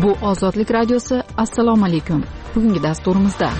Bu Ozodlik radiosi. Assalomu alaykum. Bugungi dasturimizda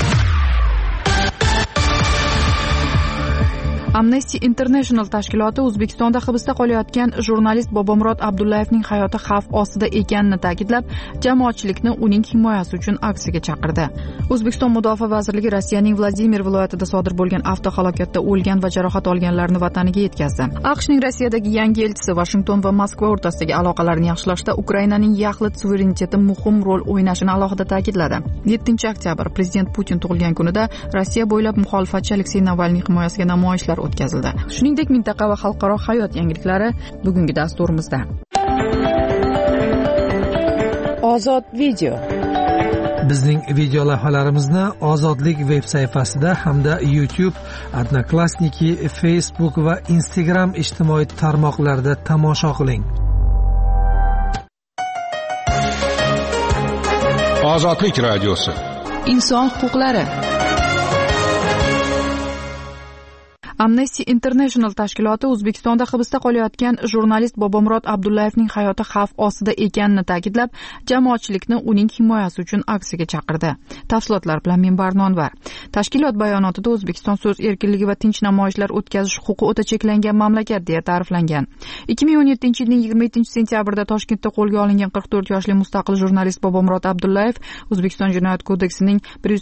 Amnesty International tashkiloti O'zbekistonda hibsda qolayotgan jurnalist Bobomurod Abdullayevning hayoti xavf ostida ekanini ta'kidlab, jamoatchilikni uning himoyasi uchun aksiyaga chaqirdi. O'zbekiston Mudofaa vazirligi Rossiyaning Vladimir viloyatida sodir bo'lgan avtohalokatda o'lgan va jarohat olganlarni vataniga yetkazdi. AQShning Rossiyadagi yangi elchisi Washington va Moskva o'rtasidagi aloqalarni yaxshilashda Ukrainaning yaxlit suvereniteti muhim rol o'ynashini alohida ta'kidladi. 7-oktyabr prezident Putin tug'ilgan kunida Rossiya bo'ylab muxolifatchi Aleksey Navalniy himoyasiga namoyishlar o'tkazildi. Shuningdek, mintaqa va xalqaro hayot yangiliklari bugungi dasturimizda. Ozod video. Bizning video lavhalarimizni Ozodlik veb sayfasida hamda YouTube, Odnoklassniki, Facebook va Instagram ijtimoiy tarmoqlarida tomosha qiling. Ozodlik radiosi. Inson huquqlari. Amnesty International tashkiloti O'zbekistonda hibsda qolayotgan jurnalist Bobomurod Abdullayevning hayoti xavf ostida ekanini ta'kidlab, jamoatchilikni uning himoyasi uchun aksiyaga chaqirdi. Tafsilotlar bilan men Barnonvar. Tashkilot bayonotida O'zbekiston so'z erkinligi va tinch namoyishlar o'tkazish huquqi o'ta cheklangan mamlakat deya ta'riflangan. 2017-yilning 27-sentyabrda Toshkentda qo'lga olingan 44 yoshli mustaqil jurnalist Bobomurod Abdullayev O'zbekiston Jinoyat kodeksining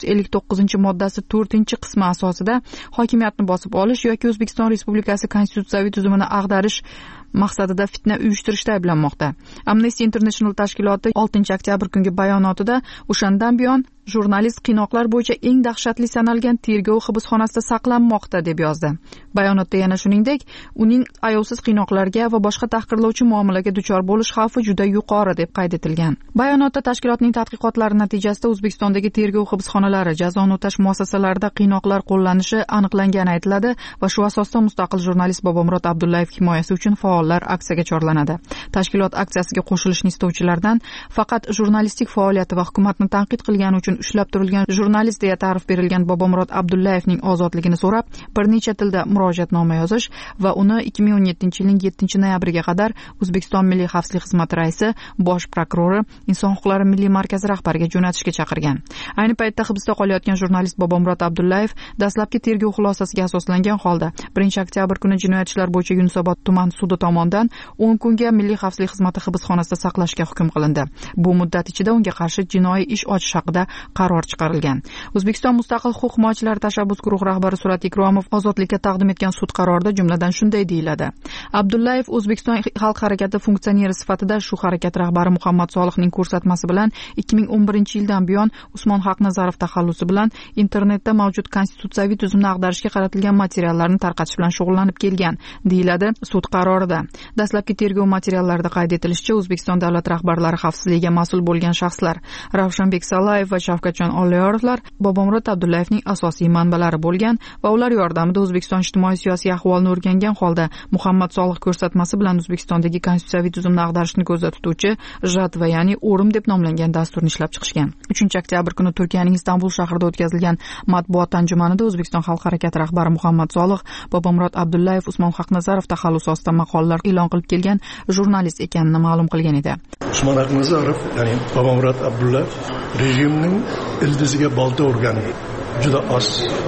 159-moddasi 4-qismi asosida hokimiyatni bosib olish yoki O'zbekiston Respublikasi konstitutsiyaviy tuzumini ag'darish maqsadida fitna uyushtirishda ayblanmoqda. Amnesty International tashkiloti 6-oktyabr kungi bayonotida o'shandan buyon jurnalist qiynoqlar bo'yicha eng dahshatli sanalgan tergov hibsxonasida saqlanmoqda deb yozdi. Bayonotda yana shuningdek, uning ayovsiz qiynoqlarga va boshqa tahqirlovchi muomalaga duchor bo'lish xavfi juda yuqori deb qayd etilgan. Bayonotda tashkilotning tadqiqotlari natijasida O'zbekistondagi tergov hibsxonalari, jazoni o'tash muassasalarida qiynoqlar qo'llanishi aniqlangani aytiladi va shu asosda mustaqil jurnalist Bobomurod Abdullayev himoyasi uchun faollar aksiyaga chorlanadi. Tashkilot aksiyasiga qo'shilishni istovchilardan faqat jurnalistik faoliyati va hukumatni tanqid qilgani uchun ushlab turilgan jurnalist deya ta'rif berilgan Bobomurod Abdullayevning ozodligini so'rab, bir necha tilda murojaatnoma yozish va uni 2017-yilning 7-noyabriga qadar O'zbekiston Milliy xavfsizlik xizmati raisi, bosh prokurori, Inson huquqlari milliy markazi rahbariga jo'natishga chaqirgan. Ayni paytda hibsda qolayotgan jurnalist Bobomurod Abdullayev dastlabki tergov xulosasiga asoslangan holda 1-oktyabr kuni jinoyat ishlar bo'yicha Yunusobod tuman sudi tomonidan 10 kunga Milliy xavfsizlik xizmati hibsxonasida saqlashga hukm qilindi. Bu muddat ichida unga qarshi jinoiy ish ochish haqida qaror chiqarilgan. O'zbekiston Mustaqil huquq himoyachilari tashabbus guruhi rahbari Surat Ikromov ozodlikka taqdim etgan sud qarorida jumladan shunday deyiladi. Abdullayev O'zbekiston xalq harakati funksioneri sifatida shu harakat rahbari Muhammad Solihning ko'rsatmasi bilan 2011-yildan buyon Usmon Haqnazarov taxallusi bilan internetda mavjud konstitutsiyaviy tuzumni ag'darishga qaratilgan materiallarni tarqatish bilan shug'ullanib kelgan, deyiladi sud qarorida. Dastlabki tergov materiallarida qayd etilishicha, O'zbekiston davlat rahbarlari xavfsizligiga mas'ul bo'lgan shaxslar Ravshanbek Salayev va Shavkatjon Olloyorovlar Bobomurod Abdullayevning asosiy manbalari bo'lgan va ular yordamida O'zbekiston ijtimoiy-siyosiy ahvolini o'rgangan holda Muhammad Solih ko'rsatmasi bilan O'zbekistondagi konstitutsiyaviy tuzumni ag'darishni ko'zda tutuvchi JATVA, ya'ni O'rim deb nomlangan dasturni ishlab chiqishgan. 3-oktyabr kuni Turkiyaning Istanbul shahrida o'tkazilgan matbuot anjumanida O'zbekiston xalq harakati rahbari Muhammad Solih Bobomurod Abdullayev Usmon Haqnazarov taxallusi ostida maqolalar e'lon qilib kelgan jurnalist ekanini ma'lum qilgan edi. Usmon Haqnazarov, ya'ni Bobomurod Abdullayev rejimning ildiziga bolta urgan juda oz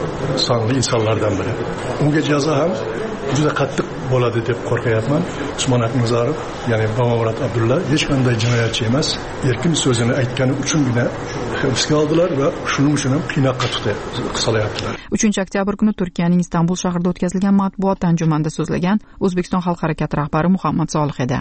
sonli insonlardan biri. Unga jazo ham juda qattiq bo'ladi deb qo'rqayapman. Usmon Haqnazarov, ya'ni Bobomurod Abdullayev hech qanday jinoyatchi emas, erkin so'zini aytgani uchungina hibsga oldilar va shuning uchun ham qiynoqqa solayaptilar. 3-oktyabr kuni Turkiyaning Istanbul shahrida o'tkazilgan matbuot anjumanida so'zlagan O'zbekiston xalq harakati rahbari Muhammad Solih edi.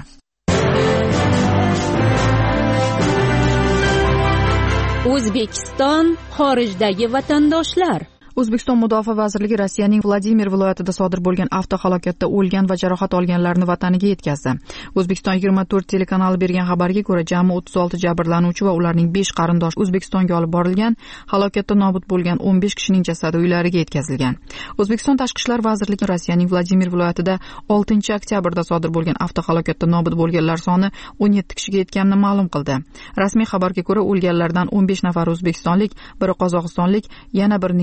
O'zbekiston xorijdagi vatandoshlar. O'zbekiston Mudofaa vazirligi Rossiyaning Vladimir viloyatida sodir bo'lgan avtohalokatda o'lgan va jarohat olganlarni vataniga yetkazdi. O'zbekiston 24 telekanali bergan xabarga ko'ra, jami 36 jabrlanuvchi va ularning 5 qarindoshi O'zbekistonga olib borilgan. Halokatda nobud bo'lgan 15 kishining jasadi uylariga yetkazilgan. O'zbekiston Tashqi ishlar vazirligi Rossiyaning Vladimir viloyatida 6-oktyabrda sodir bo'lgan avtohalokatda nobud bo'lganlar soni 17 kishiga yetganini ma'lum qildi. Rasmiy xabarga ko'ra, o'lganlardan 15 nafar o'zbekistonlik, biri qozog'istonlik, yana birining shaxsi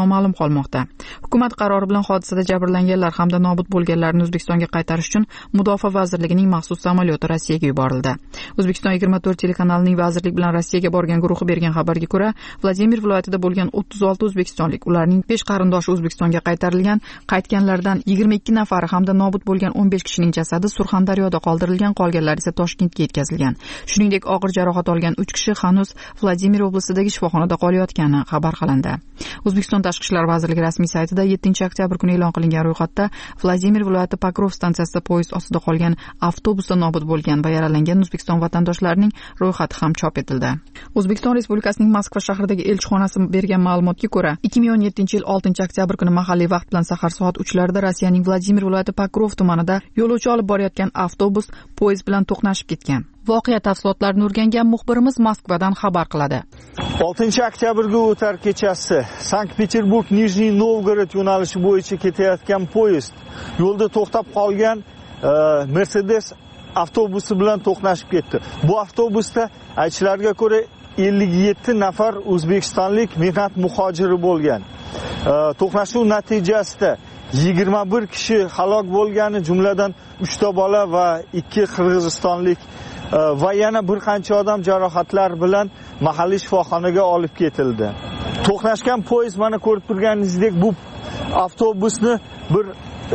noma'lum qolmoqda. Hukumat qarori bilan hodisada jabrlanganlar hamda nobud bo'lganlarni O'zbekistonga qaytarish uchun Mudofaa vazirligining maxsus samolyoti Rossiyaga yuborildi. O'zbekiston 24 telekanalining vazirlik bilan Rossiyaga borgan guruhi bergan xabarga ko'ra, Vladimir viloyatida bo'lgan 36 o'zbekistonlik, ularning 5 qarindoshi O'zbekistonga qaytarilgan, qaytganlardan 22 nafari hamda nobud bo'lgan 15 kishining jasadi Surxondaryoda qoldirilgan, qolganlar esa Toshkentga yetkazilgan. Shuningdek, og'ir jarohat olgan 3 kishi hanuz Vladimir oblasidagi shifoxonada qolayotgani xabar qilindi. O'zbekiston Tashqi ishlar vazirligi rasmiy saytida 7-oktyabr kuni e'lon qilingan ro'yxatda Vladimir viloyati Pokrov stansiyasida poyezd ostida qolgan avtobusda nobud bo'lgan va yaralangan O'zbekiston vatandoshlarining ro'yxati ham chop etildi. O'zbekiston Respublikasining Moskva shahridagi elchixonasi bergan ma'lumotga ko'ra, 2017-yil 6-oktyabr kuni mahalliy vaqt bilan sahar soat 3larda Rossiyaning Vladimir viloyati Pokrov tumanida yo'lovchi olib borayotgan avtobus poyezd bilan to'qnashib ketgan. Voqea tafsilotlarini o'rgangan muxbirimiz Moskvadan xabar qiladi. 6-oktyabrga o'tar kechasi Sankt-Peterburg Nijniy Novgorod yo'nalishi bo'yicha ketayotgan poyezd yo'lda to'xtab qolgan Mercedes avtobusi bilan to'qnashib ketdi. Bu avtobusda aytishlariga ko'ra 57 nafar o'zbekistonlik mehnat muhojiri bo'lgan. To'qnashuv natijasida 21 kishi halok bo'lgani, jumladan 3 ta bola va 2 qirg'izistonlik va yana bir qancha odam jarohatlar bilan mahalliy shifoxonaga olib ketildi. To'qnashgan poyezd, mana ko'rib turganingizdek, bu avtobusni bir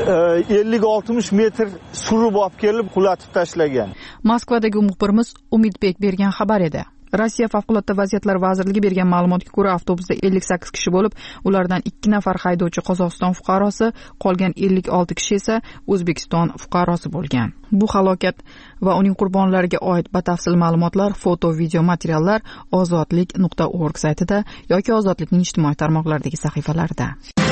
50-60 metr surib olib kelib qulatib tashlagan. Moskvadagi muxbirimiz Umidbek bergan xabar edi. Rossiya favqulodda vaziyatlar vazirligi bergan ma'lumotga ko'ra, avtobusda 58 kishi bo'lib, ulardan 2 nafar haydovchi Qozog'iston fuqarosi, qolgan 56 kishi esa O'zbekiston fuqarosi bo'lgan. Bu halokat va uning qurbonlariga oid batafsil ma'lumotlar, foto, video materiallar ozodlik.org saytida yoki Ozodlikning ijtimoiy tarmoqlardagi sahifalarida.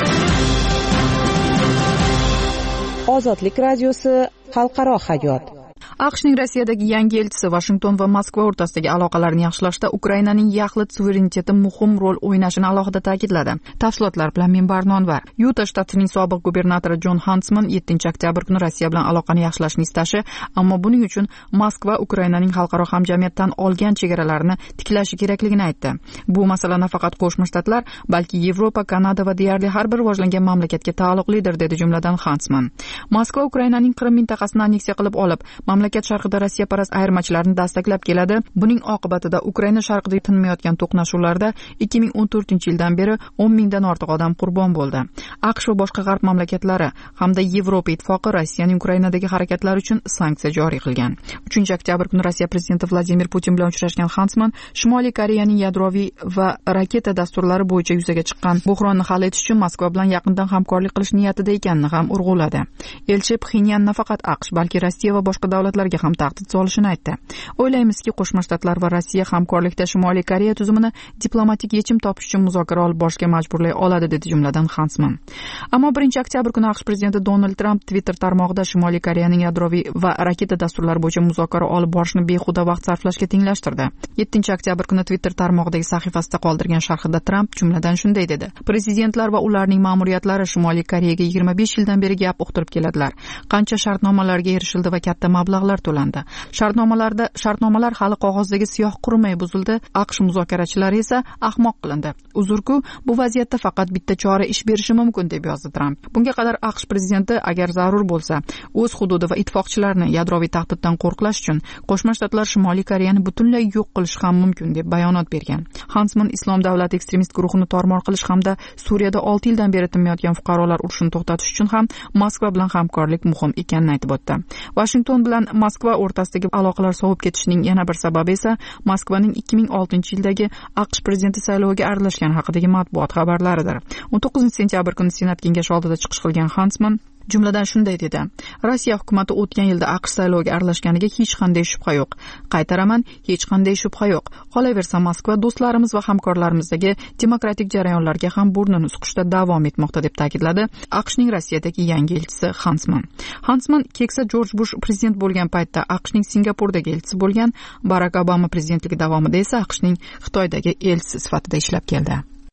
Ozodlik radiosi xalqaro hayot. AQShning Rossiyadagi yangi elchisi Washington va Moskva o'rtasidagi aloqalarni yaxshilashda Ukrainaning yaxlit suvereniteti muhim rol o'ynashini alohida ta'kidladi. Tafsilotlar bilan men Barnonvar. Yuta shtatining sobiq gubernatori Jon Hansman 7-oktyabr kuni Rossiya bilan aloqani yaxshilashni istashi, ammo buning uchun Moskva Ukrainaning xalqaro hamjamiyatdan olgan chegaralarini tiklashi kerakligini aytdi. Bu masala nafaqat Qo'shma Shtatlar, balki Yevropa, Kanada va deyarli har bir rivojlangan mamlakatga taalluqlidir, dedi jumladan Hansman. Moskva Ukrainaning Qrim mintaqasini anneksiya qilib olib, mamlakat sharqida Rossiyaparast ayirmachilarni dastaklab keladi. Buning oqibatida Ukraina sharqida tinmayotgan to'qnashuvlarda 2014-yildan beri 10 mingdan ortiq odam qurbon bo'ldi. AQSh va boshqa g'arb mamlakatlari hamda Yevropa ittifoqi Rossiyaning Ukrainadagi harakatlari uchun sanksiya joriy qilgan. 3-oktyabr kuni Rossiya prezidenti Vladimir Putin bilan uchrashgan Hansman, Shimoliy Koreyaning yadroviy va raketa dasturlari bo'yicha yuzaga chiqqan buhronni hal etish uchun Moskva bilan yaqindan hamkorlik qilish niyatida ekanini ham urg'uladi. Elchi Pxenyan nafaqat AQSh, balki Rossiya va boshqa davlatlarga ham tahdid solishini aytdi. O'ylaymizki, Qo'shma Shtatlar va Rossiya hamkorlikda Shimoliy Koreya tuzumini diplomatik yechim topish uchun muzokara olib borishga majburlay oladi, dedi jumladan Hansman. Ammo 1-oktyabr kuni AQSh prezidenti Donald Tramp Twitter tarmog'ida Shimoliy Koreyaning yadroviy va raketa dasturlari bo'yicha muzokara olib borishni behuda vaqt sarflashga tenglashtirdi. 7-oktyabr kuni Twitter tarmog'idagi sahifasida qoldirgan sharhida Tramp jumladan shunday dedi: Prezidentlar va ularning ma'muriyatlari Shimoliy Koreyaga 25 yildan beri gap uqtirib keladilar. Qancha shartnomalarga erishildi va katta mablag'lar to'landi. Shartnomalar hali qog'ozdagi siyoh qurimay buzildi. AQSh muzokarachilari esa ahmoq qilindi. Uzrku, bu vaziyatda faqat bitta chora ish berishi mumkin, deb yozdi Tramp. Bunga qadar AQSh prezidenti agar zarur bo'lsa, o'z hududi va ittifoqchilarini yadroviy tahdiddan qo'riqlash uchun Qo'shma Shtatlar Shimoliy Koreyani butunlay yo'q qilish ham mumkin, deb bayonot bergan. Hansman Islom davlati ekstremist guruhini tormor qilish hamda Suriyada 6 yildan beri tinmayotgan fuqarolar urushini to'xtatish uchun ham Moskva bilan hamkorlik muhim ekanini aytib o'tdi. Washington bilan Moskva o'rtasidagi aloqalar sovib ketishining yana bir sababi esa Moskvaning 2006-yildagi AQSh prezidenti sayloviga aralashgani haqidagi matbuot xabarlaridir. 19-sentyabr kuni Senat kengashi oldida chiqish qilgan Hansman jumladan shunday dedi: Rossiya hukumati o'tgan yilda AQSh sayloviga aralashganiga hech qanday shubha yo'q. Qaytaraman, hech qanday shubha yo'q. Qolaversa, Moskva do'stlarimiz va hamkorlarimizdagi demokratik jarayonlarga ham burnini suqishda davom etmoqda, deb ta'kidladi AQShning Rossiyadagi yangi elchisi Hansman. Hansman keksa Jorj Bush prezident bo'lgan paytda AQShning Singapurdagi elchisi bo'lgan, Barak Obama prezidentligi davomida esa AQShning Xitoydagi elchisi sifatida ishlab keldi.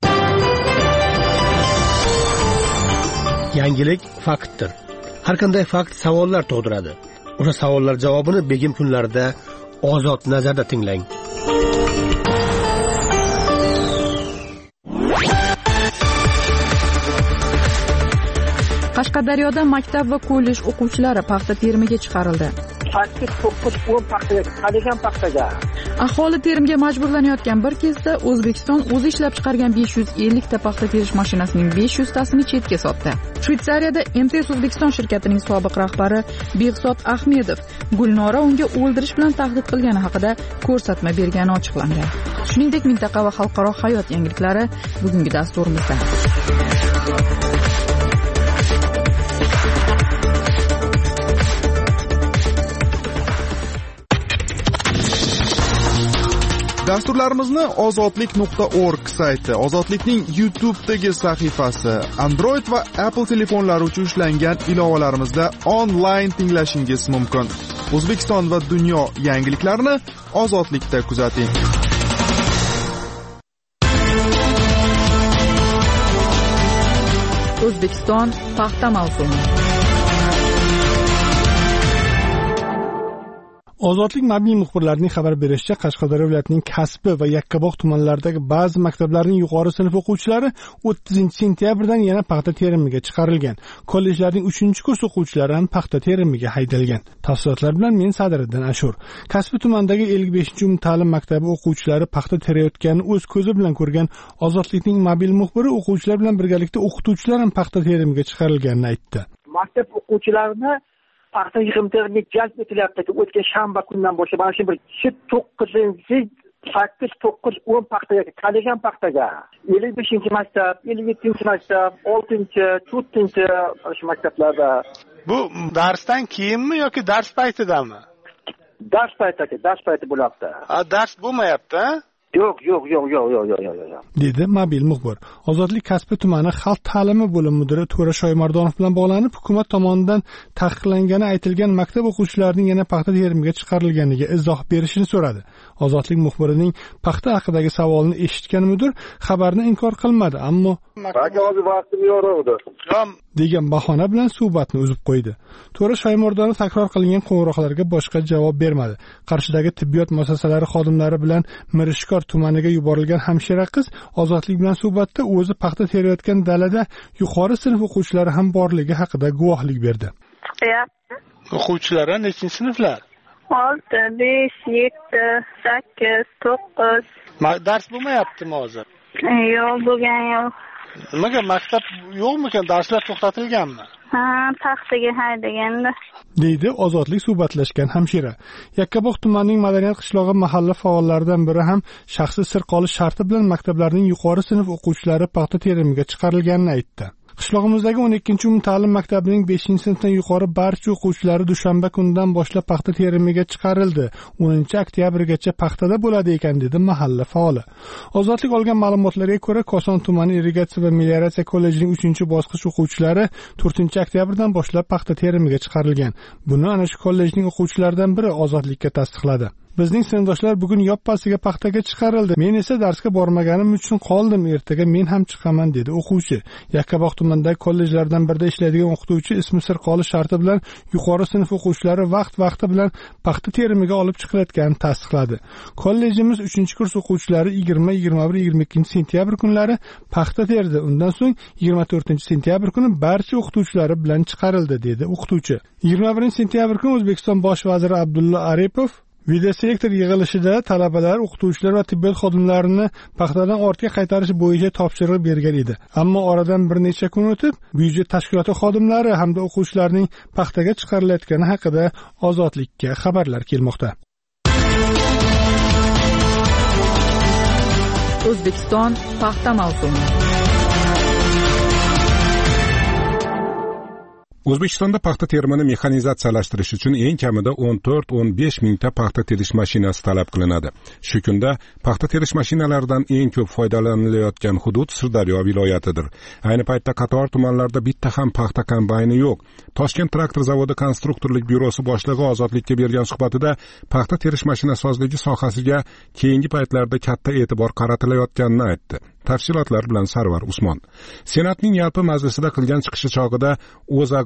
Yangilik faktdir. Har qanday fakt savollar tug'diradi. O'sha savollar javobini begim kunlarida Ozod nazarda tinglang. Qashqadaryoda maktab va kollej o'quvchilari paxta terimiga chiqarildi. 8-9-10 paxtaga, qolgan paxtaga. Aholi terimga majburlanayotgan bir kezda O'zbekiston o'zi ishlab chiqargan 550 ta paxta terish mashinasining 500 tasini chetga sotdi. Shvetsariyada MTS O'zbekiston shirkatining sobiq rahbari Behzod Ahmedov Gulnora unga o'ldirish bilan tahdid qilgani haqida ko'rsatma bergani ochiqlangan. Shuningdek, mintaqa va xalqaro hayot yangiliklari bugungi dasturimizda. Dasturlarimizni ozodlik.org sayti, Ozodlikning YouTube'dagi sahifasi, Android va Apple telefonlari uchun ishlangan ilovalarimizda onlayn tinglashingiz mumkin. O'zbekiston va dunyo yangiliklarini Ozodlikda kuzating. O'zbekiston paxta mavsumi. Ozodlik mobil muxbirlarining xabar berishicha, Qashqadaryo viloyatining Kasbi va Yakkabog' tumanlaridagi ba'zi maktablarning yuqori sinf o'quvchilari 30-sentyabrdan yana paxta terimiga chiqarilgan. Kollejlarning 3-kurs o'quvchilari ham paxta terimiga haydalgan. Tafsilotlar bilan men Sadiriddin Ashur. Kasbi tumanidagi 55-ta'lim maktabi o'quvchilari paxta terayotganini o'z ko'zi bilan ko'rgan Ozodlikning mobil muxbiri o'quvchilar bilan birgalikda o'qituvchilar ham paxta terimiga chiqarilganini aytdi. Maktab o'quvchilarini paxta yig'im terimiga jalb etilyapti. O'tgan shanba kundan boshlab mana shu bir 8-9-10 paxtaga, qolgan paxtaga 55-maktab, 57-maktab, 6-4 shu maktablarda. Bu darsdan keyinmi yoki dars paytidami? Dars payti bo'lyapti. Dars bo'lmayapti, ha? Yo'q. dedi mobil muxbir. Ozodlik Kasbi tumani xalq ta'limi bo'limi mudiri To'ra Shoymardonov bilan bog'lanib, hukumat tomonidan taqiqlangani aytilgan maktab o'quvchilarining yana paxta terimiga chiqarilganiga izoh berishini so'radi. Ozodlik muxbirining paxta haqidagi savolini eshitgan mudir xabarni inkor qilmadi, ammo vaqtim yo'q edi degan bahona bilan suhbatni uzib qo'ydi. To'ra Shoymardonov takror qilingan qo'ng'iroqlarga boshqa javob bermadi. Qarshidagi tibbiyot muassasalari xodimlari bilan Mirishkor tumaniga yuborilgan hamshira qiz Ozodlik bilan suhbatda o'zi paxta terayotgan dalada yuqori sinf o'quvchilari ham borligi haqida guvohlik berdi. O'quvchilar nechinchi sinflar? 6, 5, 7, 8, 9. Dars bo'lmayaptimi hozir? Yo'q, bo'lgan yo'q. Nimaga maktab yo'qmikan? Darslar to'xtatilganmi? Paxtaga haydaganda, deydi Ozodlik suhbatlashgan hamshira. Yakkabog' tumanining Madaniyat qishlog'i mahalla faollaridan biri ham shaxsi sir qolish sharti bilan maktablarning yuqori sinf o'quvchilari paxta terimiga chiqarilganini aytdi. Qishlog'imizdagi 12-ta'lim maktabining 5-sinfdan yuqori barcha o'quvchilari dushanba kunidan boshlab paxta terimiga chiqarildi. 10-oktyabrgacha paxtada bo'ladi ekan, dedi mahalla faoli. Ozodlik olgan ma'lumotlarga ko'ra, Koson tumani irrigatsiya va melioratsiya kollejining 3-bosqich o'quvchilari 4-oktyabrdan boshlab paxta terimiga chiqarilgan. Buni ana shu kollejning o'quvchilaridan biri Ozodlikka tasdiqladi. Bizning sinfdoshlar bugun yoppasiga paxtaga chiqarildi. Men esa darsga bormaganim uchun qoldim. Ertaga men ham chiqaman, dedi o'quvchi. Yakkabog' tumanidagi kollejlardan birida ishlaydigan o'qituvchi ismi sir qolish sharti bilan yuqori sinf o'quvchilari vaqti bilan paxta terimiga olib chiqilayotganini tasdiqladi. Kollejimiz 3-kurs o'quvchilari 20, 21, 22 sentyabr kunlari paxta terdi. Undan so'ng 24 sentyabr kuni barcha o'qituvchilari bilan chiqarildi, dedi o'qituvchi. 21 sentyabr kuni O'zbekiston bosh vaziri Abdulla Aripov videoselektor yig'ilishida talabalar, o'qituvchilar va tibbiyot xodimlarini paxtadan ortga qaytarish bo'yicha topshiriq bergan edi. Ammo oradan bir necha kun o'tib, byudjet tashkiloti xodimlari hamda o'quvchilarning paxtaga chiqarilayotgani haqida Ozodlikka xabarlar kelmoqda. O'zbekiston paxta mavsumi. O'zbekistonda paxta terimini mexanizatsiyalashtirish uchun eng kamida 14-15 mingta paxta terish mashinasi talab qilinadi. Shu kunda paxta terish mashinalaridan eng ko'p foydalanilayotgan hudud Sirdaryo viloyatidir. Ayni paytda qator tumanlarda bitta ham paxta kombayni yo'q. Toshkent traktor zavodi konstruktorlik byurosi boshlig'i Ozodlikka bergan suhbatida paxta terish mashinasozligi sohasiga keyingi paytlarda katta e'tibor qaratilayotganini aytdi. Tafsilotlar bilan Sarvar Usmon. Senatning yalpi majlisida qilgan chiqishi chog'ida O'zagro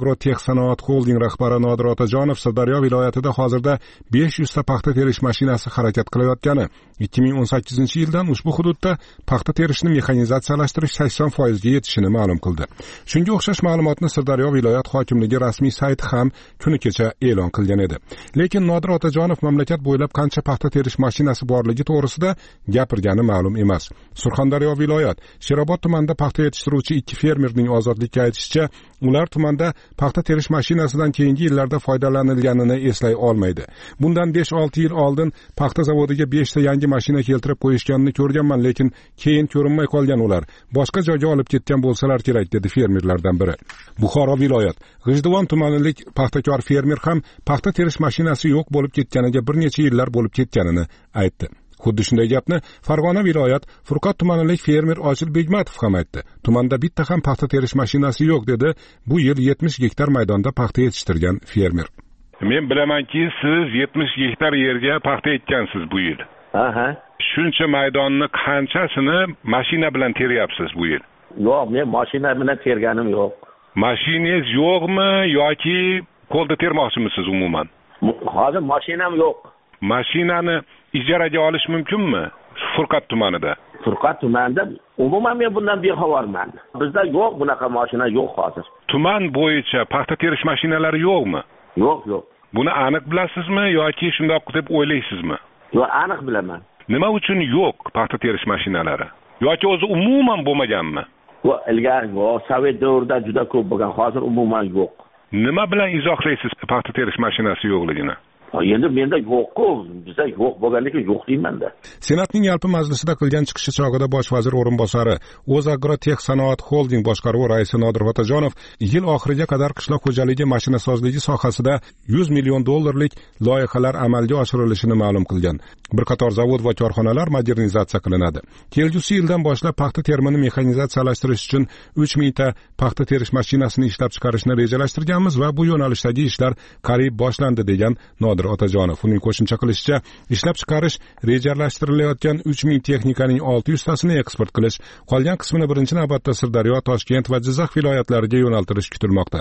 Agrotexsanoat Holding rahbari Nodir Otajonov Sirdaryo viloyatida hozirda 500 ta paxta terish mashinasi harakat qilayotgani, 2018-yildan ushbu hududda paxta terishni mexanizatsiyalashtirish 80% ga yetishini ma'lum qildi. Shunga o'xshash ma'lumotni Sirdaryo viloyat hokimligi rasmiy sayti ham kuni kecha e'lon qilgan edi. Lekin Nodir Otajonov mamlakat bo'ylab qancha paxta terish mashinasi borligi to'g'risida gapirgani ma'lum emas. Surxondaryo viloyat Sherobod tumanida paxta yetishtiruvchi 2 fermerning ozodlikka aytishicha, ular tumanda paxta terish mashinasidan keyingi yillarda foydalanilganini eslay olmaydi. Bundan 5-6 yil oldin paxta zavodiga 5 ta yangi mashina keltirib qo'yishganini ko'rganman, lekin keyin ko'rinmay qolgan ular. Boshqa joyga olib ketgan bo'lsalar kerak, dedi fermerlardan biri. Buxoro viloyat G'ijduvon tumanlik paxtakor fermer ham paxta terish mashinasi yo'q bo'lib ketganiga bir necha yillar bo'lib ketganini aytdi. Xuddi shunday gapni Farg'ona viloyat Furqat tumanlik fermer Ochil Begmatov ham aytdi. Tumanda bitta ham paxta terish mashinasi yo'q, dedi. Bu yil 70 gektar maydonda paxta yetishtirgan fermer. Men bilamanki, siz 70 gektar yerga paxta ekkansiz bu yil. Aha. Shuncha maydonni qanchasini mashina bilan teryapsiz bu yil? Yo'q, men mashina bilan terganim yo'q. Mashinangiz yo'qmi yoki qo'lda termoqchimisiz umuman? Hozir mashinam yo'q. Mashinani ijaraga olish mumkinmi Furqat tumanida? Furqat tumanida umuman men bundan bexabarman. Bizda yo'q, bunaqa mashina yo'q hozir. Tuman bo'yicha paxta terish mashinalari yo'qmi? Yo'q. Buni aniq bilasizmi yoki shunday deb o'ylaysizmi? Yo'q, aniq bilaman. Nima uchun yo'q paxta terish mashinalari? Yoki o'zi umuman bo'lmaganmi? Ilgari Sovet davrida juda ko'p bo'lgan, hozir umuman yo'q. Nima bilan izohlaysiz paxta terish mashinasi yo'qligini? Endi menda yo'q-ku, bizda yo'q bo'lganligi yo'q deyman-da. Senatning yalpi majlisida qilgan chiqishi chog'ida bosh vazir o'rinbosari Agrotexsanoat Holding boshqaruvi raisi Nodir Otajonov yil oxiriga qadar qishloq xo'jaligi mashinasozligi sohasida 100 million dollarlik loyihalar amalga oshirilishini ma'lum qilgan. Bir qator zavod va korxonalar modernizatsiya qilinadi. Kelgusi yildan boshlab paxta terimini mexanizatsiyalashtirish uchun 3000 ta paxta terish mashinasini ishlab chiqarishni rejalashtirganmiz va bu yo'nalishdagi ishlar qariyb boshlandi, degan Nodir Otajonov. Uning qo'shimcha qilishicha, ishlab chiqarish rejalashtirilayotgan 3000 texnikaning 600 tasini eksport qilish, qolgan qismini birinchi navbatda Sirdaryo, Toshkent va Jizzax viloyatlariga yo'naltirish kutilmoqda.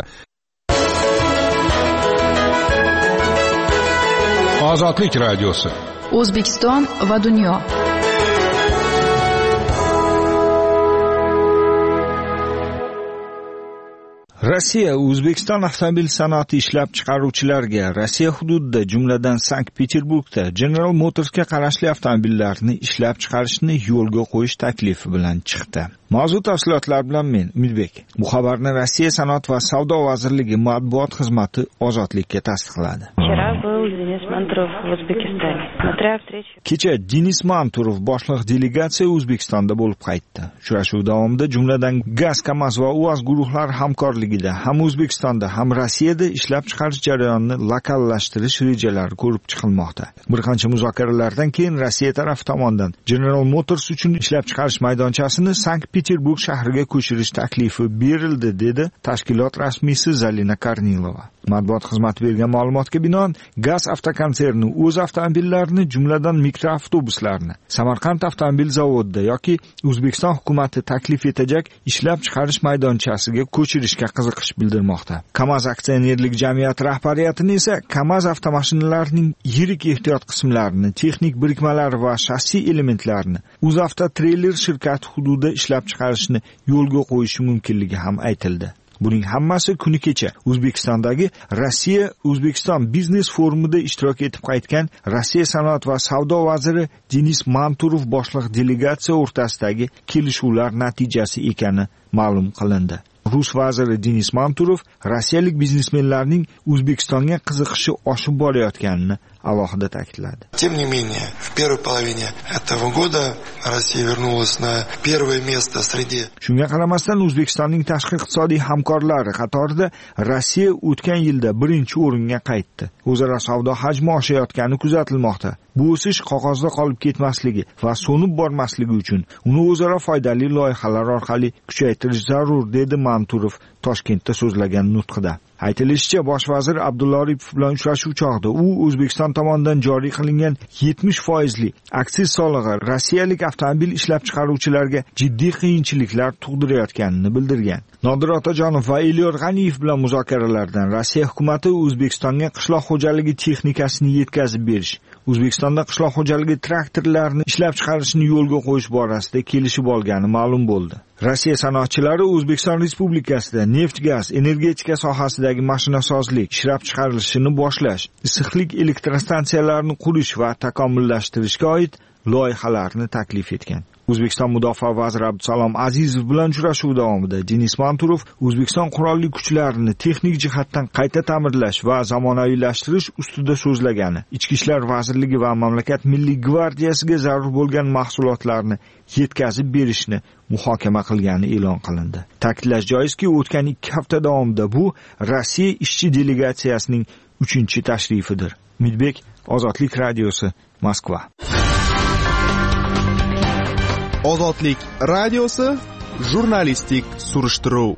Ozodlik radiosi. O'zbekiston va dunyo. Rossiya O'zbekiston avtomobil sanoati ishlab chiqaruvchilariga Rossiya hududida, jumladan Sankt-Peterburgda General Motorsga qarashli avtomobillarni ishlab chiqarishni yo'lga qo'yish taklifi bilan chiqdi. Mavzu tafsilotlar bilan men Umidbek. Bu xabarni Rossiya Sanoat va savdo vazirligi matbuot xizmati Ozodlikka tasdiqladi. Kecha Denis Manturov boshliq delegatsiya O'zbekistonda bo'lib qaytdi. Uchrashuv davomida jumladan Gaz, Kamaz va UAZ guruhlari hamkorligida ham O'zbekistonda ham Rossiyada ishlab chiqarish jarayonini lokallashtirish rejalari ko'rib chiqilmoqda. Bir qancha muzokaralardan keyin Rossiya tarafi tomonidan General Motors uchun ishlab chiqarish maydonchasini Sankt-Peterburg shahriga ko'chirish taklifi berildi, dedi tashkilot rasmiysi Zalina Karnilova. Matbuot xizmati bergan ma'lumotga binoan, Gaz avtokonserni o'z avtomobillarini, jumladan mikroavtobuslarni Samarqand avtomobil zavodida yoki O'zbekiston hukumati taklif etajak ishlab chiqarish maydonchasiga ko'chirishga qiziqish bildirmoqda. Kamaz aksionerlik jamiyati rahbariyatini esa Kamaz avtomashinalarining yirik ehtiyot qismlarini, texnik birikmalari va shassi elementlarini UzAvto Trailer shirkati hududida ishlab chiqarishni yo'lga qo'yishi mumkinligi ham aytildi. Buning hammasi kuni kecha O'zbekistondagi Rossiya-O'zbekiston biznes forumida ishtirok etib qaytgan Rossiya sanoat va savdo vaziri Denis Manturov boshliq delegatsiya o'rtasidagi kelishuvlar natijasi ekani ma'lum qilindi. Rus vaziri Denis Manturov rossiyalik biznesmenlarning O'zbekistonga qiziqishi oshib borayotganini alohida ta'kidladi. Тем не менее, в первой половине этого года Россия вернулась на первое место среди. Shunga qaramasdan O'zbekistonning tashqi iqtisodiy hamkorlari qatorida Rossiya o'tgan yilda birinchi o'ringa qaytdi. O'zaro savdo hajmi oshayotgani kuzatilmoqda. Bu o'sish qog'ozda qolib ketmasligi va so'nib bormasligi uchun uni o'zaro foydali loyihalar orqali kuchaytirish zarur, dedi Manturov Toshkentda so'zlagan nutqida. Aytilishicha, bosh vazir Abdulla Aripov bilan uchrashuv chog'ida u O'zbekiston tomonidan joriy qilingan 70% aksiz solig'i rossiyalik avtomobil ishlab chiqaruvchilarga jiddiy qiyinchiliklar tug'dirayotganini bildirgan. Nodir Otajonov va Elyor G'aniyev bilan muzokaralardan Rossiya hukumati O'zbekistonga qishloq xo'jaligi texnikasini yetkazib berish, O'zbekistonda qishloq xo'jaligi traktorlarini ishlab chiqarishni yo'lga qo'yish borasida kelishib olgani ma'lum bo'ldi. Rossiya sanoatchilari O'zbekiston Respublikasida neft, gaz, energetika sohasidagi mashinasozlik ishlab chiqarilishini boshlash, issiqlik elektrostansiyalarini qurish va takomillashtirishga oid loyihalarni taklif etgan. O'zbekiston Mudofaa vaziri Abdusalom Azizov bilan uchrashuv davomida Denis Manturov O'zbekiston qurolli kuchlarini texnik jihatdan qayta ta'mirlash va zamonaviylashtirish ustida so'zlagani, Ichki ishlar vazirligi va mamlakat Milliy gvardiyasiga zarur bo'lgan mahsulotlarni yetkazib berishni muhokama qilgani e'lon qilindi. Ta'kidlash joizki, o'tgan 2 hafta davomida bu Rossiya ishchi delegatsiyasining 3-tashrifidir. Umidbek, Ozodlik radiosi, Moskva. Ozodlik radiosi, jurnalistik surishtiruv.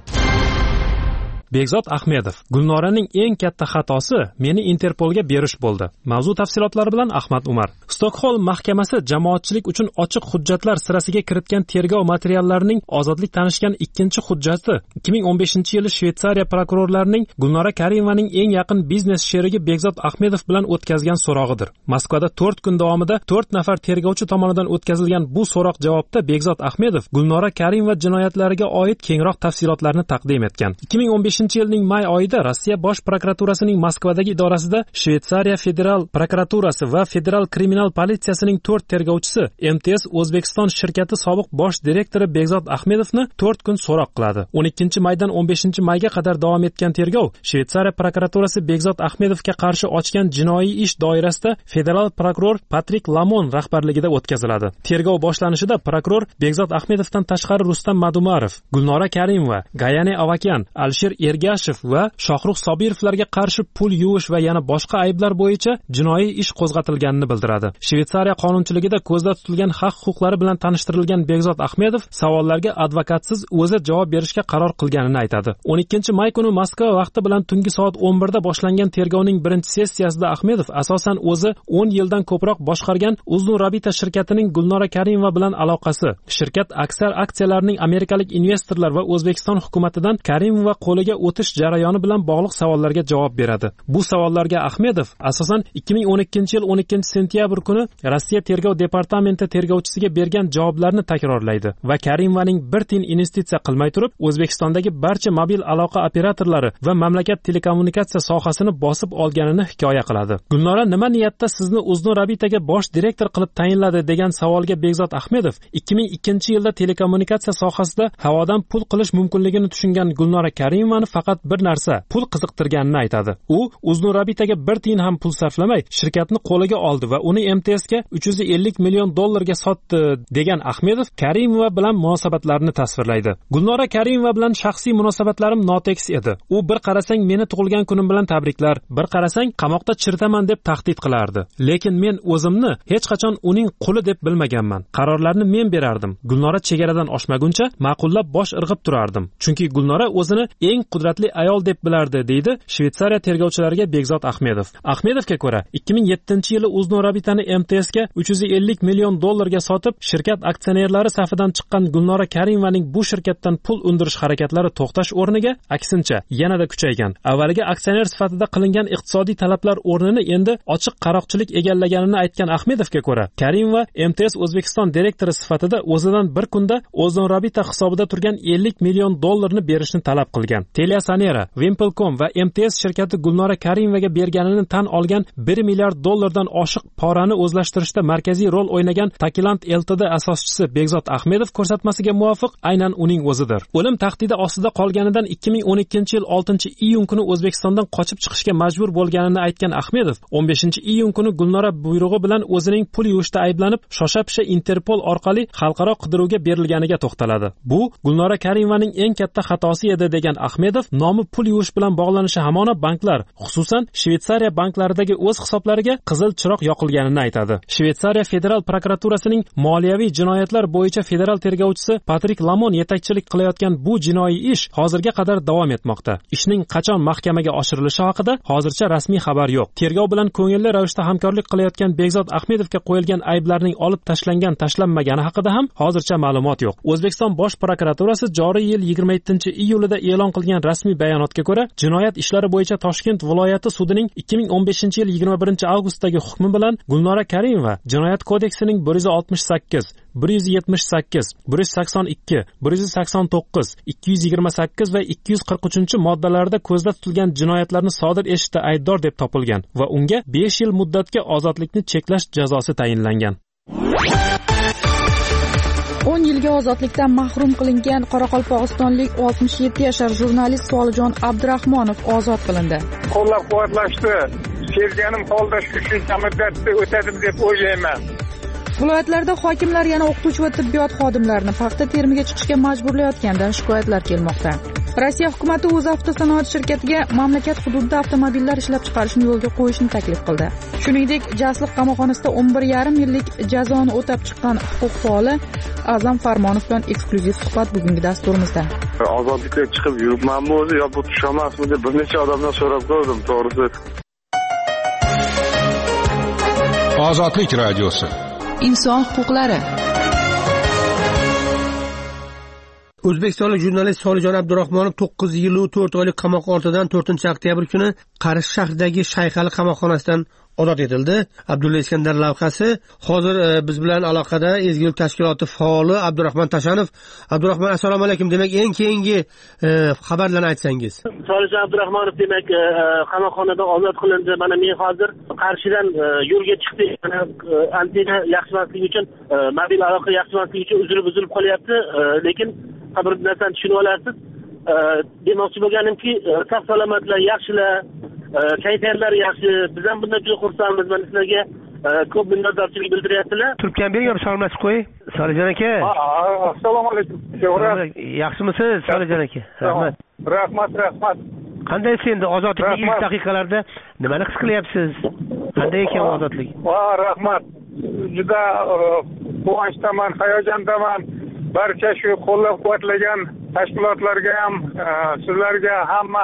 Begzod Ahmedov: Gulnoraning eng katta xatosi meni Interpolga berish bo'ldi. Mavzu tafsilotlari bilan Ahmad Umar. Stokholm mahkamasi jamoatchilik uchun ochiq hujjatlar sirasiga kiritgan tergov materiallarining ozodlik tanishgan ikkinchi hujjati 2015-yili Shveysariya prokurorlarining Gulnora Karimovaning eng yaqin biznes sherigi Begzod Ahmedov bilan o'tkazgan so'rog'idir. Moskvada 4 kun davomida 4 nafar tergovchi tomonidan o'tkazilgan bu so'roq-javobda Begzod Ahmedov Gulnora Karimova jinoyatlariga oid kengroq tafsilotlarni taqdim etgan. 2015-yilning may oyida Rossiya bosh prokuraturasining Moskvadagi idorasida Shveysariya federal prokuraturasi va federal kriminal politsiyasining 4 tergovchisi MTS O'zbekiston shirkati sobiq bosh direktori Begzod Ahmedovni 4 kun so'roq qiladi. 12-maydan 15-mayga qadar davom etgan tergov Shveysariya prokuraturasi Begzod Ahmedovga qarshi ochgan jinoiy ish doirasida federal prokuror Patrik Lamon rahbarligida o'tkaziladi. Tergov boshlanishida prokuror Begzod Ahmedovdan tashqari Rustam Madumarov, Gulnora Karimova, Gayane Avakyan, Alisher Ergashev va Shohruh Sobirovlarga qarshi pul yuvish va yana boshqa ayblar bo'yicha jinoiy ish qo'zg'atilganini bildiradi. Shveysariya qonunchiligida ko'zda tutilgan haq-huquqlari bilan tanishtirilgan Begzod Ahmedov savollarga advokatsiz o'zi javob berishga qaror qilganini aytadi. 12-may kuni Moskva vaqti bilan tungi soat 11 da boshlangan tergovning birinchi sessiyasida Ahmedov asosan o'zi 10 yildan ko'proq boshqargan Uznu Rabita shirkatining Gulnora Karimova bilan aloqasi, shirkat aksar aksiyalarining amerikalik investorlar va O'zbekiston hukumatidan Karimova qo'liga o'tish jarayoni bilan bog'liq savollarga javob beradi. Bu savollarga Ahmedov asosan 2012-yil 12-sentyabr kuni Rossiya tergov departamenti tergovchisiga bergan javoblarni takrorlaydi va Karimovaning bir tiyin investitsiya qilmay turib O'zbekistondagi barcha mobil aloqa operatorlari va mamlakat telekommunikatsiya sohasini bosib olganini hikoya qiladi. Gulnora nima niyatda sizni Uznu Rabitaga bosh direktor qilib tayinladi degan savolga Begzod Ahmedov 2002-yilda telekommunikatsiya sohasida havodan pul qilish mumkinligini tushungan Gulnora Karimovani faqat bir narsa, pul qiziqtirganini aytadi. U Uznu Rabitaga bir tiyin ham pul sarflamay shirkatni qo'liga oldi va uni MTSga 350 million dollarga sotdi degan Ahmedov Karimova bilan munosabatlarini tasvirlaydi. Gulnora Karimova bilan shaxsiy munosabatlarim notekis edi. U bir qarasang meni tug'ilgan kunim bilan tabriklar, bir qarasang qamoqda chiritaman deb tahdid qilardi. Lekin men o'zimni hech qachon uning quli deb bilmaganman. Qarorlarni men berardim. Gulnora chegaradan oshmaguncha ma'qullab bosh irg'ib turardim. Chunki Gulnora o'zini eng qudratli ayol deb bilardi, deydi Shveysariya tergovchilariga Begzod Ahmedov. Ahmedovga ko'ra 2007-yili Uznu Rabitani MTSga 350 million dollarga sotib, shirkat aksionerlari safidan chiqqan Gulnora Karimovaning bu shirkatdan pul undirish harakatlari to'xtash o'rniga aksincha yanada kuchaygan. Avvaliga aksioner sifatida qilingan iqtisodiy talablar o'rnini endi ochiq qaroqchilik egallaganini aytgan Ahmedovga ko'ra, Karimova MTS O'zbekiston direktori sifatida o'zidan bir kunda Uznu Rabita hisobida turgan 50 million dollarni berishni talab qilgan. Teliasanera, Wimpelcom va MTS shirkati Gulnora Karimovaga berganini tan olgan 1 milliard dollardan oshiq porani o'zlashtirishda markaziy rol o'ynagan Takiland Ltd asoschisi Begzod Ahmedov ko'rsatmasiga muvofiq aynan uning o'zidir. O'lim tahdidi ostida qolganidan 2012-yil 6-iyun kuni O'zbekistondan qochib chiqishga majbur bo'lganini aytgan Ahmedov 15-iyun kuni Gulnora buyrug'i bilan o'zining pul yuvishda ayblanib, shosha-pisha Interpol orqali xalqaro qidiruvga berilganiga to'xtaladi. Bu Gulnora Karimovaning eng katta xatosi edi degan Ahmedov Ahmedov nomi pul yuvish bilan bog'lanishi hamona banklar, xususan Shveysariya banklaridagi o'z hisoblariga qizil chiroq yoqilganini aytadi. Shveysariya federal prokuraturasining moliyaviy jinoyatlar bo'yicha federal tergovchisi Patrik Lamon yetakchilik qilayotgan bu jinoiy ish hozirga qadar davom etmoqda. Ishning qachon mahkamaga oshirilishi haqida hozircha rasmiy xabar yo'q. Tergov bilan ko'ngilli ravishda hamkorlik qilayotgan Bekzod Ahmedovga qo'yilgan ayblarning olib tashlanmagani haqida ham hozircha ma'lumot yo'q. O'zbekiston bosh prokuraturasi joriy yil 27-iyulida e'lon qilgan rasmiy bayonotga ko'ra, jinoyat ishlari bo'yicha Toshkent viloyati sudining 2015-yil 21-avgustdagi hukmi bilan Gulnora Karimova Jinoyat kodeksining 168, 178, 182, 189, 228 va 243-moddalarida ko'zda tutilgan jinoyatlarni sodir etishda aybdor deb topilgan va unga 5 yil muddatga ozodlikni cheklash jazosi tayinlangan. 10 yilga ozodlikdan mahrum qilingan Qoraqalpog'istonlik 67 yashar jurnalist Solijon Abdurahmonov ozod qilindi. Qo'llab-quvvatlashdi. Sevganim holda shuncha muddatda o'tadim deb o'ylayman. Viloyatlarda hokimlar yana o'qituvchi va tibbiyot xodimlarini paxta terimiga chiqishga majburlayotganidan shikoyatlar kelmoqda. Rossiya hukumati o'z avtosanoat shirkatiga mamlakat hududida avtomobillar ishlab chiqarishni yo'lga qo'yishni taklif qildi. Shuningdek, Jasliq qamoqxonasida 11,5 yillik jazoni o'tab chiqqan huquq faoli A'zam Farmonov bilan eksklyuziv suhbat bugungi dasturimizda. Ozodlikka chiqib yuribmanmi o'zi yo bu tush emasmi deb bir necha odamdan so'rab ko'rdim, to'g'risi. Ozodlik radiosi. Inson huquqlari. O'zbekistonlik jurnalist Solijon Abdurahmonov 9 yil 4 oylik qamoq ortidan 4-oktyabr kuni Qarish shahridagi Shayxali qamoqxonasidan ozod etildi. Abdulla Iskandar lavhasi hozir biz bilan aloqada Ezgulik tashkiloti faoli Abdurahmon Tashanov. Abdurahmon, assalomu alaykum. Demak, eng keyingi xabarlarni aytsangiz. Solijon Abdurahmonov demak qamoqxonadan ozod qilindi. Mana men hozir Qarshidan yo'lga chiqdim. Antena yaxshilamasligi uchun, mobil aloqa yaxshilamasligi uchun uzilib qolyapti. Lekin bir narsani tushunib olasiz. Demoqchi bo'lganimki, sog' salomatlar yaxshilar, kayfiyatlar yaxshi. Biz ham bundan juda xursandmiz. Mana sizlarga ko'p minnatdorchilik bildiryaptilar. Turkkan bergan salomlashib qo'y. Solijon aka. Assalomu alaykum. Yaxshimisiz, Solijon aka? Rahmat. Rahmat. Qandaysiz endi ozodlikning ilk daqiqalarida nimani his qilyapsiz? Qanday ekan ozodlik? Rahmat. Juda quvonchdaman, hayajondaman. Barcha shu qo'llab-quvvatlagan tashkilotlarga ham, sizlarga hamma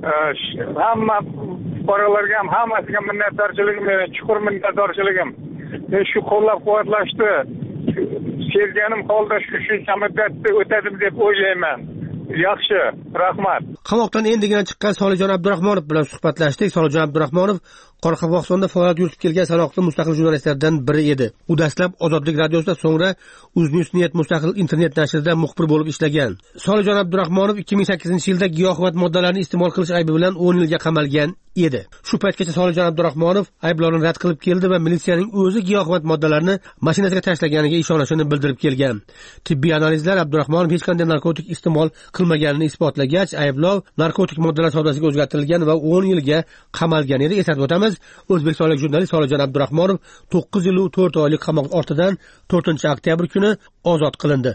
fuqarolarga ham hammasiga minnatdorchiligim, chuqur minnatdorchiligim. Shu qo'llab-quvvatlashdi. Sevganim holda shuncha muddatda o'tadim deb o'ylayman. Yaxshi, rahmat. Qamoqdan endigina chiqqan Solijon Abdurahmonov bilan suhbatlashdik. Solijon Abdurahmonov Qoraqalpog'istonda faoliyat yuritib kelgan sanoqli mustaqil jurnalistlardan biri edi. U dastlab Ozodlik radiosida, so'ngra UzNewsNet mustaqil internet nashrida muxbir bo'lib ishlagan. Solijon Abdurahmonov 2008-yilda giyohvand moddalarni iste'mol qilish aybi bilan 10 yilga qamalgan edi. Shu paytgacha Solijon Abdurahmonov ayblovlarni rad qilib keldi va militsiyaning o'zi giyohvand moddalarni mashinasiga tashlaganiga ishonishini bildirib kelgan. Tibbiy analizlar Abdurahmonov hech qanday narkotik iste'mol qilmaganini isbotlagach, ayblov narkotik moddalar savdosiga o'zgartirilgan va 10 yilga qamalgan edi. Eslatib o'tamiz, o'zbekistonlik jurnalist Solijon Abdurahmonov 9 yil 4 oylik qamoq ortidan 4-oktyabr kuni ozod qilindi.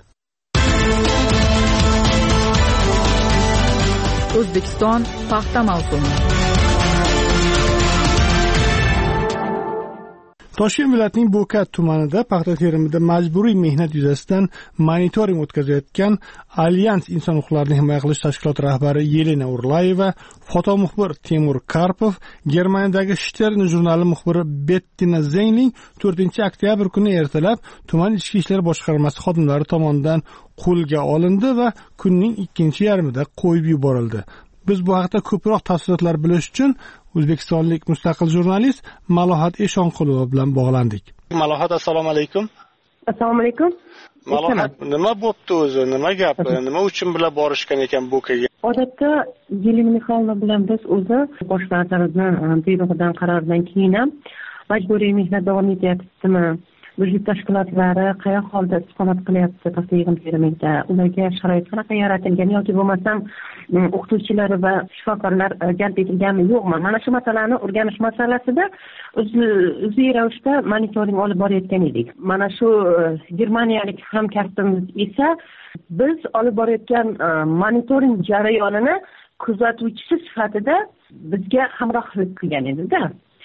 O'zbekiston paxta mavsumi. Toshkent viloyatining Bo'kat tumanida paxta terimida majburiy mehnat yuzasidan monitoring o'tkazayotgan Alyans inson huquqlarini himoya qilish tashkiloti rahbari Yelena Urlayeva, fotomuxbir Temur Karpov, Germaniyadagi Stern jurnali muxbiri Bettina Zeynling 4-oktyabr kuni ertalab tuman ichki ishlar boshqarmasi xodimlari tomonidan qo'lga olindi va kunning ikkinchi yarmida qo'yib yuborildi. Biz bu haqda ko'proq tafsilotlar bilish uchun o'zbekistonlik mustaqil jurnalist Malohat Eshonqulova bilan bog'landik. Malohat, assalomu alaykum. Assalomu alaykum. Malohat, nima bo'pti o'zi? Nima gap? Nima uchun bilan borishgan ekan Bo'kaga? Odatda Yelena Mixaylovna bilan biz o'zi bosh vazirdan buyrug'idan qaroridan keyin ham majburiy mehnat davom etyaptimi? O'zbek tashkilotlari qay holda istiqomat qilyapti paxta yig'im-terimida? Ularga sharoit qanaqa yaratilgan yoki bo'lmasam o'qituvchilar va shifokorlar jalb etilganmi yo'qmi? Mana shu masalani o'rganish masalasida uzviy ravishda monitoring olib borayotgan edik. Mana shu germaniyalik hamkasbimiz esa biz olib borayotgan monitoring jarayonini kuzatuvchisi sifatida bizga hamrohlik qilgan edida.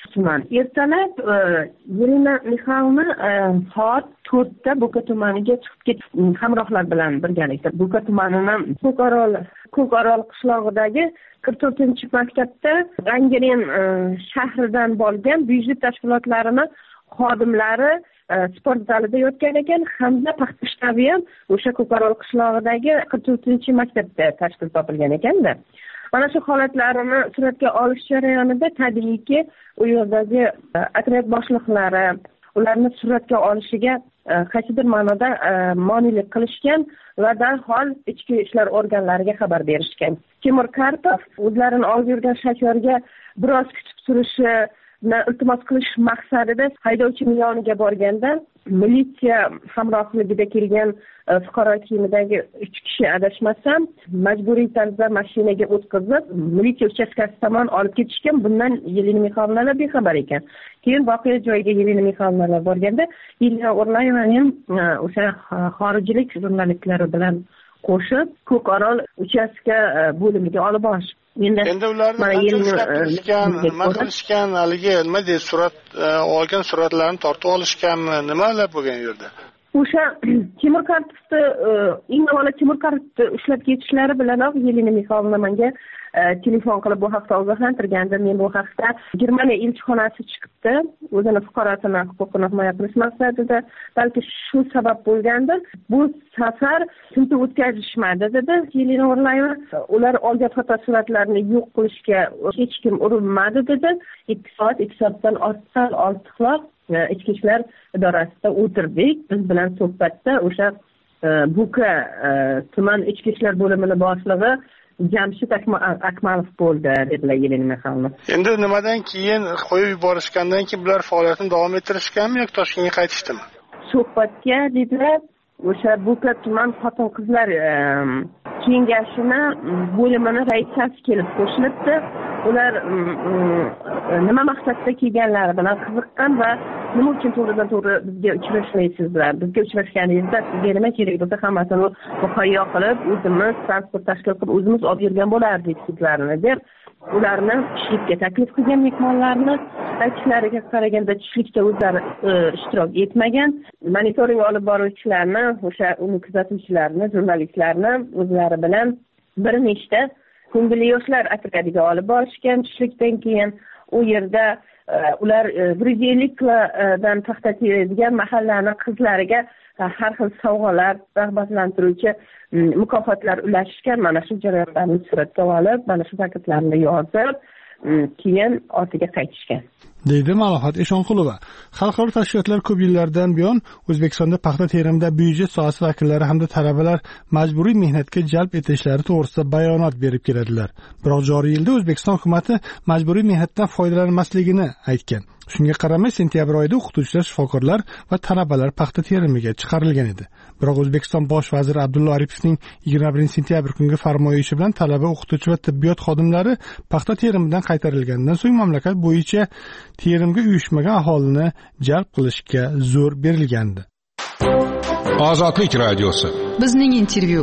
Ertalab Yelena Mixaylovna soat 4da Bo'ka tumaniga chiqib ketdi hamrohlar bilan birgalikda. Bo'ka tumanining Ko'korol qishlog'idagi 44-maktabda Angren shahridan bo'lgan byudjet tashkilotlarining xodimlari sport zalida yotgan ekan, hamda paxta shtabi ham o'sha Ko'korol qishlog'idagi 44-maktabda tashkil topilgan ekanda. Mana shu holatlarini suratga olish jarayonida tabiiyki u yerdagi otryad boshliqlari ularni suratga olishiga qaysidir ma'noda monelik qilishgan va darhol ichki ishlar organlariga xabar berishgan. Timur Karpov o'zlarini olib yurgan shofyorga biroz kutib turishni iltimos qilish maqsadida haydovchining yoniga borganda militsiya hamrohligida kelgan fuqaro kiyimidagi 3 kishi adashmasam majburiy tarzda mashinaga o'tkazib militsiya uchastkasi tomon olib ketishgan. Bundan Yelena Mixaylovna bexabar ekan. Keyin voqea joyiga Yelena Mixaylovna borganda Yelena Orlayeva ham o'sha xorijlik jurnalistlari bilan qo'shib Ko'korol uchastka bo'limiga olib borishdi. Endi ularni nima qilishgan, haligi nima deydi, surat olgan suratlarni tortib olishganmi, nimalar bo'lgan yerda? O'sha Timur Karpovni eng avvalo Timur Karpovni ushlab ketishlari bilanoq Yelena Mixaylovna menga telefon qilib bu haqda ogohlantirgandi. Men bu haqda Germaniya elchixonasi chiqibdi, o'zini fuqarosini huquqini himoya qilish maqsadida, balki shu sabab bo'lgandir. Bu safar tintuv o'tkazishmadi dedi Yelena Orlayeva. Ular olgan fotosuratlarni yo'q qilishga hech kim urinmadi dedi. 2 soatdan ortiqroq ichki ishlar idorasida o'tirdik. Biz bilan suhbatda o'sha Bo'ka tuman ichki ishlar bo'limining boshlig'i Jamshid Akmalov bo'ldi dedilar Yelena Mixaylovna. Endi nimadan keyin qo'yib yuborishgandan keyin bular faoliyatini davom ettirishganmi yoki Toshkentga qaytishdimi? Suhbatga dedilar o'sha Bo'ka tuman xotin-qizlar kengashini bo'limini raisasi kelib qo'shilibdi. Ular nima maqsadda kelganlari bilan qiziqqan va nima uchun to'g'ridan-to'g'ri bizga uchrashmaysizlar? Bizga uchrashganingizda sizga nima kerak bo'lsa hammasini muhayyo qilib, o'zimiz transport tashkil qilib, o'zimiz olib yurgan bo'lardik sizlarni deb ularni tushlikka taklif qilgan mehmonlarni aytishlariga qaraganda tushlikda o'zlari ishtirok etmagan. Monitoring olib boruvchilarni, o'sha uni kuzatuvchilarni, jurnalistlarni o'zlari bilan bir nechta ko'ngilli yoshlar atradiga olib borishgan. Tushlikdan keyin u yerda ular 150dan paxta teradigan mahallani qizlariga har xil sovg'alar, rag'batlantiruvchi mukofotlar ulashishgan. Mana shu jarayonlarni suratga olib, mana shu paketlarni yozib, keyin ortiga qaytishgan. deydi Malohat Eshonqulova. Xalqaro tashkilotlar ko'p yillardan buyon O'zbekistonda paxta terimida byudjet sohasi vakillari hamda talabalar majburiy mehnatga jalb etishlari to'g'risida bayonot berib keladilar. Biroq joriy yilda O'zbekiston hukumatı majburiy mehnatdan foydalanmasligini aytgan. Shunga qaramay sentyabr oyida o'qituvchilar, shifokorlar va talabalar paxta terimiga chiqarilgan edi. Biroq O'zbekiston bosh vaziri Abdulla Aripovning 21-sentyabr kungi farmoyishi bilan talaba, o'qituvchi va tibbiyot xodimlari paxta terimidan qaytarilgandan so'ng mamlakat bo'yicha terimga uyushmagan aholini jalb qilishga zo'r berilgandi. Ozodlik radiosi. Bizning intervyu.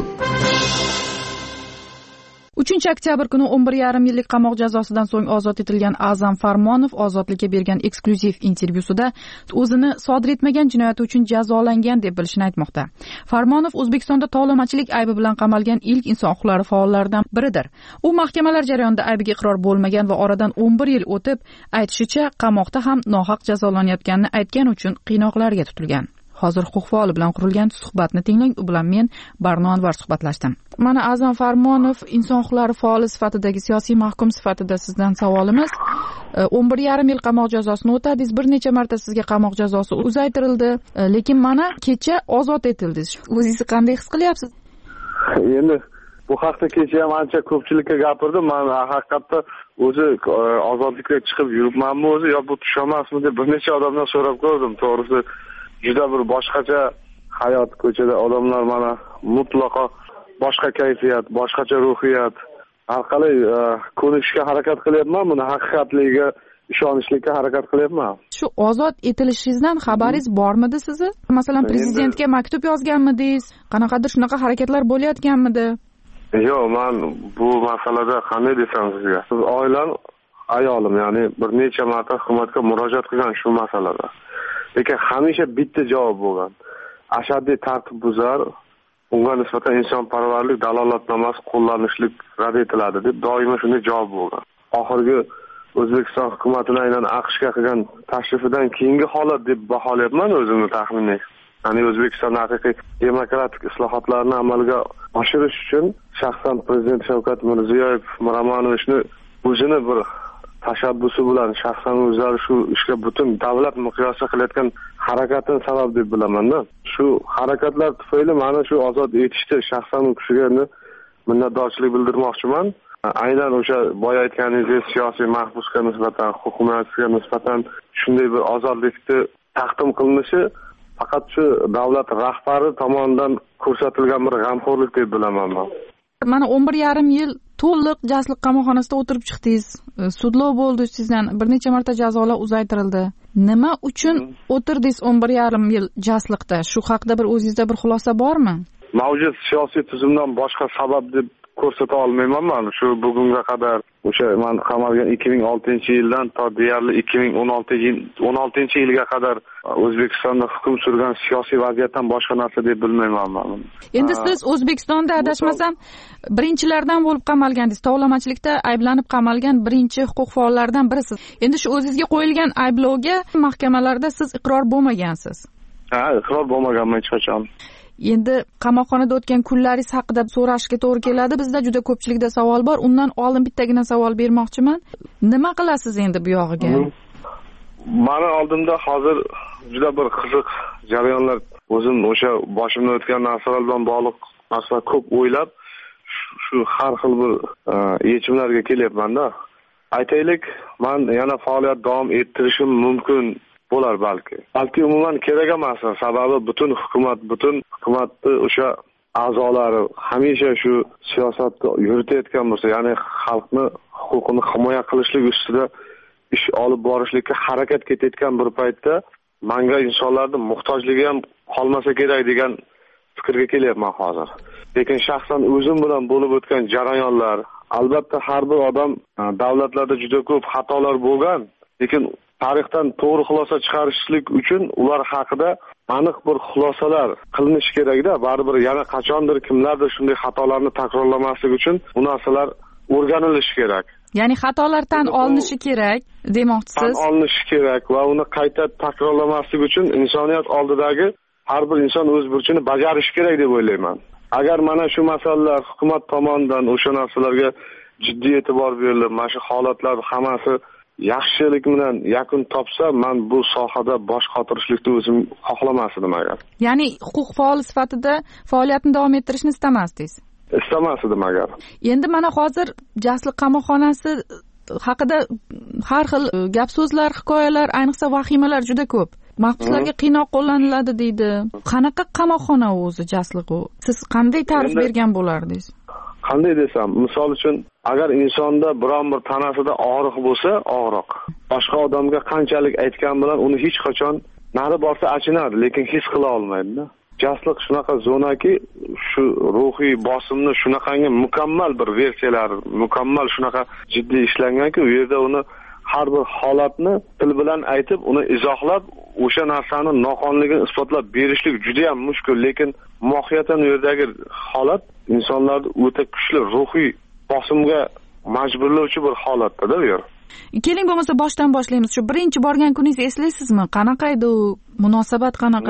3-oktyabr kuni 11,5 yillik qamoq jazosidan so'ng ozod etilgan A'zam Farmonov Ozodlikka bergan eksklyuziv intervyusida o'zini sodir etmagan jinoyati uchun jazolangan deb bilishini aytmoqda. Farmonov O'zbekistonda tovlamachilik aybi bilan qamalgan ilk inson huquqlari faollaridan biridir. U mahkamalar jarayonida aybiga iqror bo'lmagan va oradan 11 yil o'tib, aytishicha, qamoqda ham nohaq jazolanayotganini aytgani uchun qiynoqlarga tutilgan. Hozir huquq faoli bilan qurilgan suhbatni tinglang. U bilan men Barno Anvar suhbatlashdim. Mana A'zam Farmonov inson huquqlari faoli sifatidagi siyosiy mahkum sifatida sizdan savolimiz, 11,5 yil qamoq jazosini o'tadingiz, bir necha marta sizga qamoq jazosi uzaytirildi, lekin mana kecha ozod etildingiz. O'zingizni qanday his qilyapsiz? Endi bu haqda kecha ham ancha ko'pchilikka gapirdim. Men haqiqatda o'zi ozodlikka chiqib yuribmanmi o'zi yo bu tush emasmi deb bir necha odamdan so'rab ko'rdim. To'g'risi juda bir boshqacha hayot, ko'chada odamlar mana mutlaqo boshqa kayfiyat, boshqacha ruhiyat. Har qalay ko'rishga harakat qilyapman, buni haqiqatligiga ishonishlikka harakat qilyapman. Shu ozod etilishingizdan xabaringiz bormidi sizni? Masalan, prezidentga maktub yozganmidingiz? Qanaqadir shunaqa harakatlar bo'layotganmidi? Yo'q, men bu masalada qanday desam sizga? Siz oilam, ayolim, ya'ni bir necha marta hukumatga murojaat qilgan shu masalada. Lekin hamisha bitta javob bo'lgan. Ashaddiy tartibbuzar, unga nisbatan insonparvarlik dalolatnomasi qo'llanishlik rad etiladi deb doimo shunday javob bo'lgan. Oxirgi O'zbekiston hukumatining aynan AQShga qilgan tashrifidan keyingi holat deb baholayapman o'zimni taxminim. Ya'ni O'zbekistonda haqiqiy demokratik islohotlarni amalga oshirish uchun shaxsan Prezident Shavkat Mirziyoyev Miromonovichni o'zini bir tashabbusi bilan shaxsan o'zlari shu ishga butun davlat miqyosida qilayotgan harakatning sabab deb bilaman-da. Shu harakatlar tufayli mana shu ozod etishdi shaxsan u kishiga minnatdorchilik bildirmoqchiman. Aynan o'sha boya aytganingizdek siyosiy mahbusga nisbatan, hukumatga nisbatan shunday bir ozodlikni taqdim qilinishi faqat shu davlat rahbari tomonidan ko'rsatilgan bir g'amxo'rlik deb bilaman men. Mana 11,5 yil to'liq jasliq qamoqxonasida o'tirib chiqdingiz. Sudlov bo'ldi sizdan, bir necha marta jazolar uzaytirildi. Nima uchun o'tirdingiz 11,5 yil jasliqda? Shu haqida bir o'zingizda bir xulosa bormi? Mavjud siyosiy tuzumdan boshqa sabab deb ko'rsata olmayman men. Shu bugunga qadar o'sha men qamalgan 2006-yildan to deyarli 2016-yilga qadar O'zbekistonda hukm surgan siyosiy vaziyatdan boshqa narsa deb bilmayman men. Endi siz O'zbekistonda adashmasam birinchilardan bo'lib qamalgandingiz. Tovlamachilikda ayblanib qamalgan birinchi huquq faollaridan birisiz. Endi shu o'zingizga qo'yilgan ayblovga mahkamalarda siz iqror bo'lmagansiz. Ha, iqror bo'lmaganman hech qachon. Endi qamoqxonada o'tgan kunlaringiz haqida so'rashga to'g'ri keladi. Bizda juda ko'pchilikda savol bor. Undan oldin bittagina savol bermoqchiman. Nima qilasiz endi bu yog'iga? Meni oldimda hozir juda bir qiziq jarayonlar, o'zim o'sha boshimdan o'tgan narsalar bilan bog'liq narsalar ko'p o'ylab, shu har xil bir yechimlarga kelyapman-da. Aytaylik, men yana faoliyat davom ettirishim mumkin bo'lar balki. Balki umuman kerak emas, sababi butun hukumatni o'sha a'zolari hamisha shu siyosatni yuritayotgan bo'lsa, ya'ni xalqni huquqini himoya qilishlik ustida ish olib borishlikka harakat ketayotgan bir paytda menga insonlarning muhtojligi ham qolmasa kerak degan fikrga kelyapman hozir. Lekin shaxsan o'zim bilan bo'lib o'tgan jarayonlar, albatta har bir odam davlatlarda juda ko'p xatolar bo'lgan, lekin tarixdan to'g'ri xulosa chiqarishlik uchun ular haqida aniq bir xulosalar qilinishi kerak-da. Baribir yana qachondir kimlardir shunday xatolarni takrorlamaslik uchun bu narsalar o'rganilishi kerak. Ya'ni xatolar tan olinishi kerak demoqchisiz. Tan olinishi kerak va uni qayta takrorlamaslik uchun insoniyat oldidagi har bir inson o'z burchini bajarishi kerak deb o'ylayman. Agar mana shu masalalar hukumat tomonidan o'sha narsalarga jiddiy e'tibor berilib, mana shu holatlar hammasi yaxshilik bilan yakun topsa, men bu sohada bosh qotirishlikni o'zim xohlamasdim agar. Ya'ni huquq faoli sifatida faoliyatni davom ettirishni istamasdingiz? Istamasdim agar. Endi mana hozir jasliq qamoqxonasi haqida har xil gap so'zlar, hikoyalar, ayniqsa vahimalar juda ko'p. Mahbuslarga qiynoq qo'llaniladi deydi. Qanaqa qamoqxona o'zi jasliq u? Siz qanday ta'rif bergan bo'lardingiz? Qanday desam, misol uchun agar insonda biron bir tanasida og'riq bo'lsa, og'riq boshqa odamga qanchalik aytgan bilan uni hech qachon nari borsa achinadi, lekin his qila olmaydi-da. Jasliq shunaqa zonaki, shu ruhiy bosimni shunaqangi mukammal bir versiyalar, mukammal shunaqa jiddiy ishlanganki, u yerda uni har bir holatni til bilan aytib, uni izohlab, o'sha narsani noqonligini isbotlab berishlik juda ham mushkul, lekin mohiyatan u yerdagi holat insonlarni o'ta kuchli ruhiy bosimga majburlovchi bir holatda-da bu yer. Keling bo'lmasa boshdan boshlaymiz. Shu birinchi borgan kuningizni eslaysizmi? Qanaqa edi u? Munosabat qanaqa?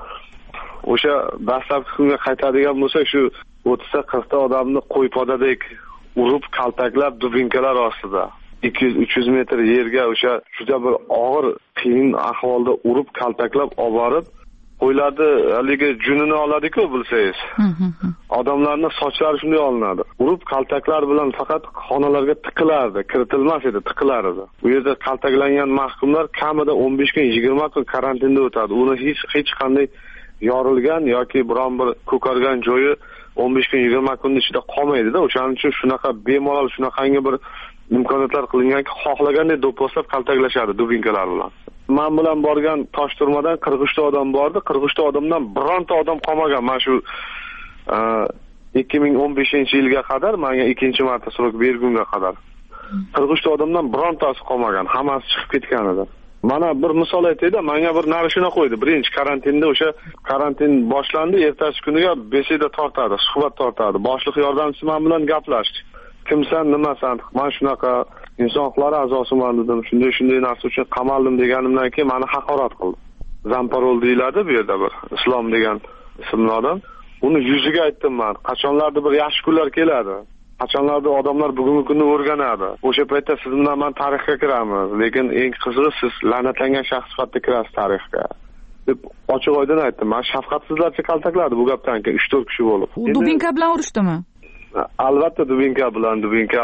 O'sha dastlabki kunga qaytadigan bo'lsak, shu 30-40 ta odamni qo'ypodadek urib, kaltaklab, dubinkalar ostida 200-300 metr yerga o'sha juda bir og'ir, qiyin ahvolda urib, kaltaklab olib borib, qo'ylarni haligi junini oladi-ku, bilsangiz. Odamlarning sochlari shunday olinadi. Urib, kaltaklar bilan faqat xonalarga tiqilardi, kiritilmas edi, tiqilardi. Bu yerda kaltaklangan mahkumlar kamida 15 kun, 20 kun karantinda o'tadi. Uni hech qanday yorilgan yoki biron bir ko'kargan joyi 15 kun, 20 kun ichida qolmaydi-da. O'shaning uchun shunaqa bemalol, shunaqangi bir imkoniyatlar qilinganki, xohlagandek do'pposlab kaltaklashadi dubinkalar bilan. Men bilan borgan Toshturmadan 43 ta odam bordi. 43 ta odamdan bironta odam qolmagan. Men shu 2015-yilga qadar menga ikkinchi marta srok bergunga qadar 43 ta odamdan birontasi qolmagan, hammasi chiqib ketgan edi. Mana bir misol aytayda, menga bir narishina qo'ydi. Birinchi karantinda o'sha karantin boshlandi, ertasi kuniga beseda tortadi, suhbat tortadi. Boshliq yordamchisi men bilan gaplashdi. Kimsan, nimasan? Men shunaqa inson huquqlari a'zosiman dedim. Shunday narsa uchun qamaldim deganimdan keyin meni haqorat qildi. Zamparol deyiladi bu yerda bir Islom degan ismli odam. Uni yuziga aytdim men. Qachonlardir bir yaxshi kunlar keladi. Qachonlarda odamlar bugungi kunni o'rganadi. O'sha paytda siz bilan men tarixga kiramiz, lekin eng qizig'i siz la'natlangan shaxs sifatida kirasiz tarixga. deb ochiq oydin aytdim. Men shafqatsizlarcha kaltakladi bu gapdan keyin 3-4 kishi bo'lib. U dubinka bilan urishdimi? Albatta dubinka bilan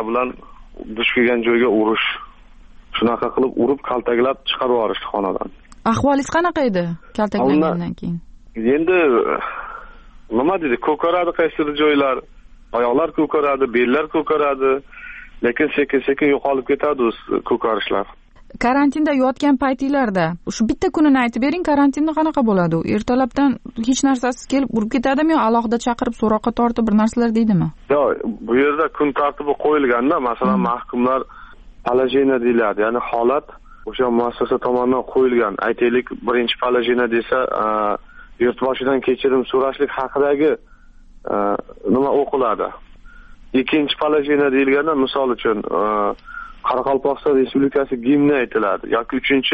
duch kelgan joyga urish. Shunaqa qilib urib kaltaklab chiqarib yuborishdi xonadan. Ahvolingiz qanaqa edi kaltaklangandan keyin? Endi nima dedi? Ko'karadi qaysidir joylar. Oyoqlar ko'karadi, bellar ko'karadi, lekin sekin yo'qolib ketadi o'z ko'karishlar. Karantinda yotgan paytinglarda, shu bitta kunini aytib bering, karantinda qanaqa bo'ladi? Ertalabdan hech narsasiz kelib urib ketadimi yo alohida chaqirib so'roqqa tortib bir narsalar deydimi? Yo'q, bu yerda kun tartibi qo'yilganda, masalan, mahkumlar palajena deyiladi, ya'ni holat o'sha muassasa tomonidan qo'yilgan. Aytaylik, birinchi palajena desa, yurtboshidan kechirim so'rashlik haqidagi nima o'qiladi. Ikkinchi palajena deyilganda, misol uchun Qoraqalpog'iston Respublikasi gimni aytiladi yoki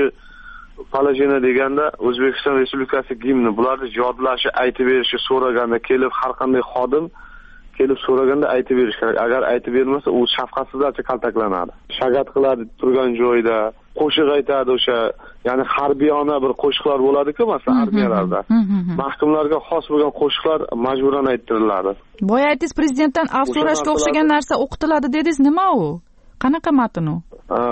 3-palajena deganda O'zbekiston Respublikasi gimni. Bularni yodlashi, aytib berishi so'raganda kelib har qanday xodim kelib so'raganda aytib berish kerak. Agar aytib bermasa, u shafqatsizlarcha kaltaklanadi. Shagat qiladi turgan joyda, qo'shiq aytadi o'sha, ya'ni harbiyona bir qo'shiqlar bo'ladi-ku, masalan, armiyalarda. Mahkumlarga xos bo'lgan qo'shiqlar majburan ayttiriladi. Boya aytdingiz, prezidentdan afv so'rashga o'xshagan narsa o'qitiladi dedingiz, nima u? Qanaqa matn u?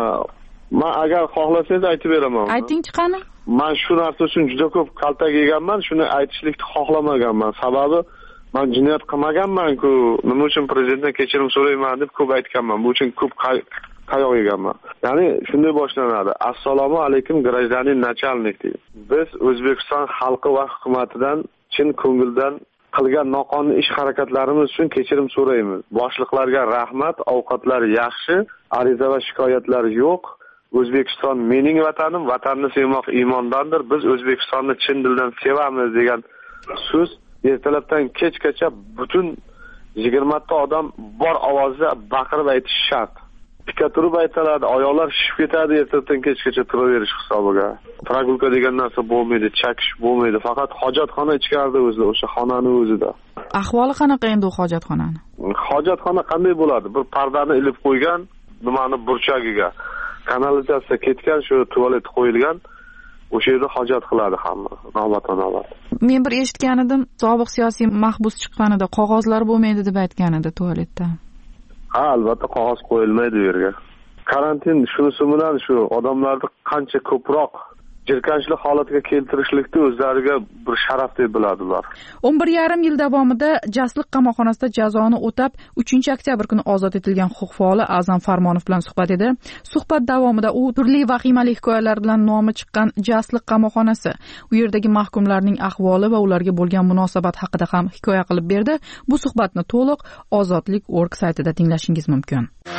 Men agar xohlasangiz aytib beraman. Aytingchi qani? Men shu narsa uchun juda ko'p kaltak yeganman, shuni aytishlikni xohlamaganman. Sababi men jinoyat qilmaganman-ku, nima uchun prezidentdan kechirim so'rayman deb ko'p aytganman. Bu uchun ko'p qayoq yeganman. Ya'ni shunday boshlanadi. Assalomu alaykum, grajdanin nachalnik deydi. Biz O'zbekiston xalqi va hukumatidan chin ko'ngildan qilgan noqonuniy ish harakatlarimiz uchun kechirim so'raymiz. Boshliqlarga rahmat, ovqatlar yaxshi, ariza va shikoyatlar yo'q. O'zbekiston mening vatanim, vatanni sevmoq iymondandir. Biz O'zbekistonni chin dildan sevamiz degan so'z ertalabdan kechgacha butun 20 ta odam bor ovozda baqirib aytish shart. Pika turib aytiladi, oyoqlar shishib ketadi ertadan kechgacha turaverish hisobiga. Pragulka degan narsa bo'lmaydi, chakish bo'lmaydi. Faqat hojatxona ichkarida o'zida, o'sha xonani o'zida. Ahvoli qanaqa endi u hojatxonani? Hojatxona qanday bo'ladi? Bir pardani ilib qo'ygan, nimani burchagiga. Kanalizatsiya ketgan, shu tualet qo'yilgan. O'sha yerda hojat qiladi hamma, navbatma-navbat. Men bir eshitgan edim, sobiq siyosiy mahbus chiqqanida qog'ozlar bo'lmaydi deb aytgan edi tualetda. Ha, albatta qog'oz qo'yilmaydi bu yerga. Karantin shunisi bilan shu odamlarni qancha ko'proq jirkanchlik holatiga keltirishlikni o'zlariga bir sharaf deb biladilar. 11,5 yil davomida Jasliq qamoqxonasida jazoni o'tab, 3-oktyabr kuni ozod etilgan huquq faoli A'zam Farmonov bilan suhbat edi. Suhbat davomida u turli vahimali hikoyalar bilan nomi chiqqan Jasliq qamoqxonasi, u yerdagi mahkumlarning ahvoli va ularga bo'lgan munosabat haqida ham hikoya qilib berdi. Bu suhbatni to'liq ozodlik.org saytida tinglashingiz mumkin.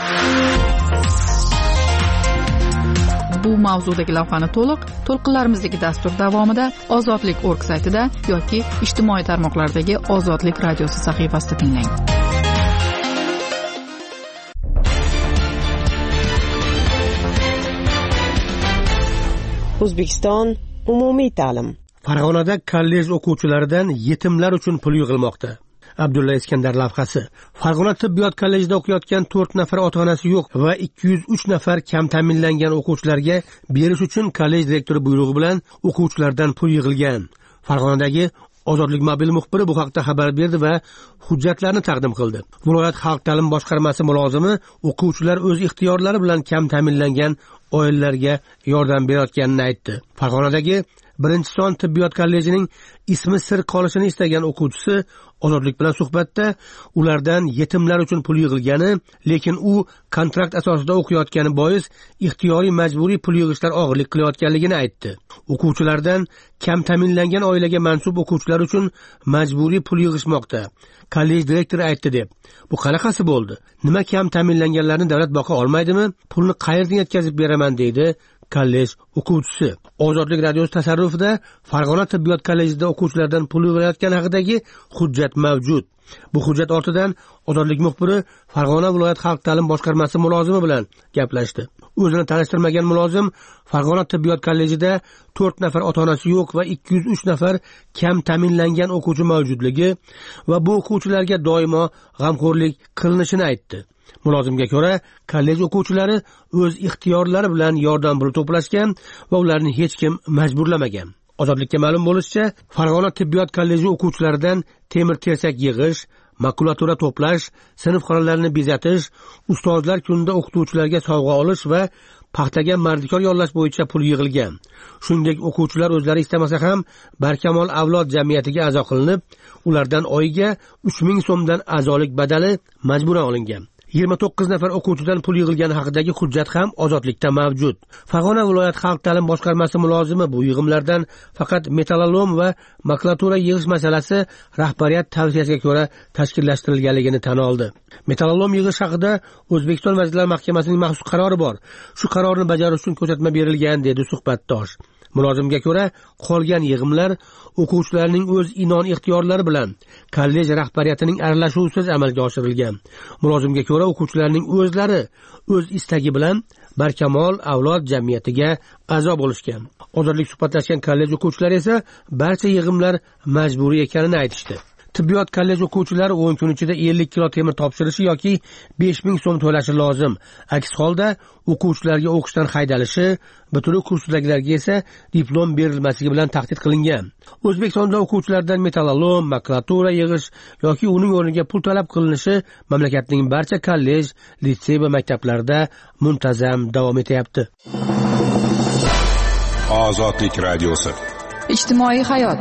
Bu mavzudagi lavhani to'lqinlarimizdagi dastur davomida ozodlik.org saytida yoki ijtimoiy tarmoqlardagi Ozodlik radiosi sahifasida tinglang. O'zbekiston umumiy ta'lim. Farg'onada kollej o'quvchilaridan yetimlar uchun pul yig'ilmoqda. Abdulla Iskandar lavhasi. Farg'ona tibbiyot kollejida o'qiyotgan 4 nafar ota-onasi yo'q va 203 nafar kam ta'minlangan o'quvchilarga berish uchun kollej direktori buyrug'i bilan o'quvchilardan pul yig'ilgan. Farg'onadagi Ozodlik mobil muxbiri bu haqda xabar berdi va hujjatlarni taqdim qildi. Viloyat xalq ta'lim boshqarmasi mulozimi o'quvchilar o'z ixtiyorlari bilan kam ta'minlangan oilalarga yordam berayotganini aytdi. Farg'onadagi birinchi son tibbiyot kollejining ismi sir qolishini istagan o'quvchisi Ozodlik bilan suhbatda ulardan yetimlar uchun pul yig'ilgani, lekin u kontrakt asosida o'qiyotgani bois ixtiyoriy majburiy pul yig'ishlar og'irlik qilayotganligini aytdi. O'quvchilardan kam ta'minlangan oilaga mansub o'quvchilar uchun majburiy pul yig'ishmoqda. Kollej direktori aytdi deb. Bu qanaqasi bo'ldi? Nima kam ta'minlanganlarni davlat boqa olmaydimi? Pulni qayerdan yetkazib beraman deydi kollej o'quvchisi. Ozodlik radiosi tasarrufida Farg'ona tibbiyot kollejida o'quvchilardan pul yig'ilayotgani haqidagi hujjat mavjud. Bu hujjat ortidan Ozodlik muxbiri Farg'ona viloyat xalq ta'lim boshqarmasi mulozimi bilan gaplashdi. O'zini tanishtirmagan mulozim Farg'ona tibbiyot kollejida 4 nafar ota-onasi yo'q va 203 nafar kam ta'minlangan o'quvchi mavjudligi va bu o'quvchilarga doimo g'amxo'rlik qilinishini aytdi. Mulozimga ko'ra, kollej o'quvchilari o'z ixtiyorlari bilan yordam puli to'plashgan va ularni hech kim majburlamagan. Ozodlikka ma'lum bo'lishicha, Farg'ona tibbiyot kolleji o'quvchilaridan temir tersak yig'ish, makulatura to'plash, sinf xonalarini bezatish, ustozlar kunida o'qituvchilarga sovg'a olish va paxtaga mardikor yollash bo'yicha pul yig'ilgan. Shuningdek, o'quvchilar o'zlari istamasa ham Barkamol avlod jamiyatiga a'zo qilinib, ulardan oyiga 3000 so'mdan a'zolik badali majburan olingan. 29 nafar o'quvchidan pul yig'ilgani haqidagi hujjat ham Ozodlikda mavjud. Farg'ona viloyat xalq ta'lim boshqarmasi mulozimi bu yig'imlardan faqat metallolom va makulatura yig'ish masalasi rahbariyat tavsiyasiga ko'ra tashkillashtirilganligini tan oldi. Metallolom yig'ish haqida O'zbekiston Vazirlar Mahkamasining maxsus qarori bor. Shu qarorni bajarish uchun ko'rsatma berilgan, dedi suhbatdosh. Mulozimga ko'ra, qolgan yig'imlar o'quvchilarning o'z inon ixtiyorlari bilan kollej rahbariyatining aralashuvisiz amalga oshirilgan. Mulozimga ko'ra, o'quvchilarning o'zlari o'z istagi bilan Barkamol avlod jamiyatiga a'zo bo'lishgan. Ozodlik suhbatlashgan kollej o'quvchilari esa barcha yig'imlar majburiy ekanini aytishdi. Tibbiyot kollej o'quvchilari 10 kun ichida 50 kilo temir topshirishi yoki 5000 so'm to'lashi lozim. Aks holda o'quvchilarga o'qishdan haydalishi, bitiruv kursidagilarga esa diplom berilmasligi bilan tahdid qilingan. O'zbekistonda o'quvchilardan metallolom, makulatura yig'ish yoki uning o'rniga pul talab qilinishi mamlakatning barcha kollej, litsey va maktablarida muntazam davom etyapti. Ozodlik radiosi. Ijtimoiy hayot.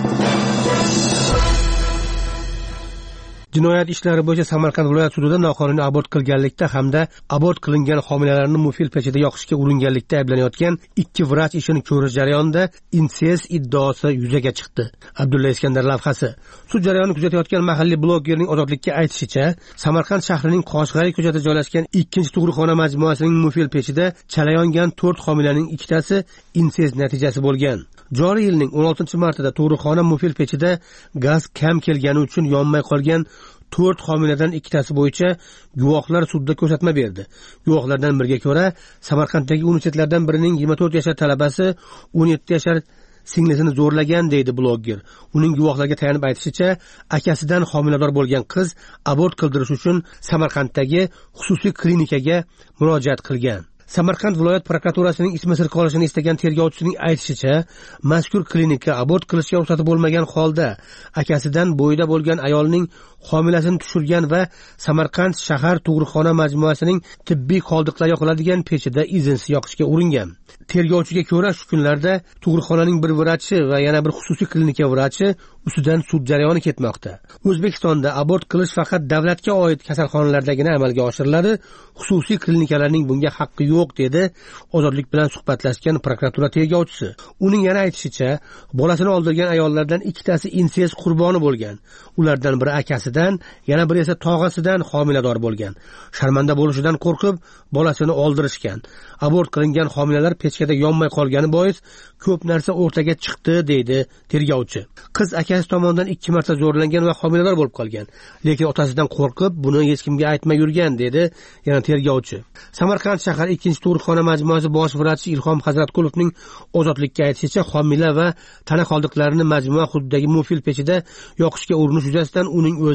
Jinoyat ishlari bo'yicha Samarqand viloyat sudida noqonuniy abort qilganlikda hamda abort qilingan homilalarni mufil pechida yoqishga uringanlikda ayblanayotgan 2 vrach ishini ko'rish jarayonida insest iddaosi yuzaga chiqdi. Abdulla Iskandar lavhasi. Sud jarayonini kuzatayotgan mahalliy blogerning Ozodlikka aytishicha, Samarqand shahrining Qoshg'ariy ko'chasida joylashgan 2-tug'ruqxona majmuasining mufil pechida chalayongan 4 homilaning 2tasi insest natijasi bo'lgan. Joriy yilning 16-martida tug'ruqxona mufil pechida gaz kam kelgani uchun yonmay qolgan 4 homiladan 2tasi bo'yicha guvohlar sudda ko'rsatma berdi. Guvohlardan biriga ko'ra, Samarqanddagi universitetlardan birining 24 yashar talabasi 17 yashar singlisini zo'rlagan, deydi bloger. Uning guvohlarga tayanib aytishicha, akasidan homilador bo'lgan qiz abort qildirish uchun Samarqanddagi xususiy klinikaga murojaat qilgan. Samarqand viloyat prokuraturasining ismi sir qolishini istagan tergovchisining aytishicha, mazkur klinika abort qilishga ruxsati bo'lmagan holda akasidan bo'yida bo'lgan ayolning homilasini tushirgan va Samarqand shahar tug'ruqxona majmuasining tibbiy qoldiqlar yoqiladigan pechida izinsiz yoqishga uringan. Tergovchiga ko'ra, shu kunlarda tug'ruqxonaning bir vrachi va yana bir xususiy klinika vrachi ustidan sud jarayoni ketmoqda. O'zbekistonda abort qilish faqat davlatga oid kasalxonalardagina amalga oshiriladi, xususiy klinikalarning bunga haqqi yo'q, dedi Ozodlik bilan suhbatlashgan prokuratura tergovchisi. Uning yana aytishicha, bolasini oldirgan ayollardan 2tasi insest qurboni bo'lgan. Ulardan biri akasidan, yana biri esa tog'asidan homilador bo'lgan. Sharmanda bo'lishidan qo'rqib, bolasini oldirishgan. Abort qilingan homilalar pechkada yonmay qolgani bois ko'p narsa o'rtaga chiqdi, deydi tergovchi. Qiz akasi tomonidan 2 marta zo'rlangan va homilador bo'lib qolgan, lekin otasidan qo'rqib buni hech kimga aytmay yurgan, dedi yana tergovchi. Samarqand shahar 2-tug'ruqxona majmuasi bosh vrachi Ilhom Hazratqulovning Ozodlikka aytishicha, homila va tana qoldiqlarini majmua hududidagi mufil pechida yoqishga urinish yuzasidan uning o'zi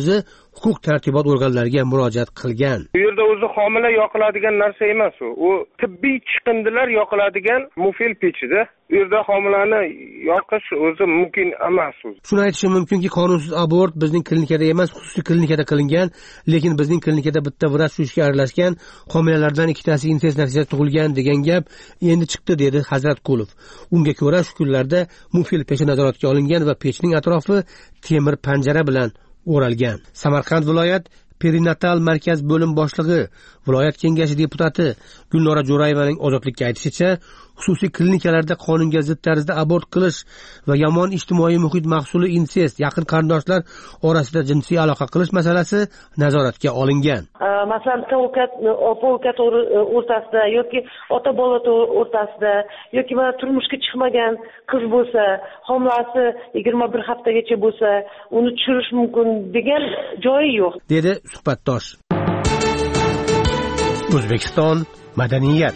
o'zi huquq tartibot organlariga murojaat qilgan. Bu yerda o'zi homila yoqiladigan narsa emas u tibbiy chiqindilar yoqiladigan mufil pechida. Bu yerda homilani yoqish o'zi mumkin emas. Shuni aytishim mumkinki, qonunsiz abort bizning klinikada emas, xususiy klinikada qilingan, lekin bizning klinikada bitta vrach shu ishga aralashgan, homilalardan ikkitasi insest natijasida tug'ilgan degan gap endi chiqdi, dedi Hazrat Qulov. Unga ko'ra shu kunlarda mufil pechi nazoratga olingan va pechning atrofi temir panjara bilan o'ralgan. Samarqand viloyat perinatal markaz bo'lim boshlig'i, viloyat kengashi deputati Gulnora Jo'rayevaning Ozodlikka aytishicha, xususiy klinikalarda qonunga zid tarzda abort qilish va yomon ijtimoiy muhit mahsuli insest, yaqin qarindoshlar orasida jinsiy aloqa qilish masalasi nazoratga olingan. Masalan, opa-uka o'rtasida yoki ota-bola o'rtasida yoki mana turmushga chiqmagan qiz bo'lsa, homilasi 21 haftagacha bo'lsa, uni tushirish mumkin degan joyi yo'q, dedi suhbatdosh. O'zbekiston madaniyat.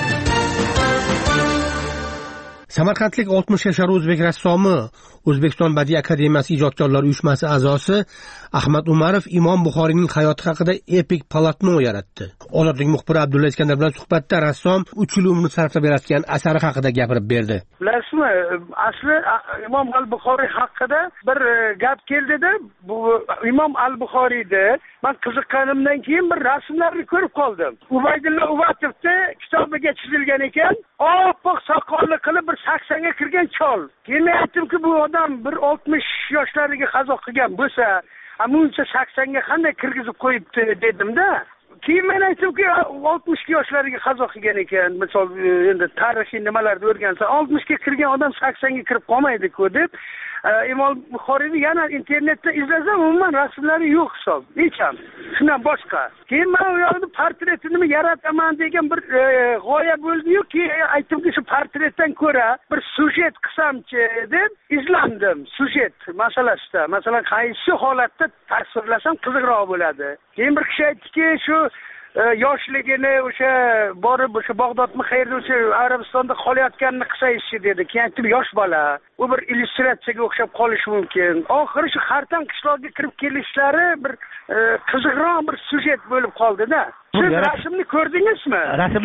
Samarqandlik 60 yashar o'zbek rassomi, O'zbekiston Badiiy akademiyasi ijodkorlar uyushmasi a'zosi Ahmad Umarov Imom Buxoriyning hayoti haqida epik polotno yaratdi. Ozodlik muxbiri Abdulla Iskandar bilan suhbatda rassom 3 yil umrini sarflab yaratgan asari haqida gapirib berdi. Bilasizmi, asli Imom al-Buxoriy haqida bir gap keldida, bu Imom al-Buxoriyda men qiziqqanimdan keyin bir rasmlarni ko'rib qoldim. Ubaydulla Uvatovda kitobiga chizilgan ekan, oppoq soqolli qilib bir 80 ga kirgan chol. Keyin aytdimki, bu odam bir 60 yoshlariga qazo qilgan bo'lsa, muncha 80 ga qanday kirgizib qo'yibdi dedimda. Keyin men aytdimki, 60 yoshlariga qazo qilgan ekan. Misol endi tarixiy nimalarni o'rgansa, 60 ga kirgan odam 80 ga kirib qolmaydi-ku deb, Imom Buxoriyni yana internetda izlasam, umuman rasmlari yo'q hisob. Necham. Shundan boshqa. Keyin men u yoqda portretini yarataman degan bir g'oya bo'ldi-yu, keyin aytdimki, shu portretdan ko'ra bir sujet qilsamchi deb izlandim. Sujet masalasida. Masalan, qaysi holatda tasvirlasam qiziqroq bo'ladi. Keyin bir kishi aytdiki, shu yoshligini o'sha borib o'sha Bag'dodmi qayerda o'sha Arabistonda qolayotganini qisaychi dedi. Keyin aytdim, yosh bola, u bir illyustratsiyaga o'xshab qolishi mumkin. Oxiri shu Xartan qishlog'iga kirib kelishlari bir qiziqroq bir sujet bo'lib qoldi-da. Siz rasmni ko'rdingizmi?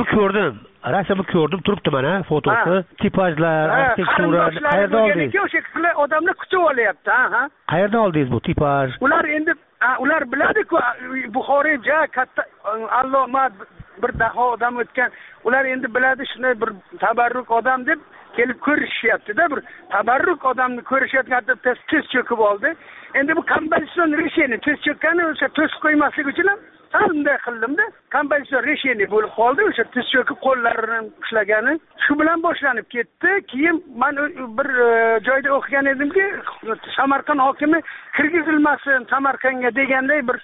Rasmni ko'rdim, turibdi mana fotosi, tipajlar, arxitektura, qayerda oldingiz? O'sha odamlar kutib olyapti, ha. Qayerda oldingiz bu tipaj? Ular biladi-ku, Buxoriyga katta alloma bir daho odam o'tgan. Ular endi biladi, shunday bir tabarruk odam deb kelib ko'rishyapti-da, bir tabarruk odamni ko'rishyapti, tez cho'kib oldi. Endi bu kompozitsion решение, tez cho'kkani o'sha to'sib qo'ymaslik uchun ham bunday qildim-da. Kompozitsion решение bo'lib qoldi, o'sha tez cho'kib qo'llarini ushlagani. Shu bilan boshlanib ketdi. Keyin men bir joyda o'qigan edimki, Samarqand hokimi kirgizilmasin Samarqandga deganday bir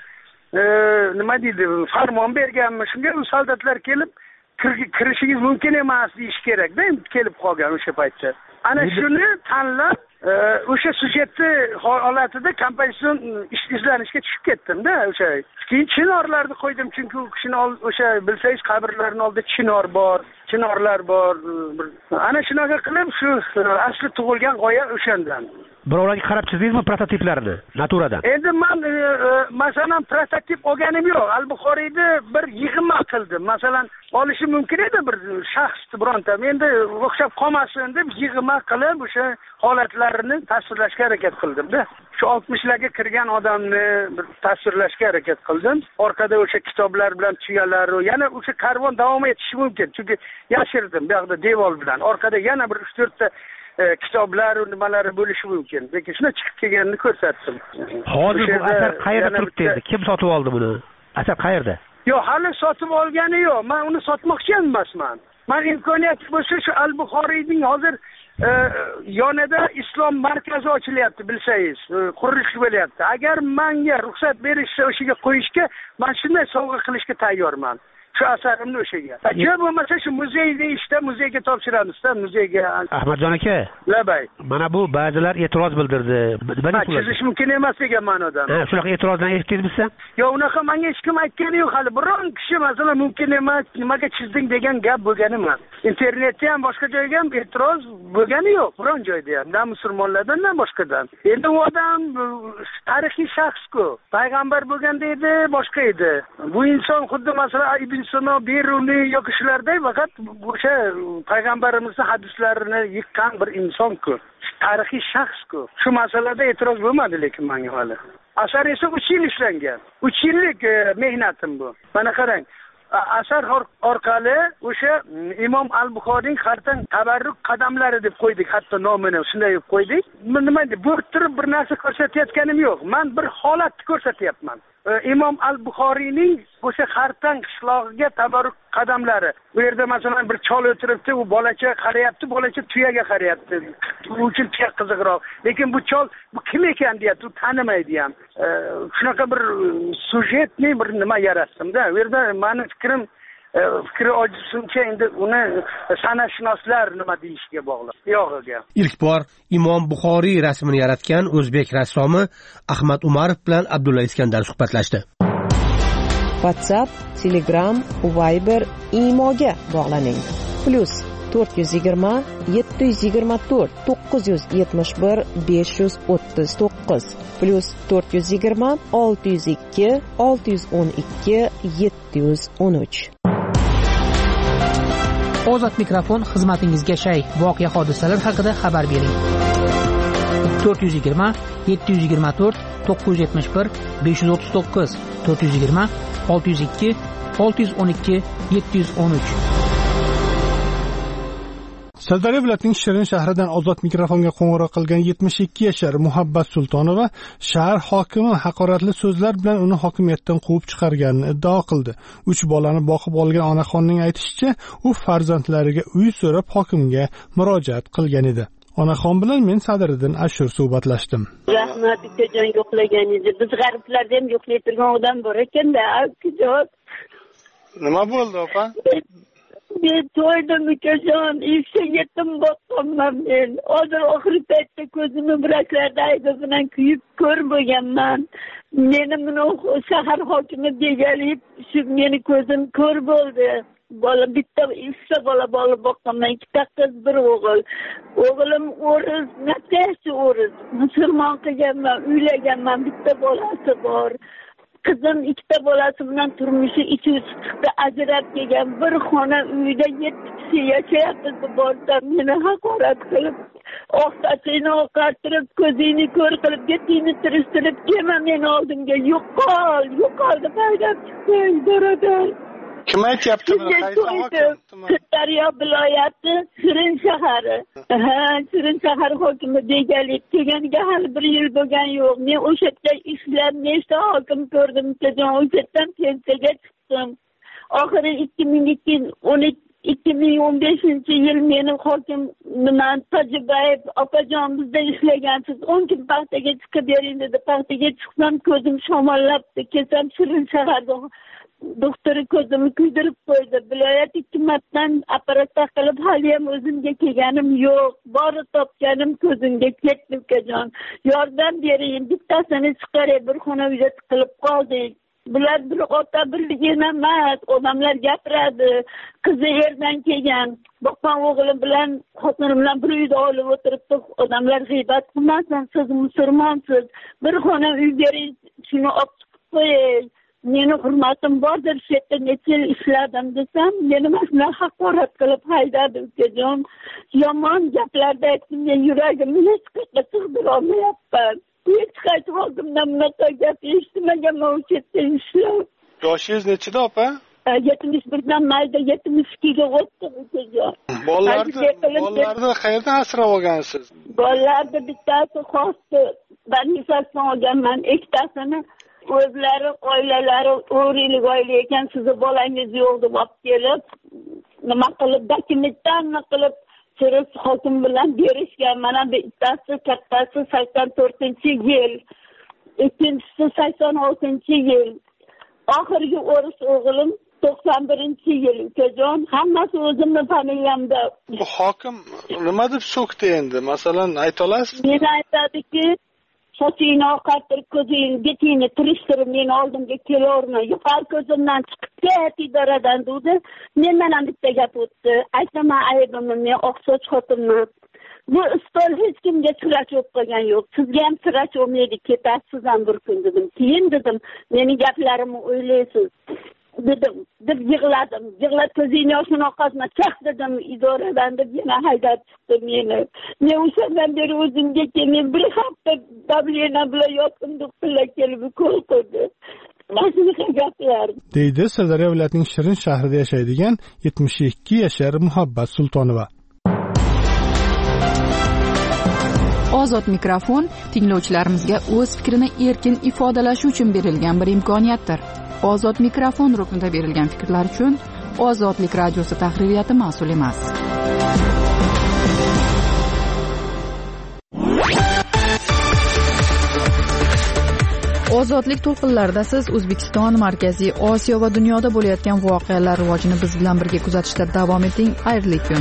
nima deydi, farmon berganmi. Shunga u soldatlar kelib kirishingiz mumkin emas deyish kerak-da, endi kelib qolgan o'sha paytda. Ana shuni tanlab o'sha sujetni holatida kompozitsion izlanishga tushib ketdim-da o'sha. Keyin chinorlarni qo'ydim, chunki u kishini o'sha bilsangiz qabrlarining oldida chinorlar bor. Ana shunaqa qilib shu asli tug'ilgan g'oya o'shandan. Birovlarga qarab chizdingizmi prototiplarini naturadan? Endi men masalan prototip olganim yo'q. Al-Buxoriyni bir yig'ma qildim. Masalan, olishi mumkin edi bir shaxsni bironta. Endi o'xshab qolmasin deb yig'ma qilib o'sha holatlarini tasvirlashga harakat qildim-da. Shu 60larga kirgan odamni bir tasvirlashga harakat qildim. Orqada o'sha kitoblar bilan tuyalar, yana o'sha karvon davom etishi mumkin. Chunki yashirdim bu yoqda devor bilan. Orqada yana bir 3-4 ta kitoblar va nimalari bo'lishi mumkin. Lekin shuna chiqib kelganini ko'rsatdim. Hozir bu asar qayerda turibdi endi? Kim sotib oldi buni? Asar qayerda? Yo'q, hali sotib olgani yo'q. Men uni sotmoqchi emasman. Men imkoniyat bo'lsa shu Al-Buxoriyning hozir yonida islom markazi ochilyapti, bilsangiz, qurilish bo'lyapti. Agar menga ruxsat berishsa o'shaga qo'yishga, men shunday sovg'a qilishga tayyorman. shu asarimni o'shaga. Agar bo'lmasa shu muzeyda ishda muzeyga topshiramizda, muzeyga. Ahmadjon aka. Labay. Mana bu ba'zilar e'tiroz bildirdi. Chizish mumkin emas degan ma'noda. Shunaqa e'tirozdan eshitdingizmi? Yo'q, unaqa menga hech kim aytgani yo'q hali. Biron kishi masalan mumkin emas, nimaga chizding degan gap bo'lgani emas. Internetda ham boshqa joyga ham e'tiroz bo'lgani yo'q, biron joyda ham. Na musulmonlardan, na boshqadan. Endi u odam tarixiy shaxs-ku. Payg'ambar bo'lganda edi, boshqa edi. Bu inson xuddi masalan Ibn Sino, Beruniy yoki shularday faqat o'sha payg'ambarimizning hadislarini yiqqan bir inson-ku. Tarixiy shaxs-ku. Shu masalada e'tiroz bo'lmadi lekin menga hali. Asar esa 3 yil ishlangan. 3 yillik mehnatim bu. Mana qarang. Asar orqali o'sha Imom al-Buxoriyning Xartan tabarruk qadamlari deb qo'ydik, hatto nomini shunday deb qo'ydik. Nima deb bo'rttirib bir narsa ko'rsatayotganim yo'q. Men bir holatni ko'rsatyapman. Imom al-Buxoriyning o'sha Xartan qishlog'iga tabarruk qadamlari. Bu yerda masalan bir chol o'tiribdi, u bolacha qarayapti, bolacha tuyaga qarayapti. U uchun tuya qiziqroq. Lekin bu chol bu kim ekan deyapti, u tanimaydi ham. Shunaqa bir sujetni bir nima yaratdim-da. Bu yerda meni fikri ojizimcha endi uni san'atshunoslar nima deyishga bog'liq. Yo'q. Ilk bor Imom Buxoriy rasmini yaratgan o'zbek rassomi Ahmad Umarov bilan Abdulla Iskandar suhbatlashdi. WhatsApp, Telegram, Viber, Imoga bog'laning. +420 724 971 539 +420 602 612 713. Ozod mikrofon xizmatingizga shay. Voqea hodisalar haqida xabar bering. 420 724 971 539 420 602 612 713. Sirdaryo viloyatining Shirin shahridan ozod mikrofonga qo'ng'iroq qilgan 72 yashar Muhabbat Sultonova shahar hokimi haqoratli so'zlar bilan uni hokimiyatdan quvib chiqarganini iddao qildi. 3 bolani boqib olgan onaxonning aytishicha, u farzandlariga uy so'rab hokimga murojaat qilgan edi. Onaxon bilan men Sadriddin Ashur suhbatlashdim. Rahmat ukajon yo'qlaganingizda biz g'ariblarda ham yo'qlay turgan odam bor ekan-da, ukajon. Nima bo'ldi, opa? Men to'ydim ukajon, ishga yetim boqqanman men. Hozir oxirgi paytda ko'zimni biraklarda aybi bilan kuyib ko'r bo'lganman. Meni buni shahar hokimi degalib, shu meni ko'zim ko'r bo'ldi. Bola bitta ikkita bola boqqanman, 2 qiz, 1 o'g'il. O'g'lim o'ris, natasi o'ris. Musulmon qilganman, uylaganman, bitta bolasi bor. Qizim 2 bolasi bilan turmushi ichi-chiqda ajrab kelgan, bir xona uyda 7 kishi yashayapmiz. Borda meni haqorat qilib, oqsatini oqartirib, ko'zingni ko'r qilib, getini tirishtirib, kelma meni oldimga, yo'qol deb haydab chiqdi idoradan. Kim aytyapti buni? Sirdaryo viloyati Shirin shahari. Shirin shahar hokimi degalik kelganiga hali 1 yil bo'lgan yo'q. Men o'sha yerda ishlab nechta hokim ko'rdim, o'sha yerdan pensiyaga chiqdim. Oxiri 2015-yil meni hokim Tojibayev opajon bizda ishlagansiz, 10 kun paxtaga chiqib bering dedi. Paxtaga chiqsam ko'zim shamollabdi. Kelsam Shirin shaharda doktori ko'zimni kuydirib qo'ydi. Viloyat hukumatdan apparat taqilib hali ham o'zimga kelganim yo'q. Bori topganim ko'zimga ketdi ukajon. Yordam bering, bittasini chiqaray, bir xona uyda tiqilib qoldik. Bular bir ota birligini emas, odamlar gapiradi. Qizi yerdan kelgan. Boqqan o'g'lim bilan xotinim bilan bir uyda olib o'tiribdi. Odamlar g'iybat qilmasin, siz musulmonsiz. Bir xona uy bering, shuni olib qo'ying. Meni hurmatim bordir, shu yerda necha yil ishladim desam, meni mana haqorat qilib haydadi ukajon. Yomon gaplarda aytdim, men yuragimni hech qayerga sig'dira olmayapman. Hech qaysi hokimdan bunaqa gap eshitmaganman o'sha yerda ishlab. Yoshingiz nechida, opa? 71dan mayda 72ga o'tdim ukajon. Bolalarni qayerdan asrab olgansiz? Bolalarni bittasi xosdi, bannisasidan olganman, ikkitasini o'zlari oilalari o'g'rilik oila ekan, sizni bolangiz yo'q deb olib kelib, nima qilib dokumentdan qilib Shirin hokim bilan berishgan. Mana bittasi kattasi 84-yil, ikkinchisi 86-yil. Oxirgi o'ris o'g'lim 91-yil ukajon, hammasi o'zimni familiyamda. Bu hokim nima deb so'kdi endi? Masalan, ayta olasiz? Men aytadiki, sochingni oqartirib, ko'zingni, betingni tirishtirib, meni oldimga kelaverma. Yuqori ko'zimdan chiqib ket idoradan dedi. Mendan ham bitta gap o'tdi. Aytaman aybimni, men oqsoch xotinman. Bu stol hech kimga sira cho'p qilgan yo'q. Sizga ham sira cho'maydi, ketasiz ham bir kun dedim. Keyin dedim, meni gaplarimni o'ylaysiz. Dedim, deb yig'ladim. Yig'lab ko'zingni yoshini oqazma, chiq dedim idoradan deb yana haydab chiqdi meni. Men o'shandan beri o'zimga kelmay bir hafta dablina bilan yotdim, doktorlar kelib ko'l qo'ydi. Shunaqa gaplar. Deydi Sirdaryo viloyatining Shirin shahrida yashaydigan 72 yashar Muhabbat Sultonova. Ozod mikrofon tinglovchilarimizga o'z fikrini erkin ifodalashi uchun berilgan bir imkoniyatdir. Ozod mikrofon ruknida berilgan fikrlar uchun Ozodlik radiosi tahririyati mas'ul emas. Ozodlik to'lqinlarida siz O'zbekiston, Markaziy Osiyo va dunyoda bo'layotgan voqealar rivojini biz bilan birga kuzatishda davom eting. Xayrli kun.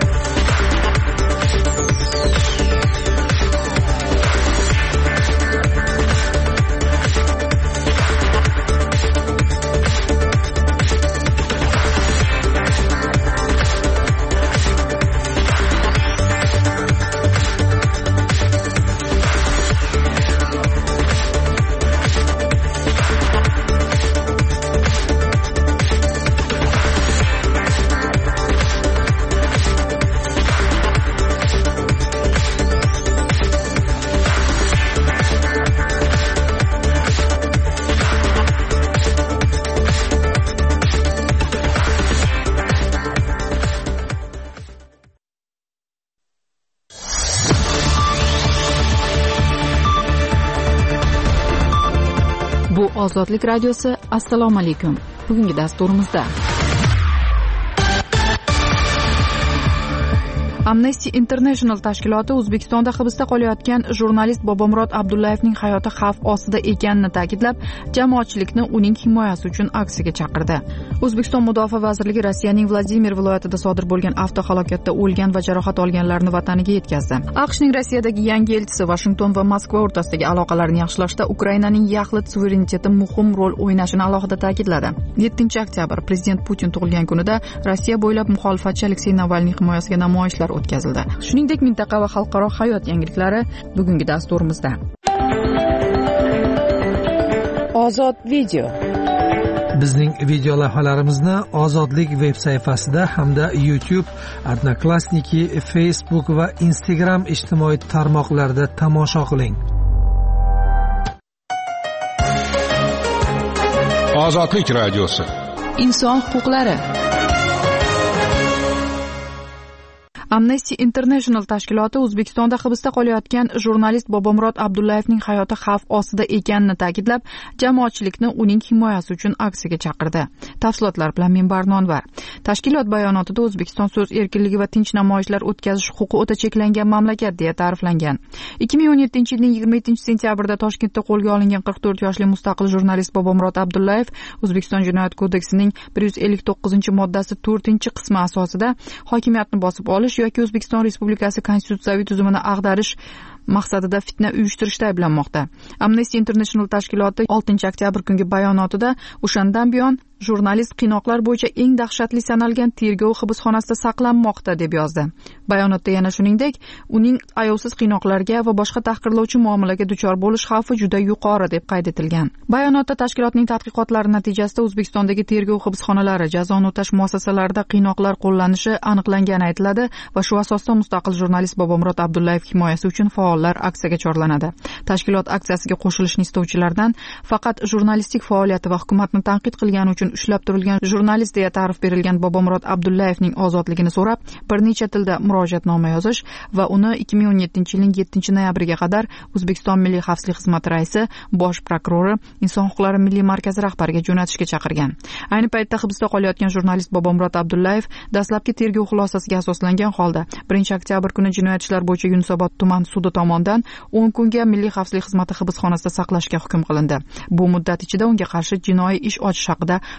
Bu Ozodlik radiosi. Assalomu alaykum. Bugungi dasturimizda Amnesty International tashkiloti O'zbekistonda hibsda qolayotgan jurnalist Bobomurod Abdullayevning hayoti xavf ostida ekanini ta'kidlab, jamoatchilikni uning himoyasi uchun aksiyaga chaqirdi. O'zbekiston Mudofaa vazirligi Rossiyaning Vladimir viloyatida sodir bo'lgan avtohalokatda o'lgan va jarohat olganlarni vataniga yetkazdi. AQShning Rossiyadagi yangi elchisi Washington va Moskva o'rtasidagi aloqalarni yaxshilashda Ukrainaning yaxlit suvereniteti muhim rol o'ynashini alohida ta'kidladi. 7-oktyabr prezident Putin tug'ilgan kunida Rossiya bo'ylab muxolifatchi Aleksey Navalniy himoyasiga namoyishlar o'tkazildi. Shuningdek, mintaqa va xalqaro hayot yangiliklari bugungi dasturimizda. Ozod video. Bizning video lavhalarimizni Ozodlik veb sayfasida hamda YouTube, Odnoklassniki, Facebook va Instagram ijtimoiy tarmoqlarida tomosha qiling. Ozodlik radiosi. Inson huquqlari. Amnesty International tashkiloti O'zbekistonda hibsda qolayotgan jurnalist Bobomurod Abdullayevning hayoti xavf ostida ekanini ta'kidlab, jamoatchilikni uning himoyasi uchun aksiyaga chaqirdi. Tafsilotlar bilan men Barnonvar. Tashkilot bayonotida O'zbekiston so'z erkinligi va tinch namoyishlar o'tkazish huquqi o'ta cheklangan mamlakat deya ta'riflangan. 2017-yilning 27-sentyabrda Toshkentda qo'lga olingan 44 yoshli mustaqil jurnalist Bobomurod Abdullayev O'zbekiston Jinoyat kodeksining 159-moddasi 4-qismi asosida hokimiyatni bosib olish yoki O'zbekiston Respublikasi konstitutsiyaviy tuzumini ag'darish maqsadida fitna uyushtirishda ayblanmoqda. Amnesty International tashkiloti 6-oktyabr kungi bayonotida o'shandan buyon jurnalist qiynoqlar bo'yicha eng dahshatli sanalgan tergov hibsxonasida saqlanmoqda deb yozdi. Bayonotda yana shuningdek, uning ayovsiz qiynoqlarga va boshqa tahqirlovchi muomalaga duchor bo'lish xavfi juda yuqori deb qayd etilgan. Bayonotda tashkilotning tadqiqotlari natijasida O'zbekistondagi tergov hibsxonalari, jazoni o'tash muassasalarida qiynoqlar qo'llanishi aniqlangani aytiladi va shu asosda mustaqil jurnalist Bobomurod Abdullayev himoyasi uchun faollar aksiyaga chorlanadi. Tashkilot aksiyasiga qo'shilishni istovchilardan faqat jurnalistik faoliyati va hukumatni tanqid qilgani uchun ushlab turilgan jurnalist deya ta'rif berilgan Bobomurod Abdullayevning ozodligini so'rab, bir necha tilda murojaatnoma yozish va uni 2017-yilning 7-noyabriga qadar O'zbekiston Milliy xavfsizlik xizmati raisi, bosh prokurori, Inson huquqlari milliy markazi rahbariga jo'natishga chaqirgan. Ayni paytda hibsda qolayotgan jurnalist Bobomurod Abdullayev dastlabki tergov xulosasiga asoslangan holda 1-oktyabr kuni jinoyat ishlar bo'yicha Yunusobod tuman sudi tomonidan 10 kunga Milliy xavfsizlik xizmati hibsxonasida saqlashga hukm qilindi. Bu muddat ichida unga qarshi jinoiy ish ochish haqida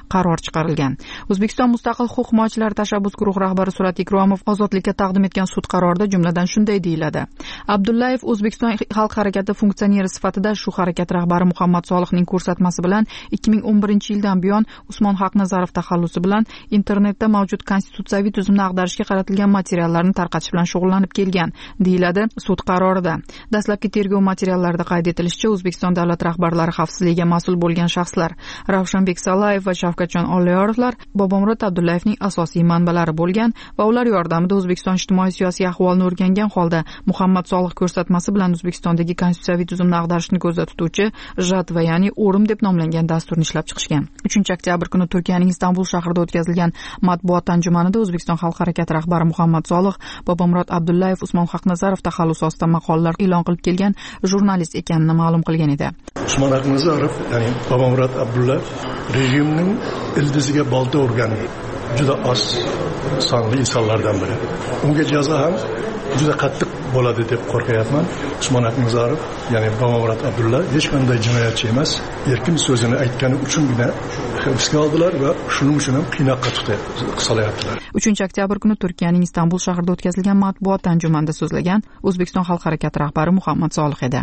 qaror chiqarilgan. O'zbekiston mustaqil huquq himoyachilari tashabbus guruhi rahbari Surat Ikromov ozodlikka taqdim etgan sud qarorida jumladan shunday deyiladi: Abdullayev O'zbekiston xalq harakati funksioneri sifatida shu harakat rahbari Muhammad Solihning ko'rsatmasi bilan 2011-yildan buyon Usmon Haqnazarov taxallusi bilan internetda mavjud konstitutsiyaviy tuzumni ag'darishga qaratilgan materiallarni tarqatish bilan shug'ullanib kelgan, deyiladi sud qarorida. Dastlabki tergov materiallarida qayd etilishicha, O'zbekiston davlat rahbarlari xavfsizligiga mas'ul bo'lgan shaxslar Ravshanbek Salayev va Shavkatjon Olloyorovlar Bobomurod Abdullayevning asosiy manbalari bo'lgan va ular yordamida O'zbekiston ijtimoiy-siyosiy ahvolini o'rgangan holda Muhammad Solih ko'rsatmasi bilan O'zbekistondagi konstitutsiyaviy tuzumni ag'darishni ko'zda tutuvchi JATV, ya'ni O'rim deb nomlangan dasturni ishlab chiqishgan. 3-oktyabr kuni Turkiyaning Istanbul shahrida o'tkazilgan matbuot anjumanida O'zbekiston xalq harakati rahbari Muhammad Solih, Bobomurod Abdullayev, Usmon Haqnazarov taxallusi ostida maqolalar e'lon qilib kelgan jurnalist ekanini ma'lum qilgan edi. Usmon Haqnazarov, ya'ni Bobomurod Abdullayev rejimning ildiziga bolta urgan juda oz sonli insonlardan biri. Unga jazo ham juda qattiq bo'ladi deb qo'rqayapman. Usmon Haqnazarov, ya'ni Bobomurod Abdullayev hech qanday jinoyatchi emas, erkin so'zini aytgani uchungina hibsga oldilar va shuning uchun ham qiynoqqa solayaptilar. 3-oktyabr kuni Turkiyaning Istanbul shahrida o'tkazilgan matbuot anjumanida so'zlagan O'zbekiston xalq harakati rahbari Muhammad Solih edi.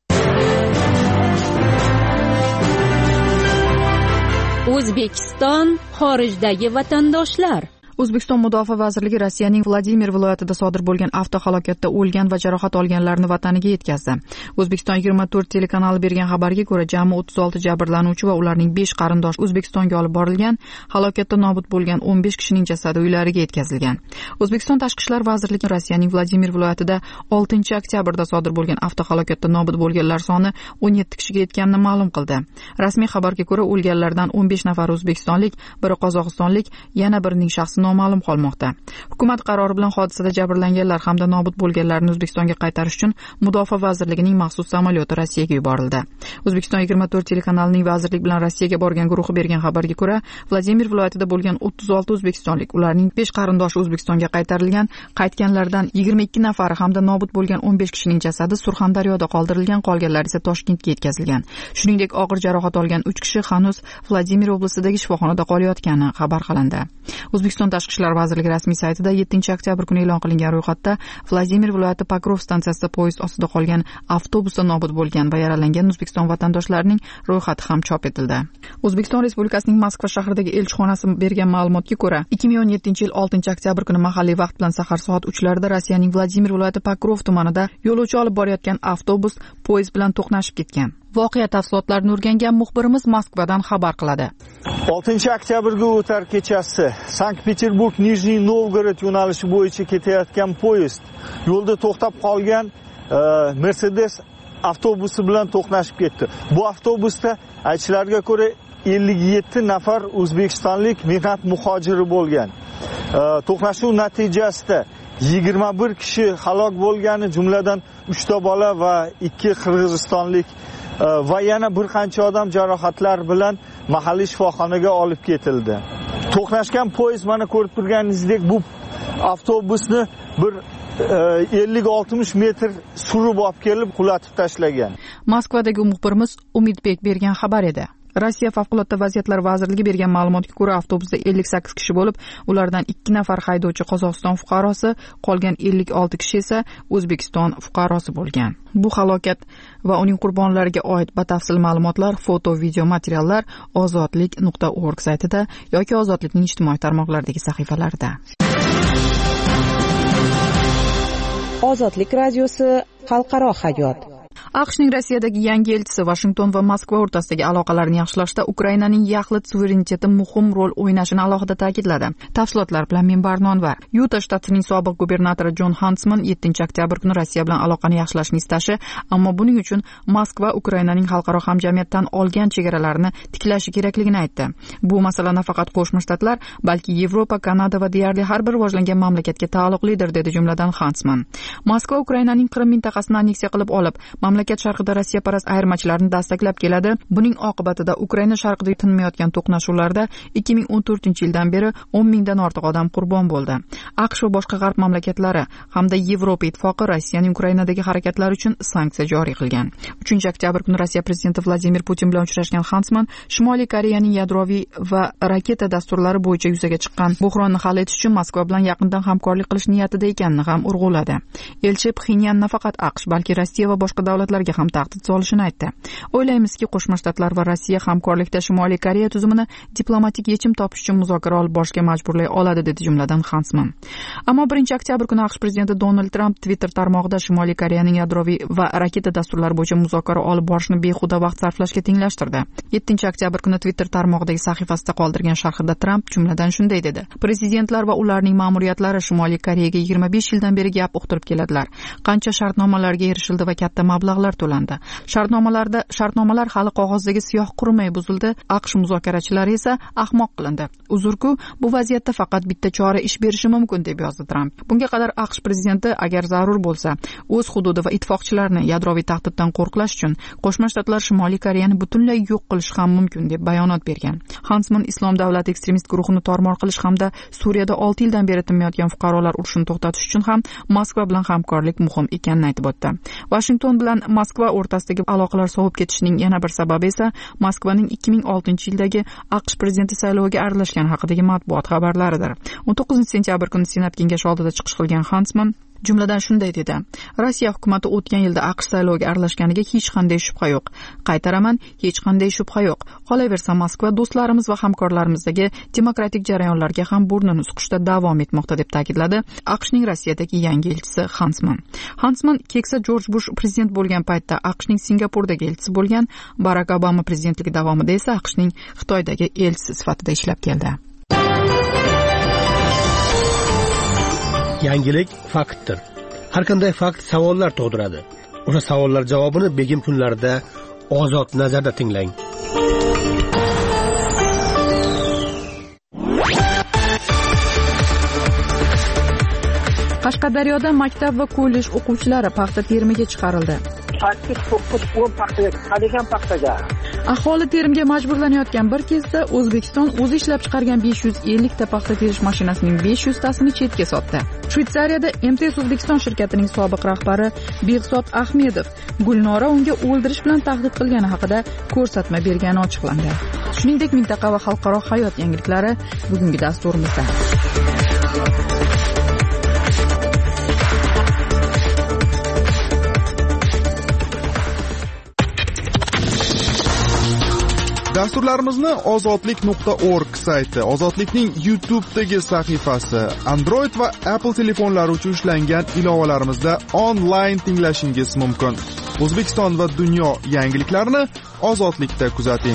O'zbekiston xorijdagi vatandoshlar. O'zbekiston Mudofaa vazirligi Rossiyaning Vladimir viloyatida sodir bo'lgan avtohalokatda o'lgan va jarohat olganlarni vataniga yetkazdi. O'zbekiston 24 telekanali bergan xabarga ko'ra, jami 36 jabrlanuvchi va ularning 5 qarindoshi O'zbekistonga olib borilgan. Halokatda nobud bo'lgan 15 kishining jasadi uylariga yetkazilgan. O'zbekiston Tashqi ishlar vazirligi Rossiyaning Vladimir viloyatida 6-oktyabrda sodir bo'lgan avtohalokatda nobud bo'lganlar soni 17 kishiga yetganini ma'lum qildi. Rasmiy xabarga ko'ra, o'lganlardan 15 nafari o'zbekistonlik, biri qozog'istonlik, yana birining shaxsi noma'lum qolmoqda. Hukumat qarori bilan hodisada jabrlanganlar hamda nobud bo'lganlarni O'zbekistonga qaytarish uchun Mudofaa vazirligining maxsus samolyoti Rossiyaga yuborildi. O'zbekiston 24 telekanalining vazirlik bilan Rossiyaga borgan guruhi bergan xabarga ko'ra, Vladimir viloyatida bo'lgan 36 o'zbekistonlik, ularning 5 qarindoshi O'zbekistonga qaytarilgan, qaytganlardan 22 nafari hamda nobud bo'lgan 15 kishining jasadi Surxondaryoda qoldirilgan, qolganlar esa Toshkentga yetkazilgan. Shuningdek, og'ir jarohat olgan 3 kishi hanuz Vladimir oblasidagi shifoxonada qolayotgani xabar qilindi. O'zbekiston Tashqi ishlar vazirligi rasmiy saytida 7-oktyabr kuni e'lon qilingan ro'yxatda Vladimir viloyati Pokrov stansiyasida poyezd ostida qolgan avtobusda nobud bo'lgan va yaralangan O'zbekiston vatandoshlarining ro'yxati ham chop etildi. O'zbekiston Respublikasining Moskva shahridagi elchixonasi bergan ma'lumotga ko'ra, 2017-yil 6-oktyabr kuni mahalliy vaqt bilan sahar soat 3larda Rossiyaning Vladimir viloyati Pokrov tumanida yo'lovchi olib borayotgan avtobus poyezd bilan to'qnashib ketgan. Voqea tafsilotlarini o'rgangan muxbirimiz Moskvadan xabar qiladi. 6-oktyabrga o'tar kechasi Sankt-Peterburg Nijniy Novgorod yo'nalishi bo'yicha ketayotgan poyezd yo'lda to'xtab qolgan Mercedes avtobusi bilan to'qnashib ketdi. Bu avtobusda aytishlariga ko'ra 57 nafar o'zbekistonlik mehnat muhojiri bo'lgan. To'qnashuv natijasida 21 kishi halok bo'lgani, jumladan 3 ta bola va 2 qirg'izistonlik va yana bir qancha odam jarohatlar bilan mahalliy shifoxonaga olib ketildi. To'qnashgan poyezd, mana ko'rib turganingizdek, bu avtobusni bir 50-60 metr surib olib kelib qulatib tashlagan. Moskvadagi muxbirimiz Umidbek bergan xabar edi. Rossiya favqulodda vaziyatlar vazirligi bergan ma'lumotga ko'ra, avtobusda 58 kishi bo'lib, ulardan 2 nafar haydovchi Qozog'iston fuqarosi, qolgan 56 kishi esa O'zbekiston fuqarosi bo'lgan. Bu halokat va uning qurbonlariga oid batafsil ma'lumotlar, foto, video materiallar ozodlik.org saytida yoki Ozodlikning ijtimoiy tarmoqlaridagi sahifalarida. Ozodlik radiosi xalqaro hayot. AQShning Rossiyadagi yangi elchisi Washington va Moskva o'rtasidagi aloqalarni yaxshilashda Ukrainaning yaxlit suvereniteti muhim rol o'ynashini alohida ta'kidladi. Tafsilotlar bilan men Barnonvar. Yuta shtatining sobiq gubernatori Jon Hansman 7-oktyabr kuni Rossiya bilan aloqani yaxshilashni istashi, ammo buning uchun Moskva Ukrainaning xalqaro hamjamiyatdan olgan chegaralarini tiklashi kerakligini aytdi. Bu masala nafaqat Qo'shma Shtatlar, balki Yevropa, Kanada va deyarli har bir rivojlangan mamlakatga taalluqlidir, dedi jumladan Hansman. Moskva Ukrainaning Qrim mintaqasini anneksiya qilib olib, mamlakat mamlakat sharqida rossiyaparast ayirmachilarni dastaklab keladi. Buning oqibatida Ukraina sharqida tinmayotgan to'qnashuvlarda 2014-yildan beri 10 mingdan ortiq odam qurbon bo'ldi. AQSh va boshqa g'arb mamlakatlari hamda Yevropa ittifoqi Rossiyaning Ukrainadagi harakatlari uchun sanksiya joriy qilgan. 3-oktyabr kuni Rossiya prezidenti Vladimir Putin bilan uchrashgan Hansman Shimoliy Koreyaning yadroviy va raketa dasturlari bo'yicha yuzaga chiqqan buhronni hal etish uchun Moskva bilan yaqindan hamkorlik qilish niyatida ekanini ham urg'uladi. Elchi Pxenyan nafaqat AQSh, balki Rossiya va boshqa davlatlarga ham tahdid solishini aytdi. O'ylaymizki, Qo'shma Shtatlar va Rossiya hamkorlikda Shimoliy Koreya tuzumini diplomatik yechim topish uchun muzokara olib borishga majburlay oladi, dedi jumladan Hansman. Ammo 1-oktyabr kuni AQSh prezidenti Donald Tramp Twitter tarmog'ida Shimoliy Koreyaning yadroviy va raketa dasturlari bo'yicha muzokara olib borishni behuda vaqt sarflashga tenglashtirdi. 7-oktyabr kuni Twitter tarmog'idagi sahifasida qoldirgan sharhida Tramp jumladan shunday dedi: Prezidentlar va ularning ma'muriyatlari Shimoliy Koreyaga 25 yildan beri gap uqtirib keladilar. Qancha shartnomalarga erishildi va katta mablag'lar to'landi. Shartnomalar hali qog'ozdagi siyoh qurimay buzildi. AQSh muzokarachilari esa ahmoq qilindi. Uzr-ku, bu vaziyatda faqat bitta chora ish berishi mumkin, deb yozdi Tramp. Bunga qadar AQSh prezidenti agar zarur bo'lsa, o'z hududi va ittifoqchilarini yadroviy tahdiddan qo'riqlash uchun Qo'shma Shtatlar Shimoliy Koreyani butunlay yo'q qilish ham mumkin, deb bayonot bergan. Hansman Islom davlati ekstremist guruhini tormor qilish hamda Suriyada 6 yildan beri tinmayotgan fuqarolar urushini to'xtatish uchun ham Moskva bilan hamkorlik muhim ekanini aytib o'tdi. Washington bilan Moskva o'rtasidagi aloqalar sovib ketishining yana bir sababi esa Moskvaning 2006-yildagi AQSh prezidenti sayloviga aralashgani haqidagi matbuot xabarlaridir. 19-sentyabr kuni Senat kengashi oldida chiqish qilgan Hansman jumladan shunday dedi: Rossiya hukumati o'tgan yilda AQSh sayloviga aralashganiga hech qanday shubha yo'q. Qaytaraman, hech qanday shubha yo'q. Qolaversa, Moskva do'stlarimiz va hamkorlarimizdagi demokratik jarayonlarga ham burnini suqishda davom etmoqda, deb ta'kidladi AQShning Rossiyadagi yangi elchisi Hansman. Hansman keksa Jorj Bush prezident bo'lgan paytda AQShning Singapurdagi elchisi bo'lgan, Barak Obama prezidentligi davomida esa AQShning Xitoydagi elchisi sifatida ishlab keldi. Yangilik faktdir. Har qanday fakt savollar tug'diradi. O'sha savollar javobini begim kunlarida Ozod nazarda tinglang. Qashqadaryoda maktab va kollej o'quvchilari paxta terimiga chiqarildi. 8-9-10 paxtaga, qolgan paxtaga. Aholi terimga majburlanayotgan bir kezda O'zbekiston o'zi ishlab chiqargan 550 ta paxta terish mashinasining 500 tasini chetga sotdi. Shvetsariyada MTS O'zbekiston shirkatining sobiq rahbari Behzod Ahmedov Gulnora unga o'ldirish bilan tahdid qilgani haqida ko'rsatma bergani ochiqlandi. Shuningdek, mintaqa va xalqaro hayot yangiliklari bugungi dasturimizda. Dasturlarimizni ozodlik.org sayti, Ozodlikning YouTube'dagi sahifasi, Android va Apple telefonlari uchun ishlangan ilovalarimizda onlayn tinglashingiz mumkin. O'zbekiston va dunyo yangiliklarini Ozodlikda kuzating.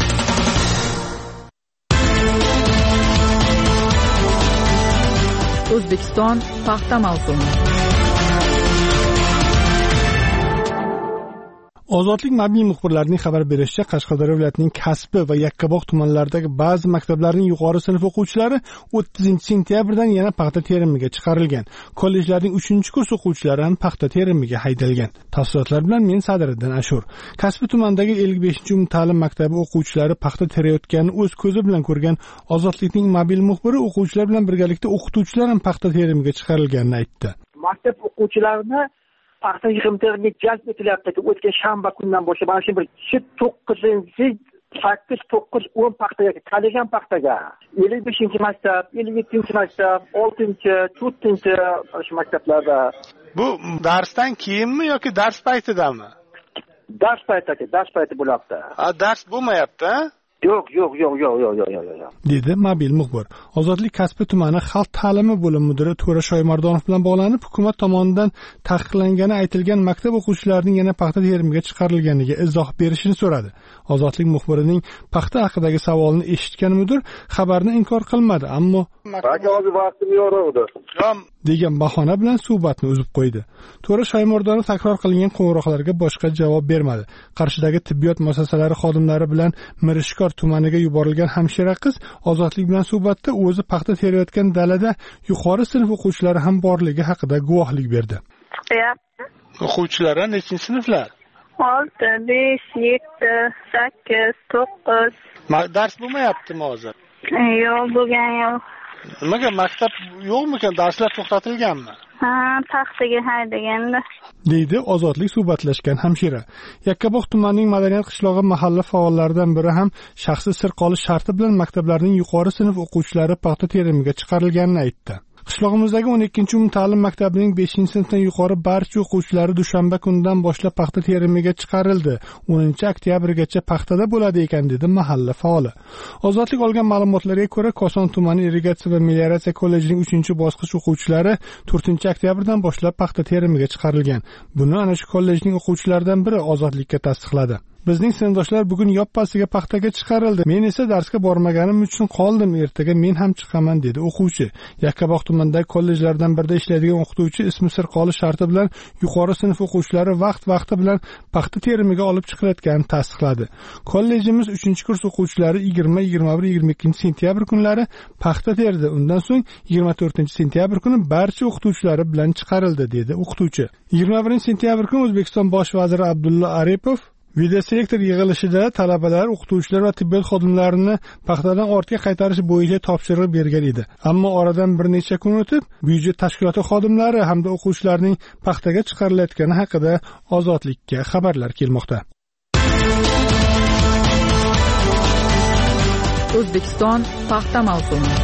O'zbekiston paxta mavsumi. Ozodlik mobil muxbirlarining xabar berishicha, Qashqadaryo viloyatining Kasbi va Yakkabog' tumanlaridagi ba'zi maktablarning yuqori sinf o'quvchilari 30-sentyabrdan yana paxta terimiga chiqarilgan. Kollejlarning 3-kurs o'quvchilari ham paxta terimiga haydalgan. Tafsilotlar bilan men Sadiriddin Ashur. Kasbi tumanidagi 55-ta'lim maktabi o'quvchilari paxta terayotganini o'z ko'zi bilan ko'rgan Ozodlikning mobil muxbiri o'quvchilar bilan birgalikda o'qituvchilar ham paxta terimiga chiqarilganini aytdi. Maktab o'quvchilarini paxta yig'im terimiga jalb etilyapti. O'tgan shanba kundan boshlab mana shu bir 9-chi 8-9-10 paxtaga, qolgan paxtaga 55-maktab, 57-maktab, 6-chi, 4-chi shu maktablarda. Bu darsdan keyinmi yoki dars paytidami? Dars payti bo'lyapti. Dars bo'lmayapti, ha? Yo'q. dedi mobil muxbir. Ozodlik Kasbi tumani xalq ta'limi bo'limi mudiri To'ra Shoymardonov bilan bog'lanib, hukumat tomonidan taqiqlangani aytilgan maktab o'quvchilarining yana paxta terimiga chiqarilganiga izoh berishini so'radi. Ozodlik muxbirining paxta haqidagi savolini eshitgan mudir xabarni inkor qilmadi, ammo vaqtim yo'q edi degan bahona bilan suhbatni uzib qo'ydi. To'ra Shoymardonov takror qilingan qo'ng'iroqlarga boshqa javob bermadi. Qarshidagi tibbiyot muassasalari xodimlari bilan Mirishkor tumaniga yuborilgan hamshira qiz Ozodlik bilan suhbatda o'zi paxta terayotgan dalada yuqori sinf o'quvchilari ham borligi haqida guvohlik berdi. O'quvchilar nechinchi sinflar? 6, 5, 7, 8, 9. Dars bo'lmayaptimi hozir? Yo'q, bo'lgan yo'q. Nimaga maktab yo'qmikan? Darslar to'xtatilganmi? Ha, paxtaga haydaganda. deydi ozodlik suhbatlashgan hamshira. Yakkabog' tumanining madaniyat qishlog'i mahalla faollaridan biri ham shaxsiy sir qolish sharti bilan maktablarning yuqori sinf o'quvchilari paxta terimiga chiqarilganini aytdi. Qishlog'imizdagi 12-umumta'lim maktabining 5-sinfdan yuqori barcha o'quvchilari dushanba kunidan boshlab paxta terimiga chiqarildi. 10-oktyabrgacha paxtada bo'ladi ekan, dedi mahalla faoli. Ozodlik olgan ma'lumotlarga ko'ra, Koson tumani irrigatsiya va melioratsiya kollejining 3-bosqich o'quvchilari 4-oktyabrdan boshlab paxta terimiga chiqarilgan. Buni ana shu kollejning o'quvchilaridan biri Ozodlikka tasdiqladi. Bizning sinfdoshlar bugun yoppasiga paxtaga chiqarildi. Men esa darsga bormaganim uchun qoldim. Ertaga men ham chiqaman, dedi o'quvchi. Yakkabog' tumanidagi kollejlardan birida ishlaydigan o'qituvchi ismi sir qolish sharti bilan yuqori sinf o'quvchilari vaqti bilan paxta terimiga olib chiqilayotganini tasdiqladi. Kollejimiz 3-kurs o'quvchilari 20, 21, 22 sentyabr kunlari paxta terdi. Undan so'ng 24 sentyabr kuni barcha o'qituvchilari bilan chiqarildi, dedi o'qituvchi. 21 sentyabr kuni O'zbekiston bosh vaziri Abdulla Aripov videoselektor yig'ilishida talabalar, o'qituvchilar va tibbiyot xodimlarini paxtadan ortga qaytarish bo'yicha topshiriq bergan edi. Ammo oradan bir necha kun o'tib, byudjet tashkiloti xodimlari hamda o'quvchilarning paxtaga chiqarilayotgani haqida Ozodlikka xabarlar kelmoqda. O'zbekiston paxta mavsumi.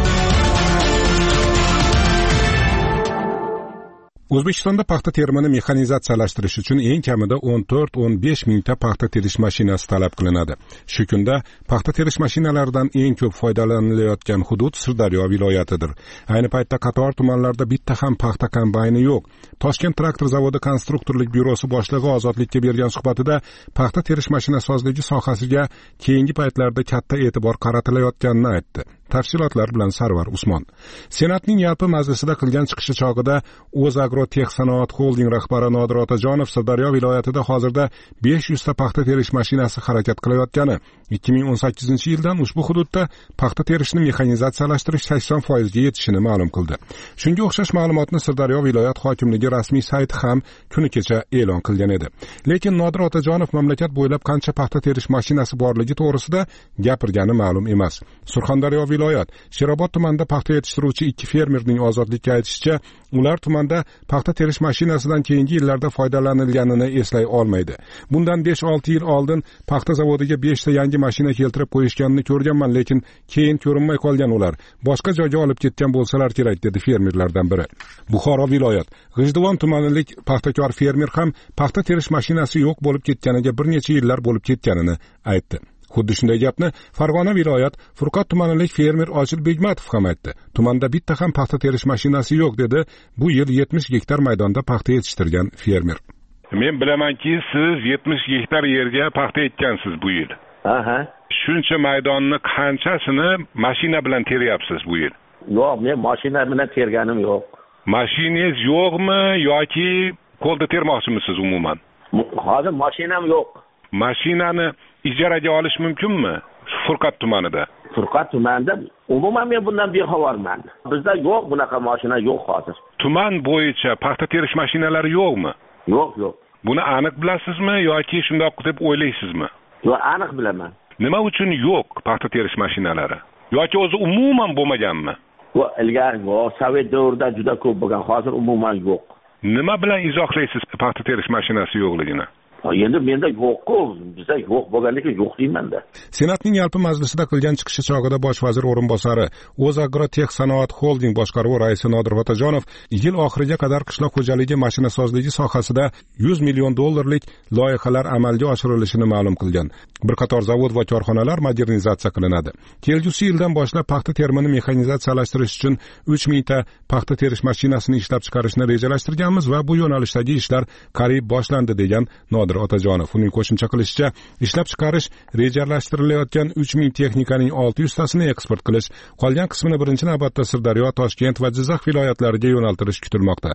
O'zbekistonda paxta terimini mexanizatsiyalashtirish uchun eng kamida 14-15 mingta paxta terish mashinasi talab qilinadi. Shu kunda paxta terish mashinalaridan eng ko'p foydalanilayotgan hudud Sirdaryo viloyatidir. Ayni paytda qator tumanlarda bitta ham paxta kombayni yo'q. Toshkent traktor zavodi konstruktorlik byurosi boshlig'i Ozodlikka bergan suhbatida paxta terish mashinasozligi sohasiga keyingi paytlarda katta e'tibor qaratilayotganini aytdi. Tafsilotlar bilan Sarvar Usmon. Senatning yalpi majlisida qilgan chiqishi chog'ida O'zagro Texsanoat Holding rahbari Nodir Otajonov Sirdaryo viloyatida hozirda 500 ta paxta terish mashinasi harakat qilayotgani, 2018-yildan ushbu hududda paxta terishni mexanizatsiyalashtirish 80% ga yetishini ma'lum qildi. Shunga o'xshash ma'lumotni Sirdaryo viloyat hokimligi rasmiy sayti ham kuni kecha e'lon qilgan edi. Lekin Nodir Otajonov mamlakat bo'ylab qancha paxta terish mashinasi borligi to'g'risida gapirgani ma'lum emas. Surxondaryo viloyat Sherobod tumanida paxta yetishtiruvchi 2 fermerning Ozodlikka aytishicha, ular tumanda paxta terish mashinasidan keyingi yillarda foydalanilganini eslay olmaydi. Bundan 5-6 yil oldin paxta zavodiga 5 ta yangi mashina keltirib qo'yishganini ko'rganman, lekin keyin ko'rinmay qolgan ular. Boshqa joyga olib ketgan bo'lsalar kerak, dedi fermerlardan biri. Buxoro viloyat G'ijduvon tumanilik paxtakor fermer ham paxta terish mashinasi yo'q bo'lib ketganiga bir necha yillar bo'lib ketganini aytdi. Xuddi shunday gapni Farg'ona viloyat Furqat tumanilik fermer Ochil Begmatov ham aytdi. Tumanda bitta ham paxta terish mashinasi yo'q, dedi bu yil 70 gektar maydonda paxta yetishtirgan fermer. Men bilamanki, siz 70 gektar yerga paxta ekkansiz bu yil. Aha. Shuncha maydonni qanchasini mashina bilan teryapsiz bu yil? Yo'q, men mashina bilan terganim yo'q. Mashinangiz yo'qmi yoki qo'lda termoqchimisiz umuman? Hozir mashinam yo'q. Mashinani ijaraga olish mumkinmi? Furqat tumanida. Furqat tumanida umuman men bundan bexabarman. Bizda yo'q, bunaqa mashina yo'q hozir. Tuman bo'yicha paxta terish mashinalari yo'qmi? Yo'q. Buni aniq bilasizmi yoki shundoq deb o'ylaysizmi? Yo'q, aniq bilaman. Nima uchun yo'q paxta terish mashinalari? Yoki o'zi umuman bo'lmaganmi? Yo'q, ilgari Sovet davrida juda ko'p bo'lgan, hozir umuman yo'q. Nima bilan izohlaysiz paxta terish mashinasi yo'qligini? Endi menda yo'q-ku, bizda yo'q bo'lganligi yo'q deyman-da. Senatning yalpi majlisida qilgan chiqishi chog'ida bosh vazir o'rinbosari O'zagro Texsanoat Holding boshqaruvi raisi Nodir Otajonov yil oxiriga qadar qishloq xo'jaligi mashinasozligi sohasida 100 million dollarlik loyihalar amalga oshirilishini ma'lum qilgan. Bir qator zavod va korxonalar modernizatsiya qilinadi. Kelgusi yildan boshlab paxta terimini mexanizatsiyalashtirish uchun 3000 ta paxta terish mashinasini ishlab chiqarishni rejalashtirganmiz va bu yo'nalishdagi ishlar qariyb boshlandi, degan Nodir Otajonov. Uning qo'shimcha qilishicha, ishlab chiqarish rejalashtirilayotgan 3000 texnikaning 600 tasini eksport qilish, qolgan qismini birinchi navbatda Sirdaryo, Toshkent va Jizzax viloyatlariga yo'naltirish kutilmoqda.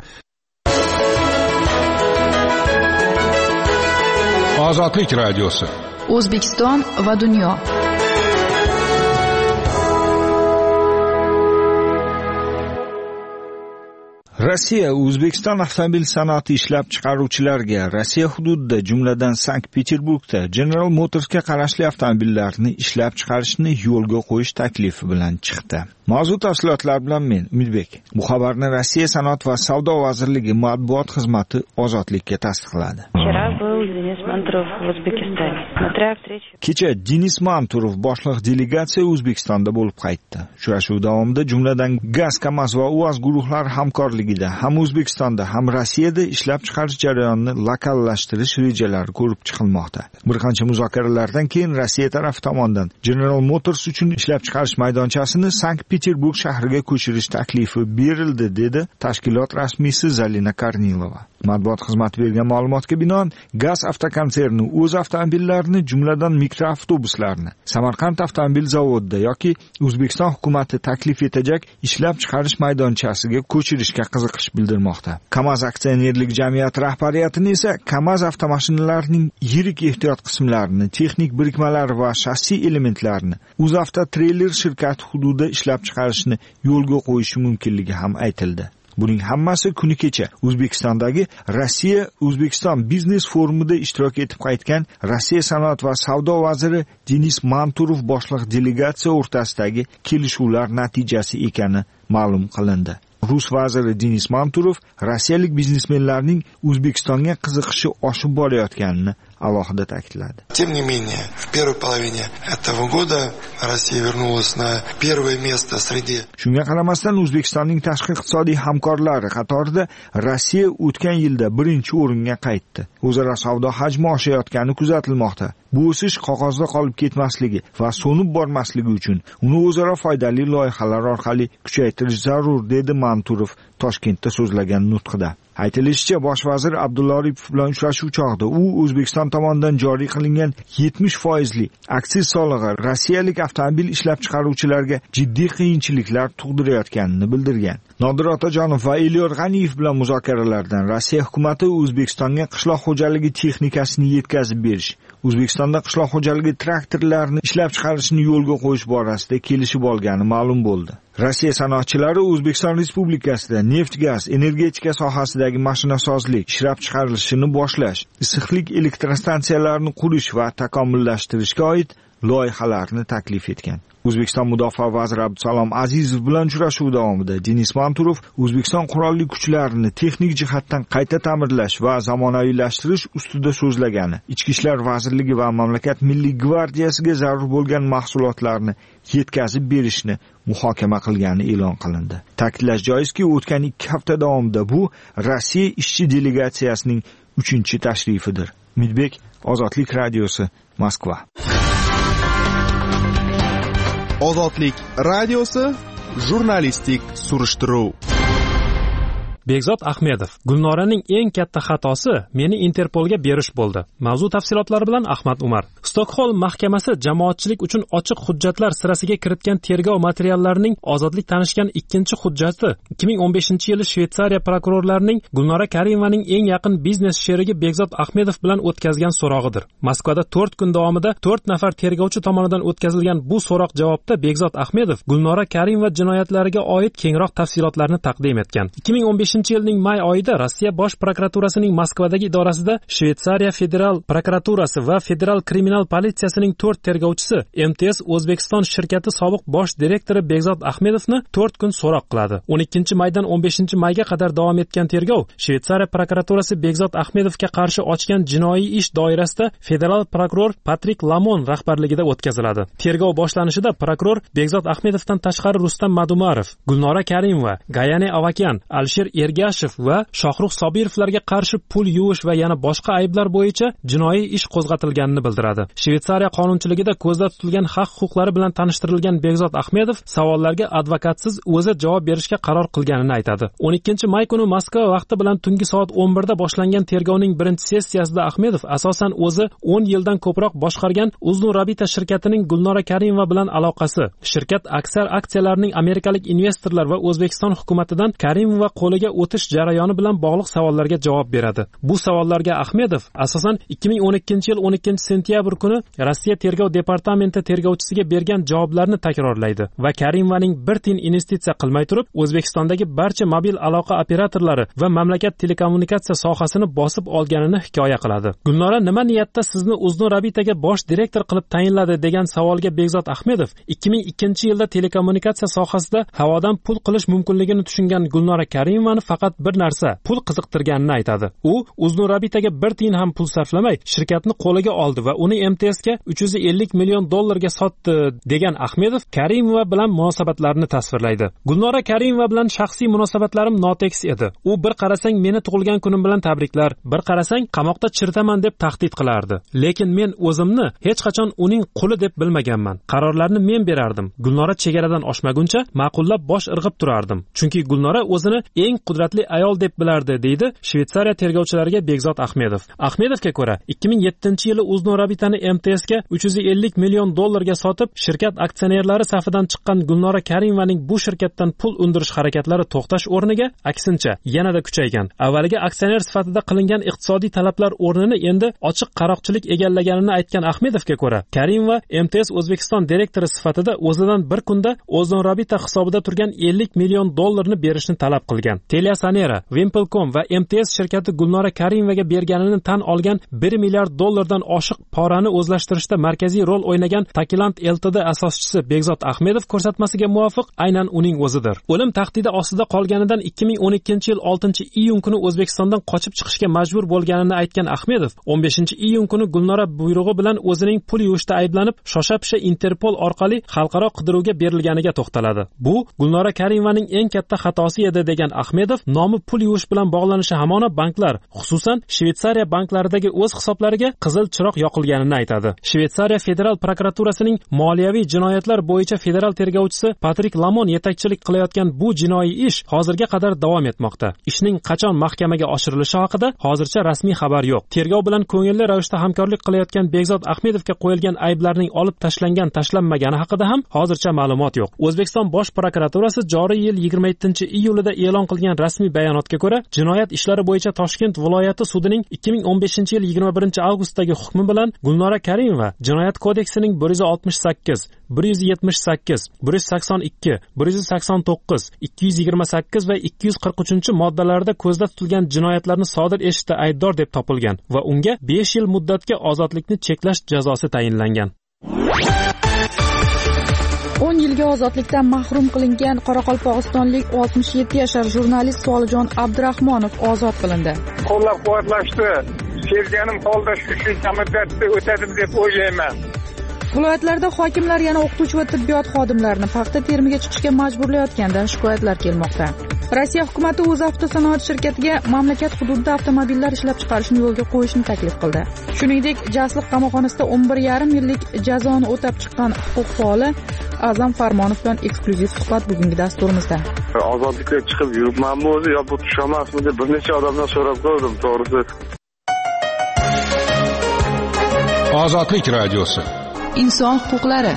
Ozodlik radiosi. O'zbekiston va dunyo. Rossiya O'zbekiston avtomobil sanoati ishlab chiqaruvchilariga Rossiya hududida, jumladan Sankt-Peterburgda General Motorsga qarashli avtomobillarni ishlab chiqarishni yo'lga qo'yish taklifi bilan chiqdi. Mavzu tafsilotlar bilan men Umidbek. Bu xabarni Rossiya Sanoat va savdo vazirligi matbuot xizmati Ozodlikka tasdiqladi. Kecha Denis Manturov boshliq delegatsiya O'zbekistonda bo'lib qaytdi. Uchrashuv davomida jumladan Gaz, Kamaz va UAZ guruhlari hamkorligida ham O'zbekistonda ham Rossiyada ishlab chiqarish jarayonini lokallashtirish rejalari ko'rib chiqilmoqda. Bir qancha muzokaralardan keyin Rossiya tarafi tomonidan General Motors uchun ishlab chiqarish maydonchasini Sankt-Peterburg shahriga ko'chirish taklifi berildi, dedi tashkilot rasmiysi Zalina Karnilova. Matbuot xizmati bergan ma'lumotga binoan, Gaz avtokonserni o'z avtomobillarini, jumladan mikroavtobuslarni Samarqand avtomobil zavodida yoki O'zbekiston hukumati taklif etajak ishlab chiqarish maydonchasiga ko'chirishga qiziqish bildirmoqda. Kamaz aksionerlik jamiyati rahbariyatini esa Kamaz avtomashinalarining yirik ehtiyot qismlarini, texnik birikmalari va shassi elementlarini UzAvto Trailer shirkati hududida ishlab chiqarishni yo'lga qo'yishi mumkinligi ham aytildi. Buning hammasi kuni kecha O'zbekistondagi Rossiya-O'zbekiston biznes forumida ishtirok etib qaytgan Rossiya sanoat va savdo vaziri Denis Manturov boshliq delegatsiya o'rtasidagi kelishuvlar natijasi ekani ma'lum qilindi. Rus vaziri Denis Manturov rossiyalik biznesmenlarning O'zbekistonga qiziqishi oshib borayotganini alohida ta'kidladi. Тем не менее, в первой половине этого года Россия вернулась на первое место среди. Shunga qaramasdan O'zbekistonning tashqi iqtisodiy hamkorlari qatorida Rossiya o'tgan yilda birinchi o'ringa qaytdi. O'zaro savdo hajmi oshayotgani kuzatilmoqda. Bu o'sish qog'ozda qolib ketmasligi va so'nib bormasligi uchun uni o'zaro foydali loyihalar orqali kuchaytirish zarur, dedi Manturov Toshkentda so'zlagan nutqida. Aytilishicha, bosh vazir Abdulla Aripov bilan uchrashuv chog'ida u O'zbekiston tomonidan joriy qilingan 70% aksiz solig'i rossiyalik avtomobil ishlab chiqaruvchilarga jiddiy qiyinchiliklar tug'dirayotganini bildirgan. Nodir Otajonov va Elyor G'aniyev bilan muzokaralardan Rossiya hukumati O'zbekistonga qishloq xo'jaligi texnikasini yetkazib berish, O'zbekistonda qishloq xo'jaligi traktorlarini ishlab chiqarishni yo'lga qo'yish borasida kelishib olgani ma'lum bo'ldi. Rossiya sanoatchilari O'zbekiston Respublikasida neft, gaz, energetika sohasidagi mashinasozlik ishlab chiqarilishini boshlash, issiqlik elektrostansiyalarini qurish va takomillashtirishga oid loyihalarni taklif etgan. O'zbekiston Mudofaa vaziri Abdusalom Azizov bilan uchrashuv davomida Denis Manturov O'zbekiston qurolli kuchlarini texnik jihatdan qayta ta'mirlash va zamonaviylashtirish ustida so'zlagani, Ichki ishlar vazirligi va mamlakat Milliy gvardiyasiga zarur bo'lgan mahsulotlarni yetkazib berishni muhokama qilgani e'lon qilindi. Ta'kidlash joizki, o'tgan 2 hafta davomida bu Rossiya ishchi delegatsiyasining 3-chi tashrifidir. Umidbek, Ozodlik radiosi, Moskva. Ozodlik radiosi, jurnalistik surishtiruv. Begzod Ahmedov: Gulnoraning eng katta xatosi meni Interpolga berish bo'ldi. Mavzu tafsilotlari bilan Ahmad Umar. Stokholm mahkamasi jamoatchilik uchun ochiq hujjatlar sirasiga kiritgan tergov materiallarining ozodlik tanishgan 2-chi hujjati 2015-yili Shveysariya prokurorlarining Gulnora Karimovaning eng yaqin biznes sherigi Begzod Ahmedov bilan o'tkazgan so'rog'idir. Moskvada 4 kun davomida 4 nafar tergovchi tomonidan o'tkazilgan bu so'roq javobda Begzod Ahmedov Gulnora Karimova jinoyatlariga oid kengroq tafsilotlarni taqdim etgan. 2015-yilning may oyida Rossiya bosh prokuraturasining Moskvadagi idorasida Shveysariya federal prokuraturasi va federal kriminal politsiyasining 4 tergovchisi MTS O'zbekiston shirkati sobiq bosh direktori Begzod Ahmedovni 4 kun so'roq qiladi. 12-maydan 15-mayga qadar davom etgan tergov Shveysariya prokuraturasi Begzod Ahmedovga qarshi ochgan jinoiy ish doirasida federal prokuror Patrik Lamon rahbarligida o'tkaziladi. Tergov boshlanishida prokuror Begzod Ahmedovdan tashqari Rustam Madumarov, Gulnora Karimova, Gayane Avakyan, Alisher Ergashev va Shohrux Sobirovlarga qarshi pul yuvish va yana boshqa ayblar bo'yicha jinoiy ish qo'zg'atilganini bildiradi. Shveysariya qonunchiligida ko'zda tutilgan haq-huquqlari bilan tanishtirilgan Begzod Ahmedov savollarga advokatsiz o'zi javob berishga qaror qilganini aytadi. 12-may kuni Moskva vaqti bilan tungi soat 11da boshlangan tergovning birinchi sessiyasida Ahmedov asosan o'zi 10 yildan ko'proq boshqargan Uznurabita shirkatining Gulnora Karimova bilan aloqasi, shirkat aksar aksiyalarining amerikalik investorlar va O'zbekiston hukumatidan Karimova qo'liga o'tish jarayoni bilan bog'liq savollarga javob beradi. Bu savollarga Ahmedov asosan 2012-yil 12-sentyabr kuni Rossiya tergov departamenti tergovchisiga bergan javoblarni takrorlaydi va Karimovaning bir tiyin investitsiya qilmay turib O'zbekistondagi barcha mobil aloqa operatorlari va mamlakat telekommunikatsiya sohasini bosib olganini hikoya qiladi. Gulnora nima niyatda sizni Uznurabitaga bosh direktor qilib tayinladi degan savolga Bekzod Ahmedov 2002-yilda telekommunikatsiya sohasida havodan pul qilish mumkinligini tushungan Gulnora Karimovani faqat bir narsa, pul qiziqtirganini aytadi. U Uznurabitaga bir tiyin ham pul sarflamay shirkatni qo'liga oldi va uni MTSga 350 million dollarga sotdi degan Ahmedov Karimova bilan munosabatlarini tasvirlaydi. Gulnora Karimova bilan shaxsiy munosabatlarim notekis edi. U bir qarasang meni tug'ilgan kunim bilan tabriklar, bir qarasang qamoqda chiritaman deb tahdid qilardi. Lekin men o'zimni hech qachon uning quli deb bilmaganman. Qarorlarni men berardim. Gulnora chegaradan oshmaguncha ma'qullab bosh irg'ib turardim. Chunki Gulnora o'zini eng qudratli ayol deb bilardi, deydi Shveysariya tergovchilariga Bekzod Ahmedov. Ahmedovga ko'ra 2007-yili Uznurabitani MTSga 350 million dollarga sotib, shirkat aksionerlari safidan chiqqan Gulnora Karimovaning bu shirkatdan pul undirish harakatlari to'xtash o'rniga aksincha yanada kuchaygan. Avvaliga aksioner sifatida qilingan iqtisodiy talablar o'rnini endi ochiq qaroqchilik egallaganini aytgan Ahmedovga ko'ra, Karimova MTS O'zbekiston direktori sifatida o'zidan bir kunda Uznurabita hisobida turgan 50 million dollarni berishni talab qilgan. Teliasanera, Wimpelcom va MTS shirkati Gulnora Karimovaga berganini tan olgan 1 milliard dollardan oshiq porani o'zlashtirishda markaziy rol o'ynagan Takiland Ltd asoschisi Bekzod Ahmedov ko'rsatmasiga muvofiq aynan uning o'zidir. O'lim tahdidi ostida qolganidan 2012-yil 6-iyun kuni O'zbekistondan qochib chiqishga majbur bo'lganini aytgan Ahmedov 15-iyun kuni Gulnora buyrug'i bilan o'zining pul yuvishda ayblanib, shosha-pisha Interpol orqali xalqaro qidiruvga berilganiga to'xtaladi. Bu Gulnora Karimovaning eng katta xatosi edi degan Ahmedov, nomi pul yuvish bilan bog'lanishi hamona banklar, xususan Shveysariya banklaridagi o'z hisoblariga qizil chiroq yoqilganini aytadi. Shveysariya federal prokuraturasining moliyaviy jinoyatlar bo'yicha federal tergovchisi Patrik Lamon yetakchilik qilayotgan bu jinoiy ish hozirga qadar davom etmoqda. Ishning qachon mahkamaga oshirilishi haqida hozircha rasmiy xabar yo'q. Tergov bilan ko'ngilli ravishda hamkorlik qilayotgan Bekzod Ahmedovga qo'yilgan ayblarning olib tashlanmagani haqida ham hozircha ma'lumot yo'q. O'zbekiston bosh prokuraturasi joriy yil 27-iyulida e'lon qilgan rasmiy bayonotga ko'ra, jinoyat ishlari bo'yicha Toshkent viloyati sudining 2015-yil 21-avgustdagi hukmi bilan Gulnora Karimova Jinoyat kodeksining 168, 178, 182, 189, 228 va 243-moddalarida ko'zda tutilgan jinoyatlarni sodir etishda aybdor deb topilgan va unga 5 yil muddatga ozodlikni cheklash jazosi tayinlangan. 10 yilga ozodlikdan mahrum qilingan Qoraqalpog'istonlik 67 yashar jurnalist Solijon Abdurahmonov ozod qilindi. Qo'llab-quvvatlashdi. Sevganim holda shu muddatda o'tadi deb o'ylayman. Viloyatlarda hokimlar yana o'qituvchi va tibbiyot xodimlarini paxta terimiga chiqishga majburlayotganidan shikoyatlar kelmoqda. Rossiya hukumati o'z avtosanoat shirkatiga mamlakat hududida avtomobillar ishlab chiqarishni yo'lga qo'yishni taklif qildi. Shuningdek, Jasliq qamoqxonasida 11,5 yillik jazoni o'tab chiqqan huquq faoli Azam Farmonov bilan eksklyuziv suhbat bugungi dasturimizda. Ozodlikka chiqib yuribmanmi o'zi yo bu tush emasmi deb bir necha odamdan so'rab ko'rdim, to'g'risi. Ozodlik radiosi. Inson huquqlari.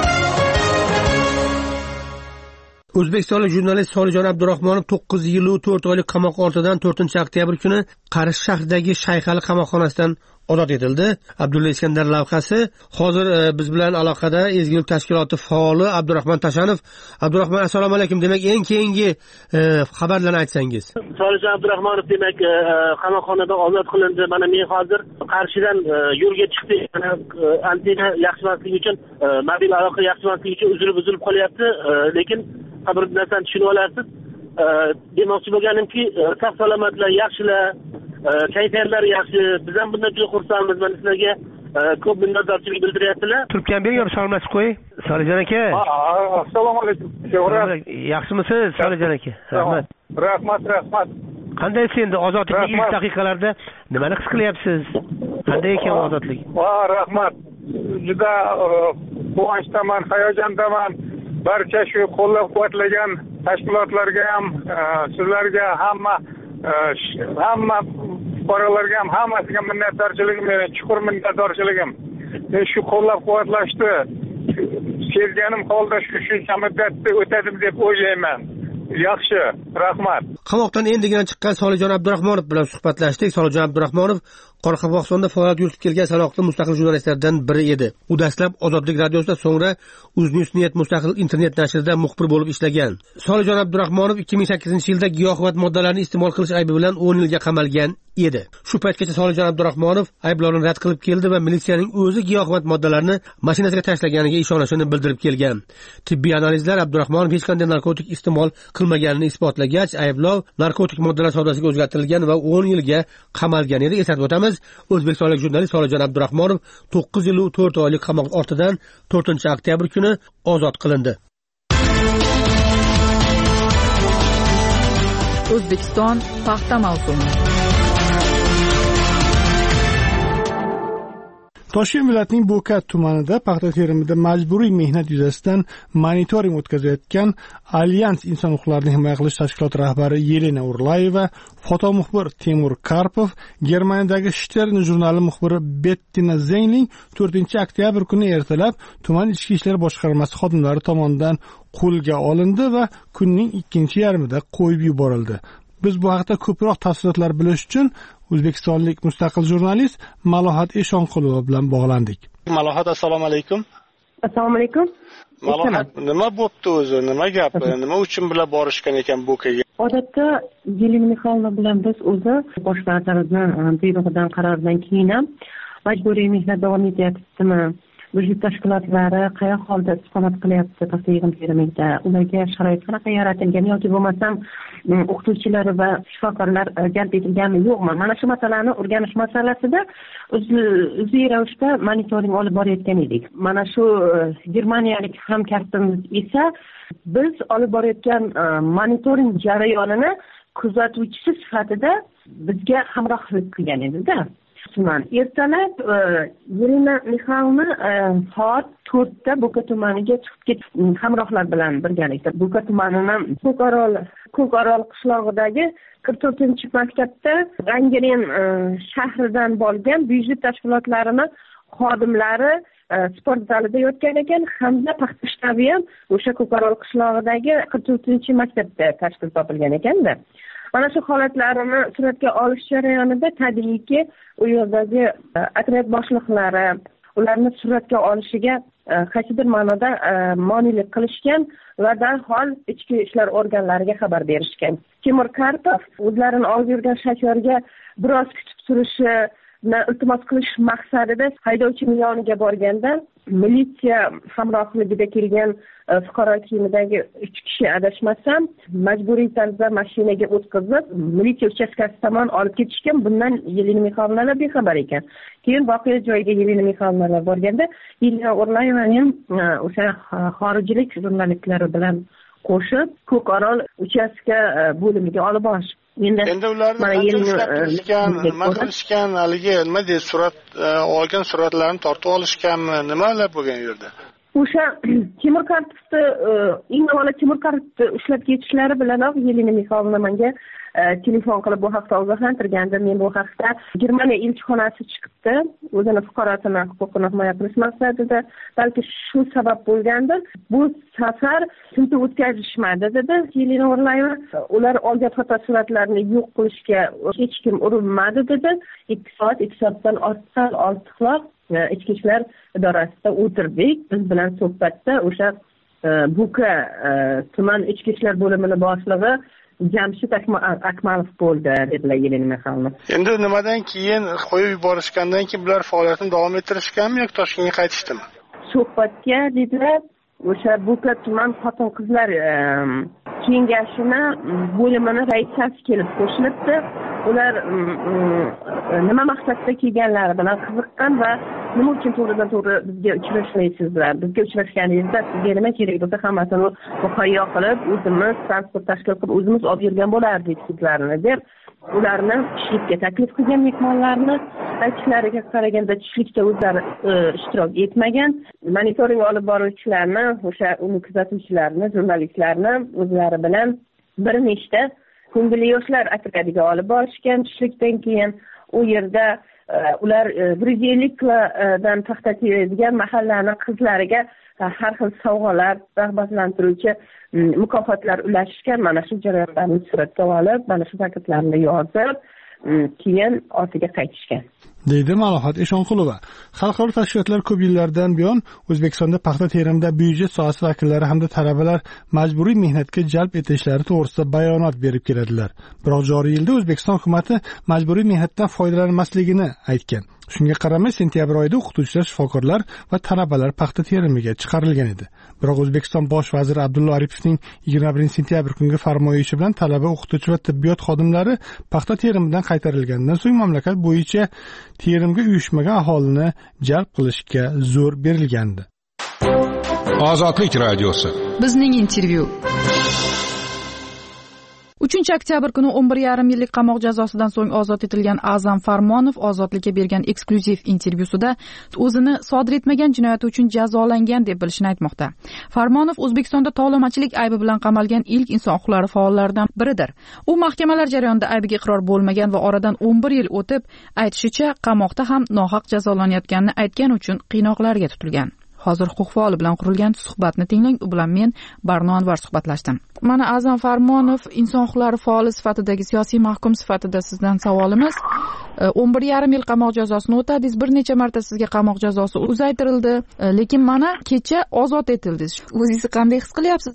O'zbekistonlik jurnalist Solijon Abdurahmonov 9 yil 4 oylik qamoq ortidan 4-oktyabr kuni Qarish shahridagi Shayxali qamoqxonasidan ozod etildi. Abdulla Iskandar lavhasi. Hozir biz bilan aloqada Ezgulik tashkiloti faoli Abdurahmon Tashanov. Abdurahmon, assalomu alaykum. Demak, eng keyingi xabarlarni aytsangiz. Solijon Abdurahmonov demak qamoqxonadan ozod qilindi. Mana men hozir Qarshidan yo'lga chiqdim. Antena yaxshilashlik uchun, mobil aloqa yaxshilashlik uchun uzilib qolyapti. Lekin bir narsani tushunib olasiz. Demoqchi bo'lganimki, sog' salomatlar yaxshilar, kayfiyatlar yaxshi. Biz ham bundan juda xursandmiz. Men sizlarga ko'p minnatdorchilik bildiryaptilar. Turkkan bering, salomlashib qo'y. Solijon aka. Assalomu alaykum. Yaxshimisiz, Solijon aka? Rahmat. Rahmat. Qandaysiz endi ozodlikning ilk daqiqalarida nimani his qilyapsiz? Qanday ekan ozodlik? Rahmat. Juda quvonchdaman, hayajondaman. Barcha shu qo'llab-quvvatlagan tashkilotlarga ham, sizlarga hamma fuqarolarga ham hammasiga minnatdorchiligim, chuqur minnatdorchiligim. Shu qo'llab-quvvatlashdi. Sevganim holda shu muddatda o'tadi deb o'ylayman. Yaxshi, rahmat. Qamoqdan endigina chiqqan Solijon Abdurahmonov bilan suhbatlashdik. Solijon Abdurahmonov Qoraqalpog'istonda faoliyat yuritib kelgan sanoqli mustaqil jurnalistlardan biri edi. U dastlab Ozodlik radiosida, so'ngra UzNewsNet mustaqil internet nashrida muxbir bo'lib ishlagan. Solijon Abdurahmonov 2008-yilda giyohvand moddalarni iste'mol qilish aybi bilan 10 yilga qamalgan edi. Shu paytgacha Solijon Abdurahmonov ayblovni rad qilib keldi va militsiyaning o'zi giyohvand moddalarni mashinasiga tashlaganiga ishonishini bildirib kelgan. Tibbiy analizlar Abdurahmonov hech qanday narkotik iste'mol qilmaganini isbotlagach, ayblov narkotik moddalar savdosiga o'zgartirilgan va 10 yilga qamalgan edi. Eslatib o'tamiz, o'zbekistonlik jurnalist Solijon Abdurahmonov 9 yil 4 oylik qamoq ortidan 4-oktyabr kuni ozod qilindi. O'zbekiston paxta mavsumi. Toshkent viloyatining Bo'kat tumanida paxta terimida majburiy mehnat yuzasidan monitoring o'tkazayotgan Alyans inson huquqlarini himoya qilish tashkiloti rahbari Yelena Urlayeva, fotomuxbir Temur Karpov, Germaniyadagi Stern jurnali muxbiri Bettina Zeynling 4-oktyabr kuni ertalab tuman ichki ishlar boshqarmasi xodimlari tomonidan qo'lga olindi va kunning ikkinchi yarmida qo'yib yuborildi. Biz bu haqda ko'proq tafsilotlar bilish uchun o'zbekistonlik mustaqil jurnalist Malohat Eshonqulova bilan bog'landik. Malohat, assalomu alaykum. Assalomu alaykum. Malohat, nima bo'pti o'zi? Nima gap? Nima uchun bilan borishgan ekan Bo'kaga? Odatda Yelena Mixaylovna bilan biz o'zi bosh vazirdan buyrug'idan qarordan keyin ham majburiy mehnat davom etyaptimi? Vujud tashkilotlari qay holda istiqomat qilyapti paxta yig'im-terimida, ularga sharoit qanaqa yaratilgan yoki bo'lmasam o'qituvchilar va shifokorlar jalb etilganmi yo'qmi? Mana shu masalani o'rganish masalasida uzviy ravishda monitoring olib borayotgan edik. Mana shu germaniyalik hamkasbimiz esa biz olib borayotgan monitoring jarayonini kuzatuvchisi sifatida bizga hamrohlik qilgan edi-da. Ertalab Yelena Mixaylovna soat 4da Bo'ka tumaniga chiqib ketdi hamrohlar bilan birgalikda. Bo'ka tumanining Ko'korol qishlog'idagi 44-maktabda Rangerin shahridan bo'lgan byudjet tashkilotlarining xodimlari sport zalida yotgan ekan, hamda paxta shtabi ham o'sha Ko'korol qishlog'idagi 44-maktabda tashkil topilgan ekanda. Mana shu holatlarini suratga olish jarayonida tabiiyki u yerdagi otryad boshliqlari ularni suratga olishiga qaysidir ma'noda monelik qilishgan va darhol ichki ishlar organlariga xabar berishgan. Temur Karpov o'zlarini olib yurgan shofyorga biroz kutib turishni iltimos qilish maqsadida haydovchining yoniga borganda militsiya hamrohligida kelgan fuqaro kiyimidagi 3 kishi adashmasam majburiy tarzda mashinaga o'tkazib militsiya uchastkasi tomon olib ketishgan. Bundan Yelena Mixaylovna bexabar ekan. Keyin voqea joyiga Yelena Mixaylovna borganda Yelena Urlayevaning o'sha xorijlik jurnalistlari bilan qo'shib Ko'korol uchastka bo'limiga olib borishdi. Endi ularni nima qilishgan, haligi nima deydi, surat olgan suratlarni tortib olishganmi, nimalar bo'lgan yerda? O'sha Temur Karpovni eng avvalo Temur Karpovni ushlab ketishlari bilanoq Yelena Mixaylovna menga telefon qilib bu haqda ogohlantirgandi. Men bu haqda Germaniya elchixonasi chiqibdi, o'zini fuqarosini huquqini himoya qilish maqsadida, balki shu sabab bo'lgandir. Bu safar tintuv o'tkazishmadi dedi Yelena Urlayeva. Ular olgan fotosuratlarni yo'q qilishga hech kim urinmadi dedi. 2 soatdan ortiqroq ichki ishlar idorasida o'tirdik. Biz bilan suhbatda o'sha Bo'ka tuman ichki ishlar bo'limining boshlig'i Jamshid Akmalov bo'ldi dedilar Yelena Mixaylovna. Endi nimadan keyin qo'yib yuborishgandan keyin bular faoliyatini davom ettirishganmi yoki Toshkentga qaytishdimi? Suhbatga dedilar o'sha Bo'ka tuman xotin-qizlar kengashini bo'limini raisasi kelib qo'shilibdi. Ular nima maqsadda kelganlari bilan qiziqqan va nima uchun to'g'ridan-to'g'ri bizga uchrashmaysizlar? Bizga uchrashganingizda sizga nima kerak bo'lsa hammasini muhayyo qilib, o'zimiz transport tashkil qilib o'zimiz olib yurgan bo'lardik sizlarni deb ularni tushlikka taklif qilgan. mehmonlarni aytishlariga qaraganda tushlikda o'zlari ishtirok etmagan. Monitoring olib boruvchilarni, o'sha uni kuzatuvchilarni, jurnalistlarni o'zlari bilan bir nechta ko'ngilli yoshlar atradiga olib borishgan. Tushlikdan keyin u yerda ular 150dan paxta teradigan mahallani qizlariga har xil sovg'alar, rag'batlantiruvchi mukofotlar ulashishgan. Mana shu jarayonlarni suratga olib, mana shu paketlarni yozib, keyin ortiga qaytishgan, deydi Malohat Eshonqulova. Xalqaro tashkilotlar ko'p yillardan buyon O'zbekistonda paxta terimida byudjet sohasi vakillari hamda talabalar majburiy mehnatga jalb etishlari to'g'risida bayonot berib keladilar. Biroq joriy yilda O'zbekiston hukumatı majburiy mehnatdan foydalanmasligini aytgan. Shunga qaramay sentyabr oyida o'qituvchilar, shifokorlar va talabalar paxta terimiga chiqarilgan edi. Biroq O'zbekiston bosh vaziri Abdulla Aripovning 21-sentyabr kungi farmoyishi bilan talaba, o'qituvchi va tibbiyot xodimlari paxta terimidan qaytarilgandan so'ng mamlakat bo'yicha terimga uyushmagan aholini jalb qilishga zo'r berilgandi. Ozodlik radiosi. Bizning intervyu. 3-oktyabr kuni 11,5 yillik qamoq jazosidan so'ng ozod etilgan A'zam Farmonov Ozodlikka bergan eksklyuziv intervyusida o'zini sodir etmagan jinoyati uchun jazolangan deb bilishini aytmoqda. Farmonov O'zbekistonda tovlamachilik aybi bilan qamalgan ilk inson huquqlari faollaridan biridir. U mahkamalar jarayonida aybiga iqror bo'lmagan va oradan 11 yil o'tib, aytishicha, qamoqda ham nohaq jazolanayotganini aytgani uchun qiynoqlarga tutilgan. Hozir huquq faoli bilan qurilgan suhbatni tinglang. U bilan men Barno Anvar suhbatlashdim. Mana A'zam Farmonov, inson huquqlari faoli sifatidagi siyosiy mahkum sifatida sizdan savolimiz, 11,5 yil qamoq jazosini o'tadingiz, bir necha marta sizga qamoq jazosi uzaytirildi, lekin mana kecha ozod etildingiz. O'zingizni qanday his qilyapsiz?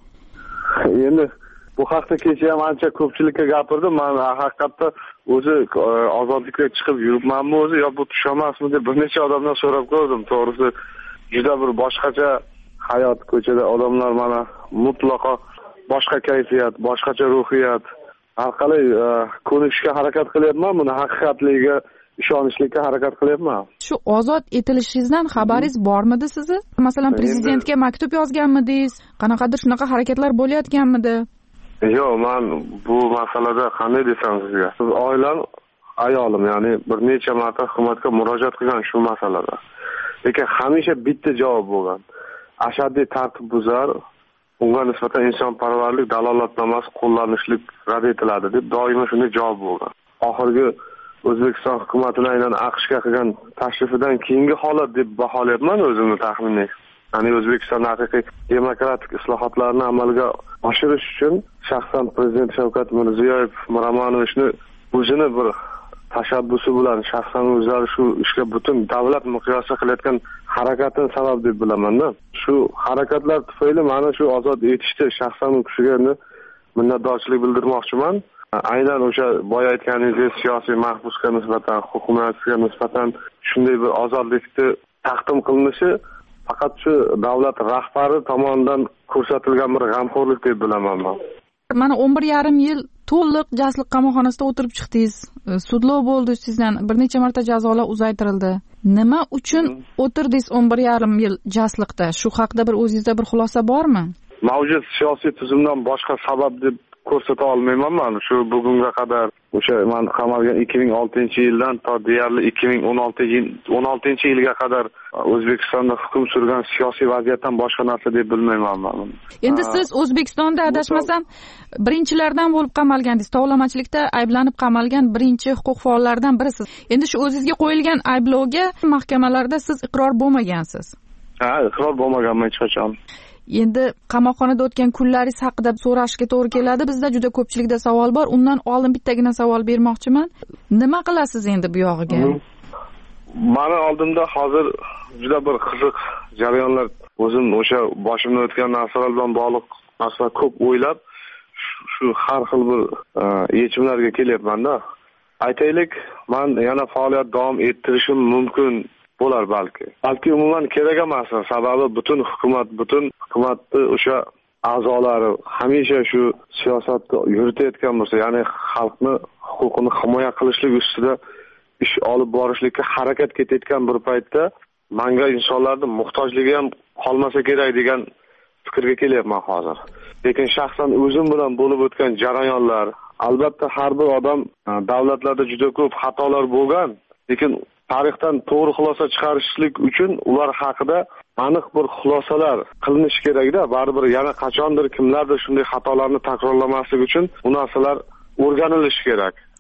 Endi bu haqda kecha ham ancha ko'pchilikka gapirdim. Men haqiqatda o'zi ozodlikka chiqib yuribmanmi o'zi yo bu tush emasmi deb bir necha odamdan so'rab ko'rdim. To'g'risi juda bir boshqacha hayot, ko'chada odamlar mana mutlaqo boshqa kayfiyat, boshqacha ruhiyat. Har qalay ko'nikishga harakat qilyapman, buni haqiqatligiga ishonishlikka harakat qilyapman. Shu ozod etilishingizdan xabaringiz bormidi sizni? Masalan, prezidentga maktub yozganmidingiz? Qanaqadir shunaqa harakatlar bo'layotganmidi? Yo'q, men bu masalada qanday desam sizga? Siz oilam, ayolim, ya'ni bir necha marta hukumatga murojaat qilgan shu masalada. Lekin hamisha bitta javob bo'lgan. Ashaddiy tartibbuzar, unga nisbatan insonparvarlik dalolatnomasi qo'llanishlik rad etiladi deb doimo shunday javob bo'lgan. Oxirgi O'zbekiston hukumatining aynan AQShga qilgan tashrifidan keyingi holat deb baholayapman o'zimni taxminim. Ya'ni O'zbekiston haqiqiy demokratik islohotlarni amalga oshirish uchun shaxsan prezident Shavkat Mirziyoyev Miromonovichni o'zini bir tashabbusi bilan shaxsan o'zlari shu ishga butun davlat miqyosida qilayotgan harakatning sabab deb bilaman-da. Shu harakatlar tufayli mana shu ozod etishdi shaxsan u kishiga minnatdorchilik bildirmoqchiman. Aynan o'sha boya aytganingizdek siyosiy mahbusga nisbatan, hukumatga nisbatan shunday bir ozodlikni taqdim qilinishi faqat shu davlat rahbari tomonidan ko'rsatilgan bir g'amxo'rlik deb bilaman men. Mana 11,5 yil to'liq jasliq qamoqxonasida o'tirib chiqdingiz. Sudlov bo'ldi sizdan, bir necha marta jazolar uzaytirildi. Nima uchun o'tirdingiz 11,5 yil jasliqda? Shu haqida bir o'zingizda bir xulosa bormi? Mavjud siyosiy tuzumdan boshqa sabab deb ko'rsata olmayman men. Shu bugunga qadar o'sha men qamalgan 2006-yildan to deyarli 2016-yilga qadar O'zbekistonda hukm surgan siyosiy vaziyatdan boshqa narsa deb bilmayman men. Endi siz O'zbekistonda adashmasam birinchilardan bo'lib qamalgandingiz. Tovlamachilikda ayblanib qamalgan birinchi huquq faollaridan birisiz. Endi shu o'zingizga qo'yilgan ayblovga mahkamalarda siz iqror bo'lmagansiz. Ha, iqror bo'lmaganman hech qachon. Endi qamoqxonada o'tgan kunlaringiz haqida so'rashga to'g'ri keladi. Bizda juda ko'pchilikda savol bor. Undan oldin bittagina savol bermoqchiman. Nima qilasiz endi bu yog'iga? Meni oldimda hozir juda bir qiziq jarayonlar, o'zim o'sha boshimdan o'tgan narsalar bilan bog'liq narsalar ko'p o'ylab, shu har xil bir yechimlarga kelyapman-da. Aytaylik, men yana faoliyat davom ettirishim mumkin bo'lar balki. Balki umuman kerak emas, sababi butun hukumatni o'sha a'zolari hamisha shu siyosatni yuritayotgan bo'lsa, ya'ni xalqni huquqini himoya qilishlik ustida ish olib borishlikka harakat ketayotgan bir paytda menga insonlarning muhtojligi ham qolmasa kerak degan fikrga kelyapman hozir. Lekin shaxsan o'zim bilan bo'lib o'tgan jarayonlar, albatta har bir odam davlatlarda juda ko'p xatolar bo'lgan, lekin tarixdan to'g'ri xulosa chiqarishlik uchun ular haqida aniq bir xulosalar qilinishi kerak-da. Baribir yana qachondir kimlardir shunday xatolarni takrorlamaslik uchun bu narsalar o'rganilishi kerak.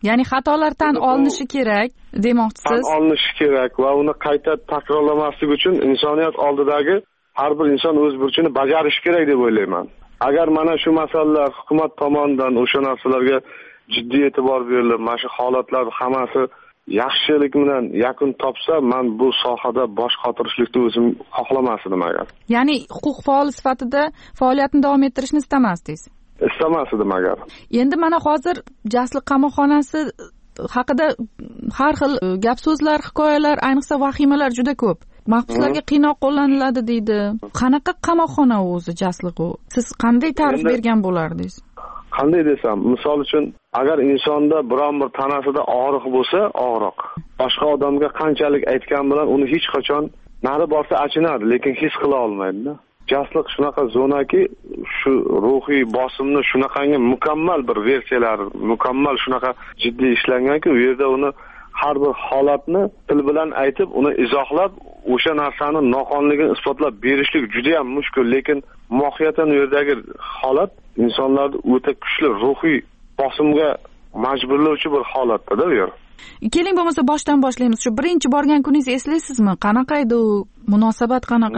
ya'ni xatolar tan olinishi kerak demoqchisiz. Tan olinishi kerak va uni qayta takrorlamaslik uchun insoniyat oldidagi har bir inson o'z burchini bajarishi kerak deb o'ylayman. Agar mana shu masalalar hukumat tomonidan o'sha narsalarga jiddiy e'tibor berilib, mana shu holatlar hammasi yaxshilik bilan yakun topsa, men bu sohada bosh qotirishlikni o'zim xohlamasdim agar. Ya'ni huquq faoli sifatida faoliyatni davom ettirishni istamasdingiz? Istamasdim agar. Endi mana hozir Jasliq qamoqxonasi haqida har xil gap so'zlar, hikoyalar, ayniqsa vahimalar juda ko'p. Mahbuslarga qiynoq qo'llaniladi deydi. Qanaqa qamoqxona o'zi Jasliq u? Siz qanday ta'rif bergan bo'lardingiz? Qanday desam, misol uchun, agar insonda biron bir tanasida og'riq bo'lsa, og'riq. Boshqa odamga qanchalik aytgan bilan uni hech qachon nari borsa achinadi, lekin his qila olmaydi-da. Jasliq shunaqa zonaki, shu ruhiy bosimni shunaqangi mukammal bir versiyalar, mukammal shunaqa jiddiy ishlanganki, u yerda uni har bir holatni til bilan aytib, uni izohlab, o'sha narsani noqonligini isbotlab berishlik juda ham mushkul, lekin mohiyatan u yerdagi holat insonlarni o'ta kuchli ruhiy bosimga majburlovchi bir holatda-da bu yer. Keling bo'lmasa boshdan boshlaymiz. Shu birinchi borgan kuningizni eslaysizmi? Qanaqa edi u? Munosabat qanaqa?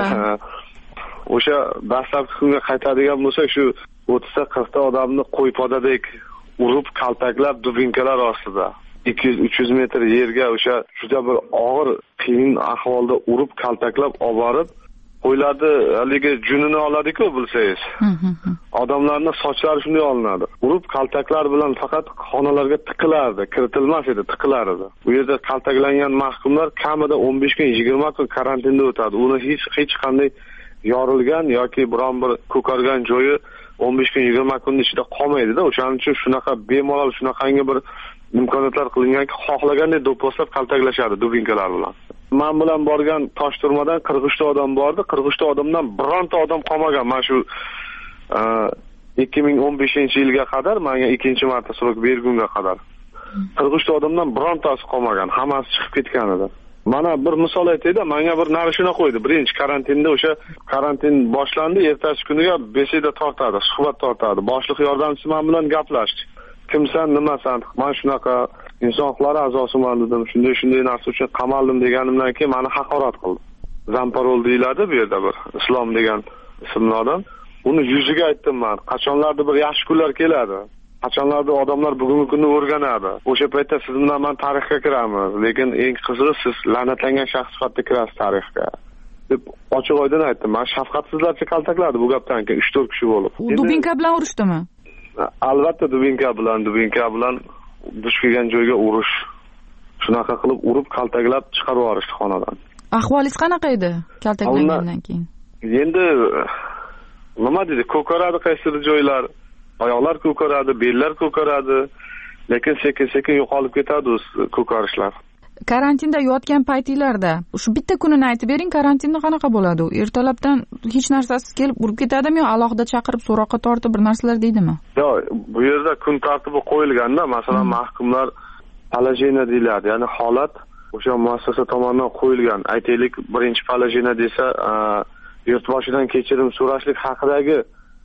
O'sha dastlabki kunga qaytadigan bo'lsak, shu 30-40 ta odamni qo'ypodadek urib, kaltaklab, dubinkalar ostida 200-300 metr yerga o'sha juda bir og'ir, qiyin ahvolda urib, kaltaklab olib borib, qo'ylarni haligi junini oladi-ku, bilsangiz. Odamlarning sochlari shunday olinadi. Urib, kaltaklar bilan faqat xonalarga tiqilardi, kiritilmas edi, tiqilardi. Bu yerda kaltaklangan mahkumlar kamida 15 kun, 20 kun karantinda o'tadi. Uni hech qanday yorilgan yoki biron bir ko'kargan joyi 15 kun, 20 kun ichida qolmaydi-da. O'shaning uchun shunaqa bemalol, shunaqangi bir imkoniyatlar qilinganki, xohlagandek do'pposlab kaltaklashadi dubinkalar bilan. Men bilan borgan Toshturmadan 43 ta odam bordi. 43 ta odamdan bironta odam qolmagan. Men shu 2015-yilga qadar, menga ikkinchi marta srok bergunga qadar 43 ta odamdan birontasi qolmagan. Hammasi chiqib ketgan edi. Mana bir misol aytayda, menga bir narishina qo'ydi. Birinchi karantinda o'sha karantin boshlandi, ertasi kuniga beseda tortadi, suhbat tortadi. Boshliq yordamchisi men bilan gaplashdi. Kimsan, nimasan? Men shunaqa inson huquqlari a'zosiman dedim. Shunday narsa uchun qamaldim deganimdan keyin meni haqorat qildi. Zamparol deyiladi bu yerda bir Islom degan ismli odam. Uni yuziga aytdim men. Qachonlarda bir yaxshi kunlar keladi. Qachonlarda odamlar bugungi kunni o'rganadi. O'sha paytda siz bilan men tarixga kiramiz, lekin eng qizig'i siz la'natlangan shaxs sifatida kirasiz tarixga. deb ochiq oydin aytdim. Men shafqatsizlarcha kaltakladi bu gapdan keyin 3-4 kishi bo'lib. Dubinka bilan urishdimi? Albatta dubinka bilan duch kelgan joyga urish. Shunaqa qilib urib kaltaklab chiqarib yuborishdi xonadan. Ahvolingiz qanaqa edi kaltaklangandan keyin? Endi nima dedi? Ko'karadi qaysidir joylar, oyoqlar ko'karadi, bellar ko'karadi, lekin sekin yo'qolib ketadi o'z ko'karishlar. Karantinda yotgan paytinglarda shu bitta kunini aytib bering, karantinda qanaqa bo'ladi u? Ertalabdan hech narsasiz kelib urib ketadimi yo alohida chaqirib so'roqqa tortib bir narsalar deydimi? Yo'q, bu yerda kun tartibi qo'yilganda, masalan, mahkumlar palajena deyiladi, ya'ni holat o'sha muassasa tomonidan qo'yilgan. Aytaylik, birinchi palajena desa, yurtboshidan kechirim so'rashlik haqidagi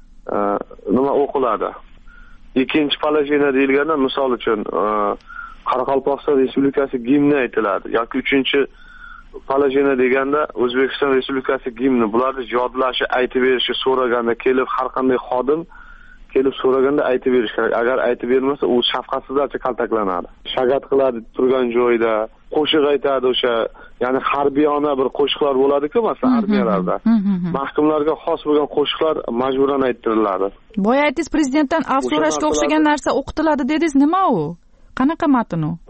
nima o'qiladi. Ikkinchi palajena deyilganda, misol uchun Qoraqalpog'iston Respublikasi gimni aytiladi yoki 3-palajena deganda O'zbekiston Respublikasi gimni. Bularni yodlashi, aytib berishi so'raganda kelib har qanday xodim kelib so'raganda aytib berish kerak. Agar aytib bermasa, u shafqatsizlarcha kaltaklanadi. Shagat qiladi turgan joyda, qo'shiq aytadi o'sha, ya'ni harbiyona bir qo'shiqlar bo'ladi-ku, masalan, armiyalarda. Mahkumlarga xos bo'lgan qo'shiqlar majburan ayttiriladi. Boya aytdingiz, prezidentdan afv so'rashga o'xshagan narsa o'qitiladi dedingiz, nima u? Qanaqa matn u?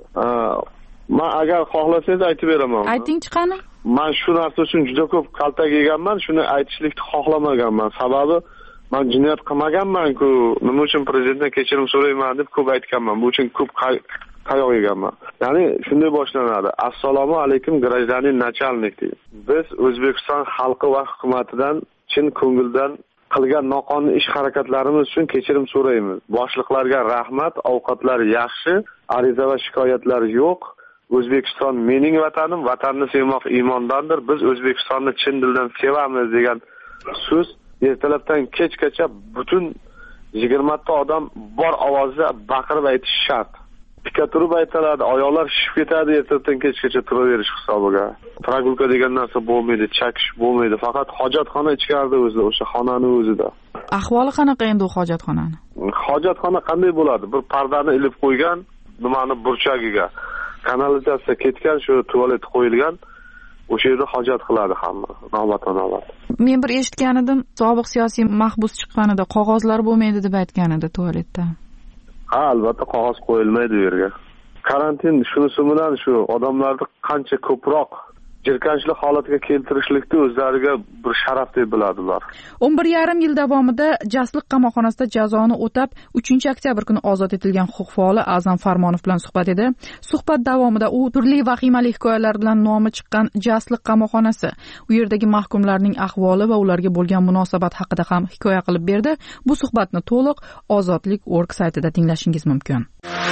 Men agar xohlasangiz aytib beraman. Ayting-chi qani? Men shu narsa uchun juda ko'p kaltak yeganman, shuni aytishlikni xohlamaganman. Sababi men jinoyat qilmaganman-ku, nima uchun prezidentdan kechirim so'rayman deb ko'p aytganman. Bu uchun ko'p qayoq yeganman. Ya'ni shunday boshlanadi. Assalomu alaykum, grajdanin nachalnik deydi. Biz O'zbekiston xalqi va hukumatidan chin ko'ngildan qilgan noqonuniy ish harakatlarimiz uchun kechirim so'raymiz. Boshliqlarga rahmat, ovqatlar yaxshi, ariza va shikoyatlar yo'q. O'zbekiston mening vatanim, vatanni sevmoq iymondandir. Biz O'zbekistonni chin dildan sevamiz degan so'z ertalabdan kechgacha butun 20 ta odam bor ovozda baqirib aytish shart. Pika turib aytiladi, oyoqlar shishib ketadi, ertadan kechgacha turaverish hisobiga. Pragulka degan narsa bo'lmaydi, chakish bo'lmaydi, faqat hojatxona ichkarida o'zida, o'sha xonani o'zida. Ahvoli qanaqa endi u hojatxonani? Hojatxona qanday bo'ladi? Bir pardani ilib qo'ygan, nimani burchagiga. Kanalizatsiya ketgan, shu tualet qo'yilgan. O'sha yerda hojat qiladi hamma, navbatma-navbat. Men bir eshitgan edim, sobiq siyosiy mahbus chiqqanida qog'ozlar bo'lmaydi deb aytgan edi tualetda. Ha, albatta qog'oz qo'yilmaydi u yerga. Karantin shunisi bilan shu odamlarni qancha ko'proq jirkanchlik holatiga keltirishlikni o'zlariga bir sharaf deb biladilar. 11,5 yil davomida Jasliq qamoqxonasida jazoni o'tab, 3-oktyabr kuni ozod etilgan huquq faoli A'zam Farmonov bilan suhbat edi. Suhbat davomida u turli vahimali hikoyalar bilan nomi chiqqan Jasliq qamoqxonasi, u yerdagi mahkumlarning ahvoli va ularga bo'lgan munosabat haqida ham hikoya qilib berdi. Bu suhbatni to'liq ozodlik.org saytida tinglashingiz mumkin.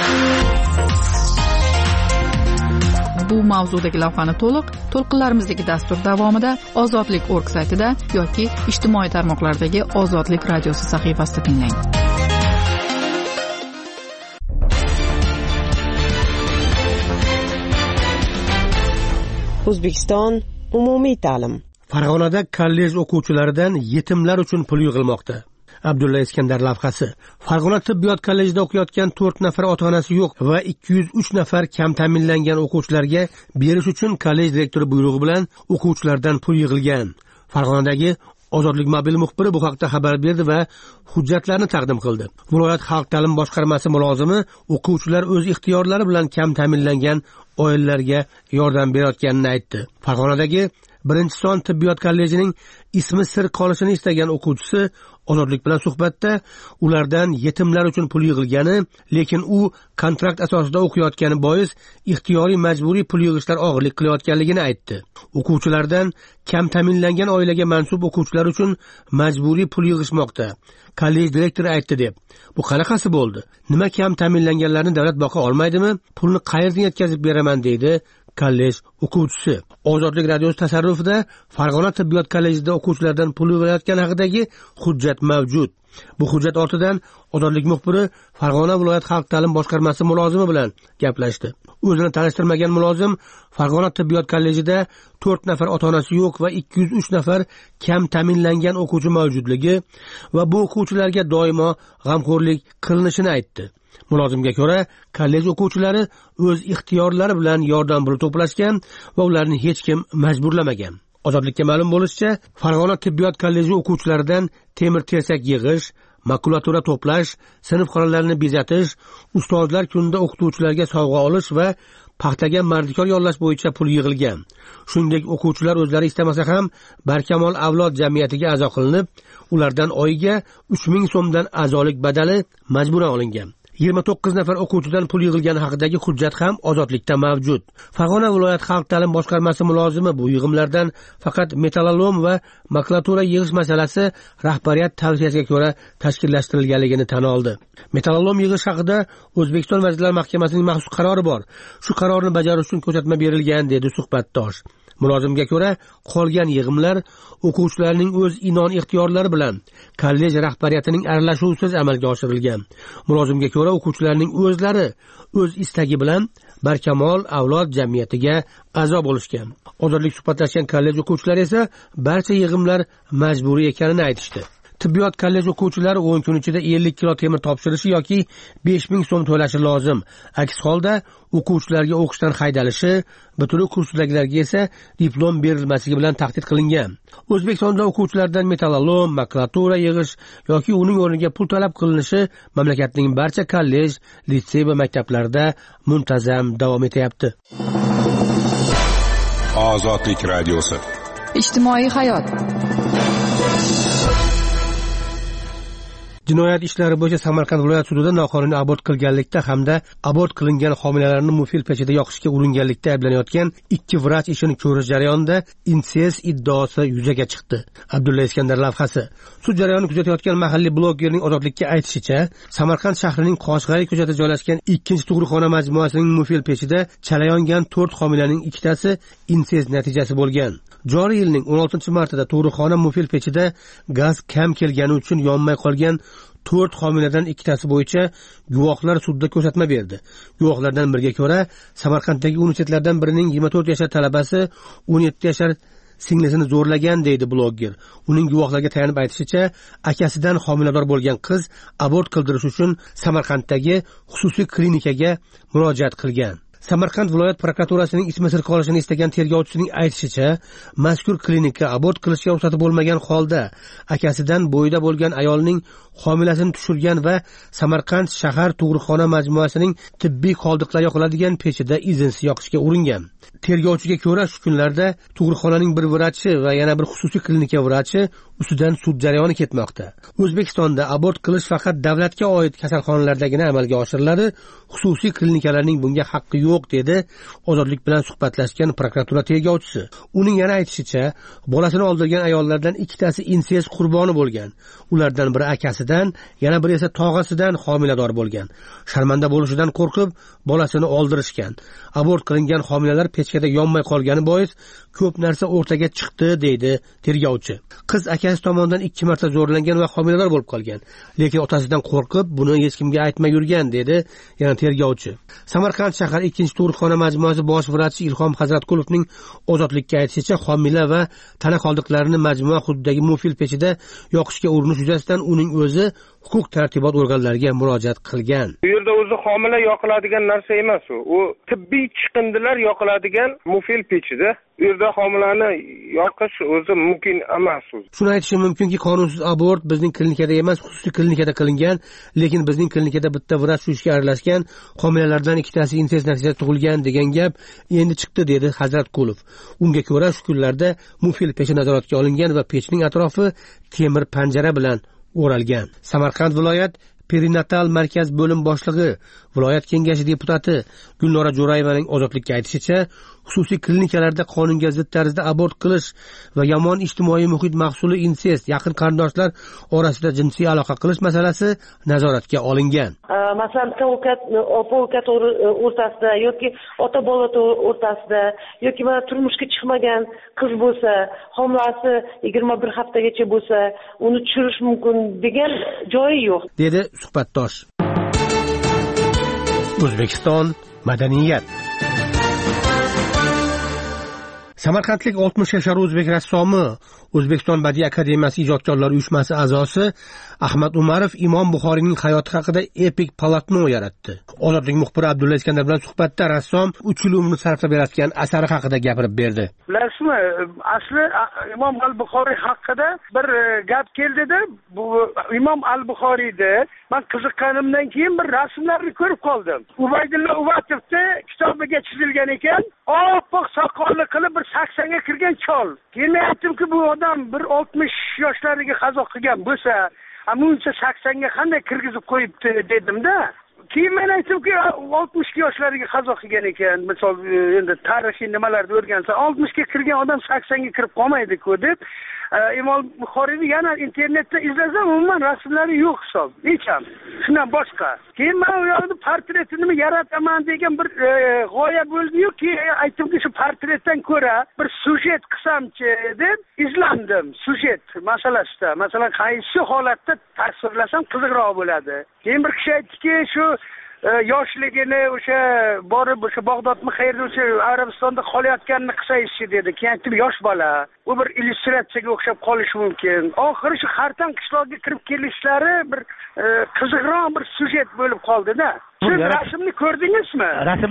Bu mavzudagi lavhani to'lqinlarimizdagi dastur davomida ozodlik.org saytida yoki ijtimoiy tarmoqlardagi Ozodlik radiosi sahifasida tinglang. O'zbekiston umumiy ta'lim. Farg'onada kollej o'quvchilaridan yetimlar uchun pul yig'ilmoqda. Abdulla Iskandar lavhasi. Farg'ona tibbiyot kollejida o'qiyotgan 4 nafar ota-onasi yo'q va 203 nafar kam ta'minlangan o'quvchilarga berish uchun kollej direktori buyrug'i bilan o'quvchilardan pul yig'ilgan. Farg'onadagi Ozodlik mobil muxbiri bu haqda xabar berdi va hujjatlarni taqdim qildi. Viloyat xalq ta'lim boshqarmasi mulozimi o'quvchilar o'z ixtiyorlari bilan kam ta'minlangan oilalarga yordam berayotganini aytdi. Farg'onadagi Birinchi son tibbiyot kollejining ismi sir qolishini istagan o'quvchisi Ozodlik bilan suhbatda ulardan yetimlar uchun pul yig'ilgani, lekin u kontrakt asosida o'qiyotgani bois ixtiyoriy majburiy pul yig'ishlar og'irlik qilayotganligini aytdi. O'quvchilardan kam ta'minlangan oilaga mansub o'quvchilar uchun majburiy pul yig'ishmoqda. Kollej direktori aytdi deb. Bu qanaqasi bo'ldi? Nima kam ta'minlanganlarni davlat boqa olmaydimi? Pulni qayerdan yetkazib beraman deydi kollej o'quvchisi. Ozodlik radiosi tasarrufida Farg'ona tibbiyot kollejida o'quvchilardan pul yig'ilayotgani haqidagi hujjat mavjud. Bu hujjat ortidan Ozodlik muxbiri Farg'ona viloyat xalq ta'lim boshqarmasi mulozimi bilan gaplashdi. O'zini tanishtirmagan mulozim Farg'ona tibbiyot kollejida 4 nafar ota-onasi yo'q va 203 nafar kam ta'minlangan o'quvchi mavjudligi va bu o'quvchilarga doimo g'amxo'rlik qilinishini aytdi. Mulozimga ko'ra, kollej o'quvchilari o'z ixtiyorlari bilan yordam puli to'plashgan va ularni hech kim majburlamagan. Ozodlikka ma'lum bo'lishicha, Farg'ona tibbiyot kolleji o'quvchilaridan temir-tersak yig'ish, makulatura to'plash, sinf xonalarini bezatish, ustozlar kunida o'qituvchilarga sovg'a olish va paxtaga mardikor yollash bo'yicha pul yig'ilgan. Shuningdek, o'quvchilar o'zlari istamasa ham Barkamol avlod jamiyatiga a'zo qilinib, ulardan oyiga 3000 so'mdan a'zolik badali majburan olingan. 29 nafar o'quvchidan pul yig'ilgani haqidagi hujjat ham Ozodlikda mavjud. Farg'ona viloyat xalq ta'lim boshqarmasi mulozimi bu yig'imlardan faqat metallolom va makulatura yig'ish masalasi rahbariyat tavsiyasiga ko'ra tashkillashtirilganligini tan oldi. Metallolom yig'ish haqida O'zbekiston Vazirlar Mahkamasining maxsus qarori bor. Shu qarorni bajarish uchun ko'rsatma berilgan, dedi suhbatdosh. Mulozimga ko'ra, qolgan yig'imlar o'quvchilarning o'z inon ixtiyorlari bilan kollej rahbariyatining aralashuvisiz amalga oshirilgan. Mulozimga ko'ra, o'quvchilarning o'zlari o'z istagi bilan Barkamol avlod jamiyatiga a'zo bo'lishgan. Ozodlik suhbatlashgan kollej o'quvchilari esa barcha yig'imlar majburiy ekanini aytishdi. Tibbiyot kollej o'quvchilari 10 kun ichida 50 kilo temir topshirishi yoki 5000 so'm to'lashi lozim. Aks holda o'quvchilarga o'qishdan haydalishi, bitiruv kursidagilarga esa diplom berilmasligi bilan tahdid qilingan. O'zbekistonda o'quvchilardan metallolom, makulatura yig'ish yoki uning o'rniga pul talab qilinishi mamlakatning barcha kollej, litsey va maktablarida muntazam davom etyapti. Ozodlik radiosi. Ijtimoiy hayot. Jinoyat ishlari bo'yicha Samarqand viloyat sudida noqonuniy abort qilganlikda hamda abort qilingan homilalarni mufil pechida yoqishga uringanlikda ayblanayotgan 2 vrach ishini ko'rish jarayonida insest iddaosi yuzaga chiqdi. Abdulla Iskandar lavhasi. Sud jarayonini kuzatayotgan mahalliy blogerning Ozodlikka aytishicha, Samarqand shahrining Qoshg'ariy ko'chasida joylashgan 2-tug'ruqxona majmuasining mufil pechida chalayongan 4 homilaning 2tasi insest natijasi bo'lgan. Joriy yilning 16-martida tug'ruqxona mufil pechida gaz kam kelgani uchun yonmay qolgan 4 homiladan 2tasi bo'yicha guvohlar sudda ko'rsatma berdi. Guvohlardan biriga ko'ra, Samarqanddagi universitetlardan birining 24 yashar talabasi 17 yashar singlisini zo'rlagan deydi blogger. Uning guvohlarga tayanib aytishicha, akasidan homilador bo'lgan qiz abort qildirish uchun Samarqanddagi xususiy klinikaga murojaat qilgan. Samarqand viloyat prokuraturasining ismi sir qolishini istagan tergovchisining aytishicha, mazkur klinika abort qilishga ruxsati bo'lmagan holda akasidan bo'yida bo'lgan ayolning homilasini tushirgan va Samarqand shahar tug'ruqxona majmuasining tibbiy qoldiqlar yoqiladigan pechida izinsiz yoqishga uringan. Tergovchiga ko'ra, shu kunlarda tug'ruqxonaning bir vrachi va yana bir xususiy klinika vrachi ustidan sud jarayoni ketmoqda. O'zbekistonda abort qilish faqat davlatga oid kasalxonalardagina amalga oshiriladi. Xususiy klinikalarning bunga haqqi yo'q, dedi Ozodlik bilan suhbatlashgan prokuratura tergovchisi. Uning yana aytishicha, bolasini oldirgan ayollardan 2tasi insest qurboni bo'lgan. Ulardan biri akasidan, yana biri esa tog'asidan homilador bo'lgan. Sharmanda bo'lishidan qo'rqib, bolasini oldirishgan. Abort qilingan homilalar pechkada yonmay qolgani bois ko'p narsa o'rtaga chiqdi, deydi tergovchi. Qiz akasi tomonidan 2 marta zo'rlangan va homilador bo'lib qolgan, lekin otasidan qo'rqib buni hech kimga aytmay yurgan, dedi yana tergovchi. Samarqand shahar 2-tug'ruqxona majmuasi bosh vrachi Ilhom Hazratqulovning Ozodlikka aytishicha, homila va tana qoldiqlarini majmua hududidagi mufil pechida yoqishga urinish yuzasidan uning o'zi huquq tartibot organlariga murojaat qilgan. Bu yerda o'zi homila yoqiladigan narsa emas u. U tibbiy chiqindilar yoqiladigan mufil pechida. Bu yerda homilani yoqish o'zi mumkin emas. Shuni aytishim mumkinki, qonunsiz abort bizning klinikada emas, xususiy klinikada qilingan, lekin bizning klinikada bitta vrach shu ishga aralashgan, homilalardan 2tasi insest natijasida tug'ilgan degan gap endi chiqdi, dedi Hazratqulov. Unga ko'ra, shu kunlarda mufil pechi nazoratga olingan va pechning atrofi temir panjara bilan o'ralgan. Samarqand viloyat perinatal markaz bo'lim boshlig'i, viloyat kengashi deputati Gulnora Jo'rayevaning Ozodlikka aytishicha, xususiy klinikalarda qonunga zid tarzda abort qilish va yomon ijtimoiy muhit mahsuli insest, yaqin qarindoshlar orasida jinsiy aloqa qilish masalasi nazoratga olingan. Masalan, opa uka o'rtasida yoki ota bola o'rtasida yoki mana turmushga chiqmagan qiz bo'lsa, homilasi 21 haftagacha bo'lsa, uni tushirish mumkin degan joyi yo'q, dedi suhbatdosh. O'zbekiston madaniyat. Samarqandlik 60 yashar o'zbek rassomi, O'zbekiston Badiiy akademiyasi ijodkorlar uyushmasi a'zosi Ahmad Umarov Imom Buxoriyning hayoti haqida epik polotno yaratdi. Ozodlik muxbiri Abdulla Iskandar bilan suhbatda rassom 3 yil umrini sarflab yaratgan asari haqida gapirib berdi. Bilasizmi, asli Imom al-Buxoriy haqida bir gap keldida, bu Imom al-Buxoriyda men qiziqqanimdan keyin bir rasmlarni ko'rib qoldim. Ubaydulla Uvatovda kitobiga chizilgan ekan, oppoq soqolli qilib bir 80 ga kirgan chol. Keyin aytdimki, bu odam bir 60 yoshlariga qazo qilgan bo'lsa, muncha 80 ga qanday kirgizib qo'yibdi dedim-da. Keyin men aytdimki, 60 yoshlariga qazo qilgan ekan. Misol endi tarixiy nimalarni o'rgansa, 60 ga kirgan odam 80 ga kirib qolmaydi-ku deb, Imom Buxoriyni yana internetda izlasam, umuman rasmlari yo'q hisob. Necham. Shundan boshqa. Keyin men u yoqda portretini yarataman degan bir g'oya bo'ldi-yu, keyin aytdimki, shu portretdan ko'ra bir sujet qilsamchi deb izlandim. Sujet masalasida, masalan, qaysi holatda tasvirlasam qiziqroq bo'ladi. Keyin bir kishi aytdiki, shu yoshligini o'sha borib o'sha Bag'dodmi qayerda o'sha Arabistonda qolayotganini qisaychi dedi. Keyin aytdim, yosh bola, u bir illyustratsiyaga o'xshab qolishi mumkin. Oxiri shu Xartan qishlog'iga kirib kelishlari bir qiziqroq bir sujet bo'lib qoldi-da. Siz rasmni ko'rdingizmi?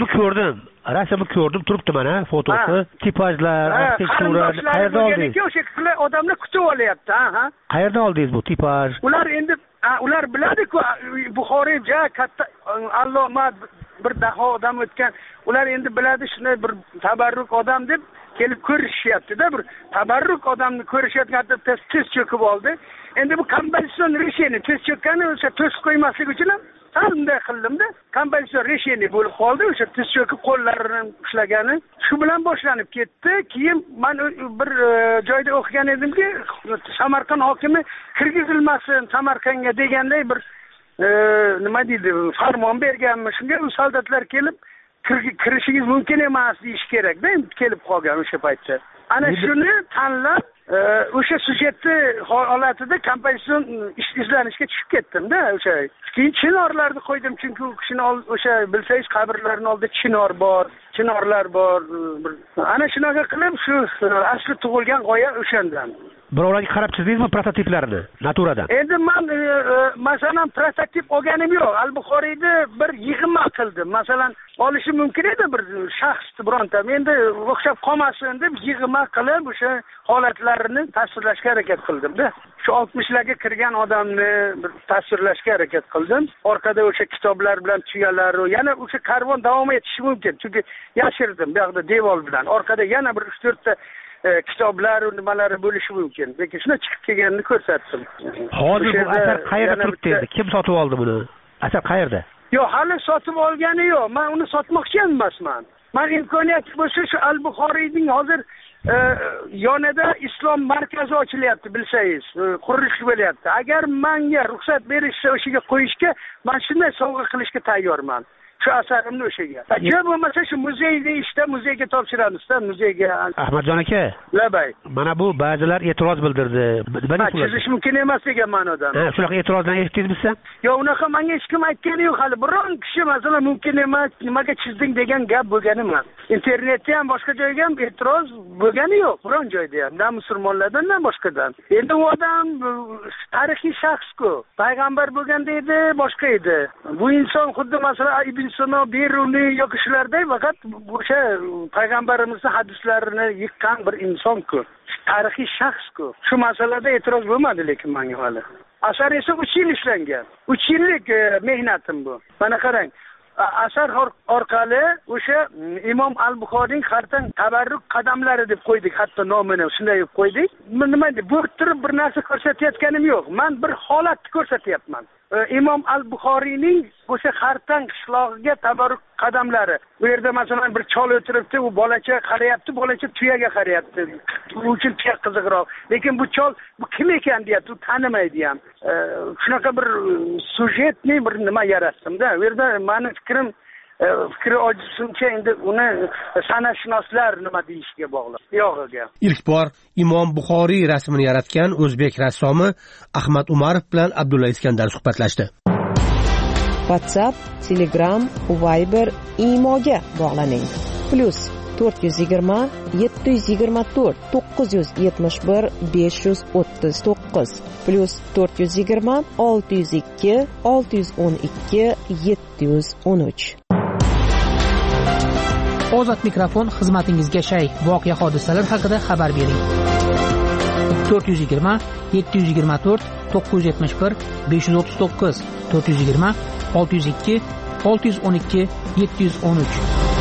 Rasmni ko'rdim, turibdi mana fotosi, tipajlar, arxitektura, qayerda oldingiz? O'sha odamlar kutib olyapti, ha. Qayerda oldingiz bu tipaj? Ular biladi-ku, Buxoriy katta alloma bir daho odam o'tgan. Ular endi biladi, shunday bir tabarruk odam deb kelib ko'rishyapti-da, bir tabarruk odamni ko'rishayotganda tez cho'kib oldi. Endi bu kompozitsion решение, tez cho'kkani o'sha to'sib qo'ymaslik uchun ham bunday qildim-da. Kompozitsion решение bo'lib qoldi, o'sha tez cho'kib qo'llarini ushlagani. Shu bilan boshlanib ketdi. Keyin men bir joyda o'qigan edimki, Samarqand hokimi kirgizilmasin Samarqandga deganday bir nima deydi, farmon berganmi. Shunga soldatlar kelib kirishingiz mumkin emas deyish kerak-da, endi kelib qolgan o'sha paytda. Ana shuni tanlab o'sha sujetni holatida kompozitsion izlanishga tushib ketdimda o'sha. Keyin chinorlarni qo'ydim, chunki u kishini o'sha bilsangiz qabrlarning oldida chinorlar bor. Ana shunaqa qilib shu asli tug'ilgan g'oya o'shandan. Birovlarga qarab chizdingizmi prototiplarini naturadan? Endi men masalan prototip olganim yo'q. Al-Buxoriyni bir yig'ma qildim. Masalan, olishi mumkin edi bir shaxsni bironta. Endi o'xshab qolmasin deb yig'ma qilib o'sha holatlarini tasvirlashga harakat qildim-da. Shu 60larga kirgan odamni bir tasvirlashga harakat qildim. Orqada o'sha kitoblar bilan tuyalar, yana o'sha karvon davom etishi mumkin. Chunki yashirdim bu yoqda devor bilan. Orqada yana bir 3-4 ta kitoblar va nimalari bo'lishi mumkin. Lekin shuna chiqib kelganini ko'rsatdim. Hozir bu asar qayerda turibdi endi? Kim sotib oldi buni? Asar qayerda? Yo'q, hali sotib olgani yo'q. Men uni sotmoqchi emasman. Men imkoniyati bo'lsa shu Al-Buxoriyning hozir yonida islom markazi ochilyapti, bilsangiz, qurilish bo'lyapti. Agar menga ruxsat berishsa o'shaga qo'yishga, men shunday sovg'a qilishga tayyorman. Shu asarimni o'shaga. Agar bo'lmasa shu muzeyda muzeyga topshiramizda, muzeyga. Ahmadjon aka. Labay. Mana bu ba'zilar e'tiroz bildirdi. Chizish mumkin emas degan ma'noda. Shunaqa e'tirozdan eshitdingizmi siz? Yo'q, unaqa menga hech kim aytgani yo'q hali. Biron kishi masalan mumkin emas, nimaga chizding degan gap bo'lgani emas. Internetda ham boshqa joyga ham e'tiroz bo'lgani yo'q, biron joyda ham, na musulmonlardan, na boshqadan. Endi u odam tarixiy shaxs-ku. Payg'ambar bo'lganda edi, boshqa edi. Bu inson xuddi masalan Ibn Sino, Beruniy yoki shularday faqat o'sha payg'ambarimizning hadislarini yiqqan bir inson-ku. Tarixiy shaxs-ku. Shu masalada e'tiroz bo'lmadi lekin menga hali. Asar esa 3 yil ishlangan. 3 yillik mehnatim bu. Mana qarang. Asar orqali o'sha Imom Al-Buxoriyning xartan tabarruk qadamlari deb qo'ydik, hatto nomini shunday deb qo'ydik. Nima deb bo'rttirib bir narsa ko'rsatayotganim yo'q. Men bir holatni ko'rsatyapman. Imom Al-Buxoriyning o'sha xartan qishlog'iga tabarruk qadamlari. Bu yerda masalan bir chol o'tiribdi, u bolacha qarayapti, bolacha tuyaga qarayapti. U uchun tuya qiziqroq. Lekin bu chol bu kim ekan deyapti, u tanimaydi ham. Shunaqa bir sujetni bir nima yaratdim-da. Bu yerda meni fikri ojizimcha endi uni san'atshunoslar nima deyishga bog'liq. Yo'q. Ilk bor Imom Buxoriy rasmini yaratgan o'zbek rassomi Ahmad Umarov bilan Abdulla Iskandar suhbatlashdi. WhatsApp, Telegram, Viber, Imoga bog'laning. +420 724 971 539 +420 602 612 713. Ozod mikrofon xizmatingizga shay. Voqea hodisalar haqida xabar bering. 420 724 971 539 420 602 612 713.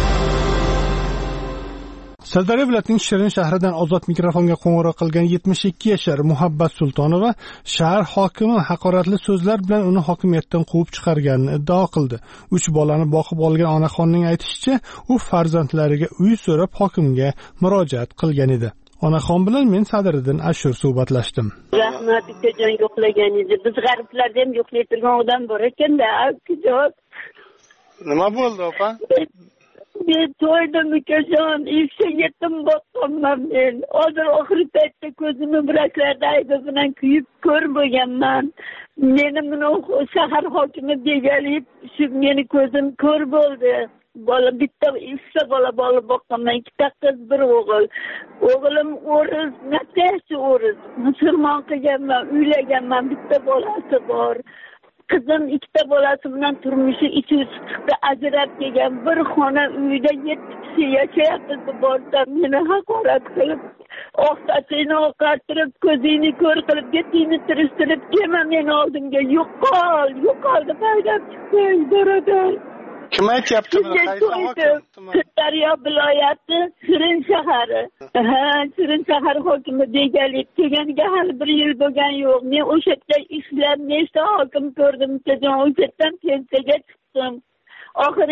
Sirdaryo viloyatining Shirin shahridan ozod mikrofonga qo'ng'iroq qilgan 72 yashar Muhabbat Sultonova shahar hokimi haqoratli so'zlar bilan uni hokimiyatdan quvib chiqarganini iddao qildi. 3 bolani boqib olgan onaxonning aytishicha, u farzandlariga uy so'rab hokimga murojaat qilgan edi. Onaxon bilan men Sadriddin Ashur suhbatlashdim. Rahmat ukajon yo'qlaganingizda biz g'arblarda ham yo'qlay turgan odam bor ekanda, ukajon. Nima bo'ldi, opa? Men to'ydim ukajon, ishga yetim boqqanman men. Hozir oxirgi paytda ko'zimni biraklarda aybi bilan kuyib ko'r bo'lganman. Meni buni shahar hokimi begalib, shu meni ko'zim ko'r bo'ldi. Bola bitta ikkita bola boqqanman, 2 ta qiz, 1 o'g'il. O'g'lim o'ris, natasi o'ris. Musulmon qilganman, uylaganman, bitta bolasi bor. Qizim 2 ta bolasi bilan turmushi ichi chiqdi, ajrab kelgan bir xona uyda 7 kishi yashayapmiz. Borda meni haqorat qilib, oqsatini oqartirib, ko'zingni ko'r qilib, betingni tirishtirib, kelma meni oldimga, yo'qol deb haydab chiqdi idoradan. Kim aytyapti buni? Sirdaryo viloyati Shirin shahari. Shirin shahar hokimi begalik kelganiga hali 1 yil bo'lgan yo'q. Men o'sha yerda ishlab nechta hokim ko'rdim, o'sha yerdan pensiyaga chiqdim. Oxiri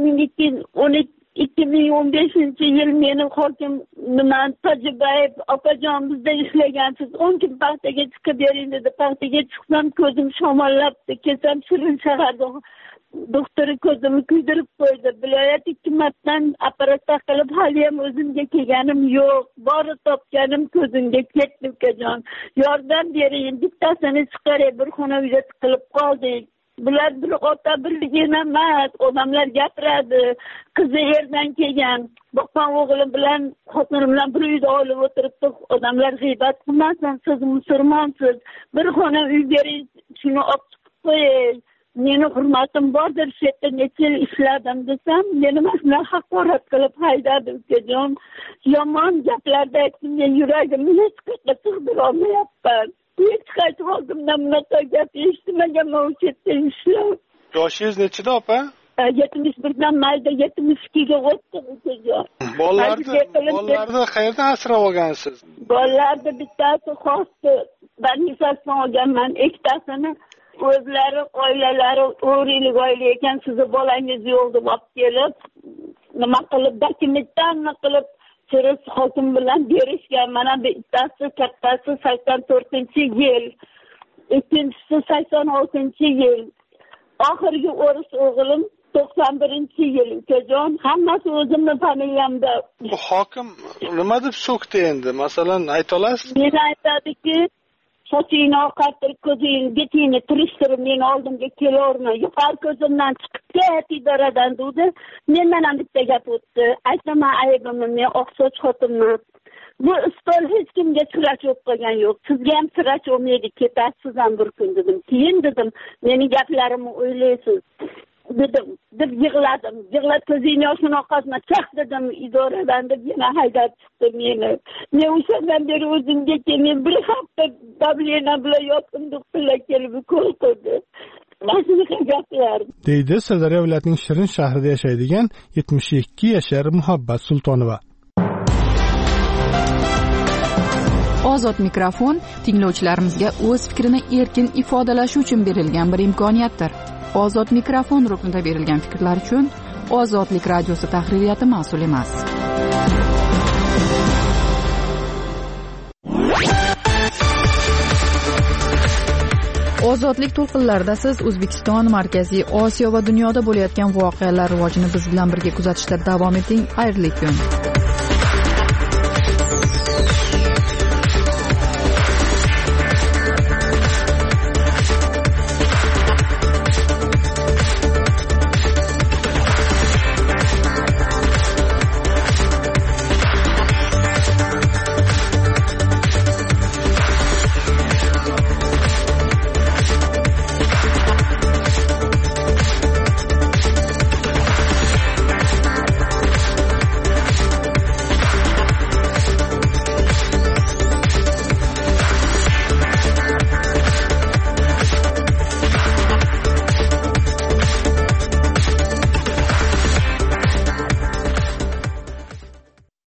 2015-yil meni hokim Tojibayev opajon bizda ishlagansiz, 10 kun paxtaga chiqib bering dedi. Paxtaga chiqsam ko'zim shamollabdi. Kelsam Shirin shaharda doktori ko'zimni kuydirib qo'ydi. Viloyat hukumatdan operatsiya qilib haliyam o'zimga kelganim yo'q. Bori topganim ko'zimga ketdi ukajon. Yordam bering, bittasini chiqaray, bir xona uyda tiqilib qoldik. Bular bir ota birligini emas, odamlar gapiradi. Qizi erdan kelgan. Boqqan o'g'lim bilan xotinim bilan bir uyda olib o'tiribdi. Odamlar g'iybat qilmasin, siz musulmonsiz. Bir xona uy bering, shuni olib chiqib qo'ying. Meni hurmatim bordir, shu yerda necha yil ishladim desam, meni mana haqorat qilib haydadi ukajon. Yomon gaplarda aytdim, men yuragimni hech qayerga sig'dira olmayapman. Hech qaytib oldimdan bunaqa gap eshitmaganman o'sha yerda ishlab. Yoshingiz nechida opa? 71dan mayda 72ga o'tdi ukajon. Bolalarni qayerdan asrab olgansiz? Bolalarni bittasi xosdi, больницаdan olganman, ikkitasini o'zlari oilalari o'g'rilik oila ekan, sizni bolangiz yo'q deb olib kelib, nima qilib dokumentlarni qilib Chirus hokim bilan berishgan. Mana bittasi kattasi 84-yil, ikkinchisi 86-yil. Oxirgi o'ris o'g'lim 91-yil ukajon. Hammasi o'zimning familiyamda. Bu hokim nima deb so'kdi endi? Masalan, ayta olasiz? Men aytadiki, sochingni oqartirib, ko'zingni betingni tirishtirib, meni oldimga kelaverma. Yuqori ko'zimdan chiqib ket idoradan dedi. Mendan ham bitta gap o'tdi. Aytaman aybimni, men oqsoch xotinman. Bu istol hech kimga sira cho'p qilgan yo'q. Sizga ham sira cho'maydi, ketasiz ham bir kun dedim. Keyin dedim, meni gaplarimni o'ylaysiz. Dedim, deb yig'ladim. Yig'lab ko'zingni yoshini oqazma, chaq dedim idoradan deb yana haydab chiqdi meni. Men o'shandan beri o'zimga kelmay bir hafta dablena bilan yotdim, doktorlar kelib ko'l qildi. Mashinka gaplar. Deydi Sirdaryo viloyatining Shirin shahrida yashaydigan 72 yashar Muhabbat Sultonova. Ozod mikrofon tinglovchilarimizga o'z fikrini erkin ifodalashi uchun berilgan bir imkoniyatdir. Ozod mikrofon ruknida berilgan fikrlar uchun Ozodlik radiosi tahririyati mas'ul emas. Ozodlik to'lqinlarida siz O'zbekiston, Markaziy Osiyo va dunyoda bo'layotgan voqealar rivojini biz bilan birga kuzatishda davom eting. Xayrli kun.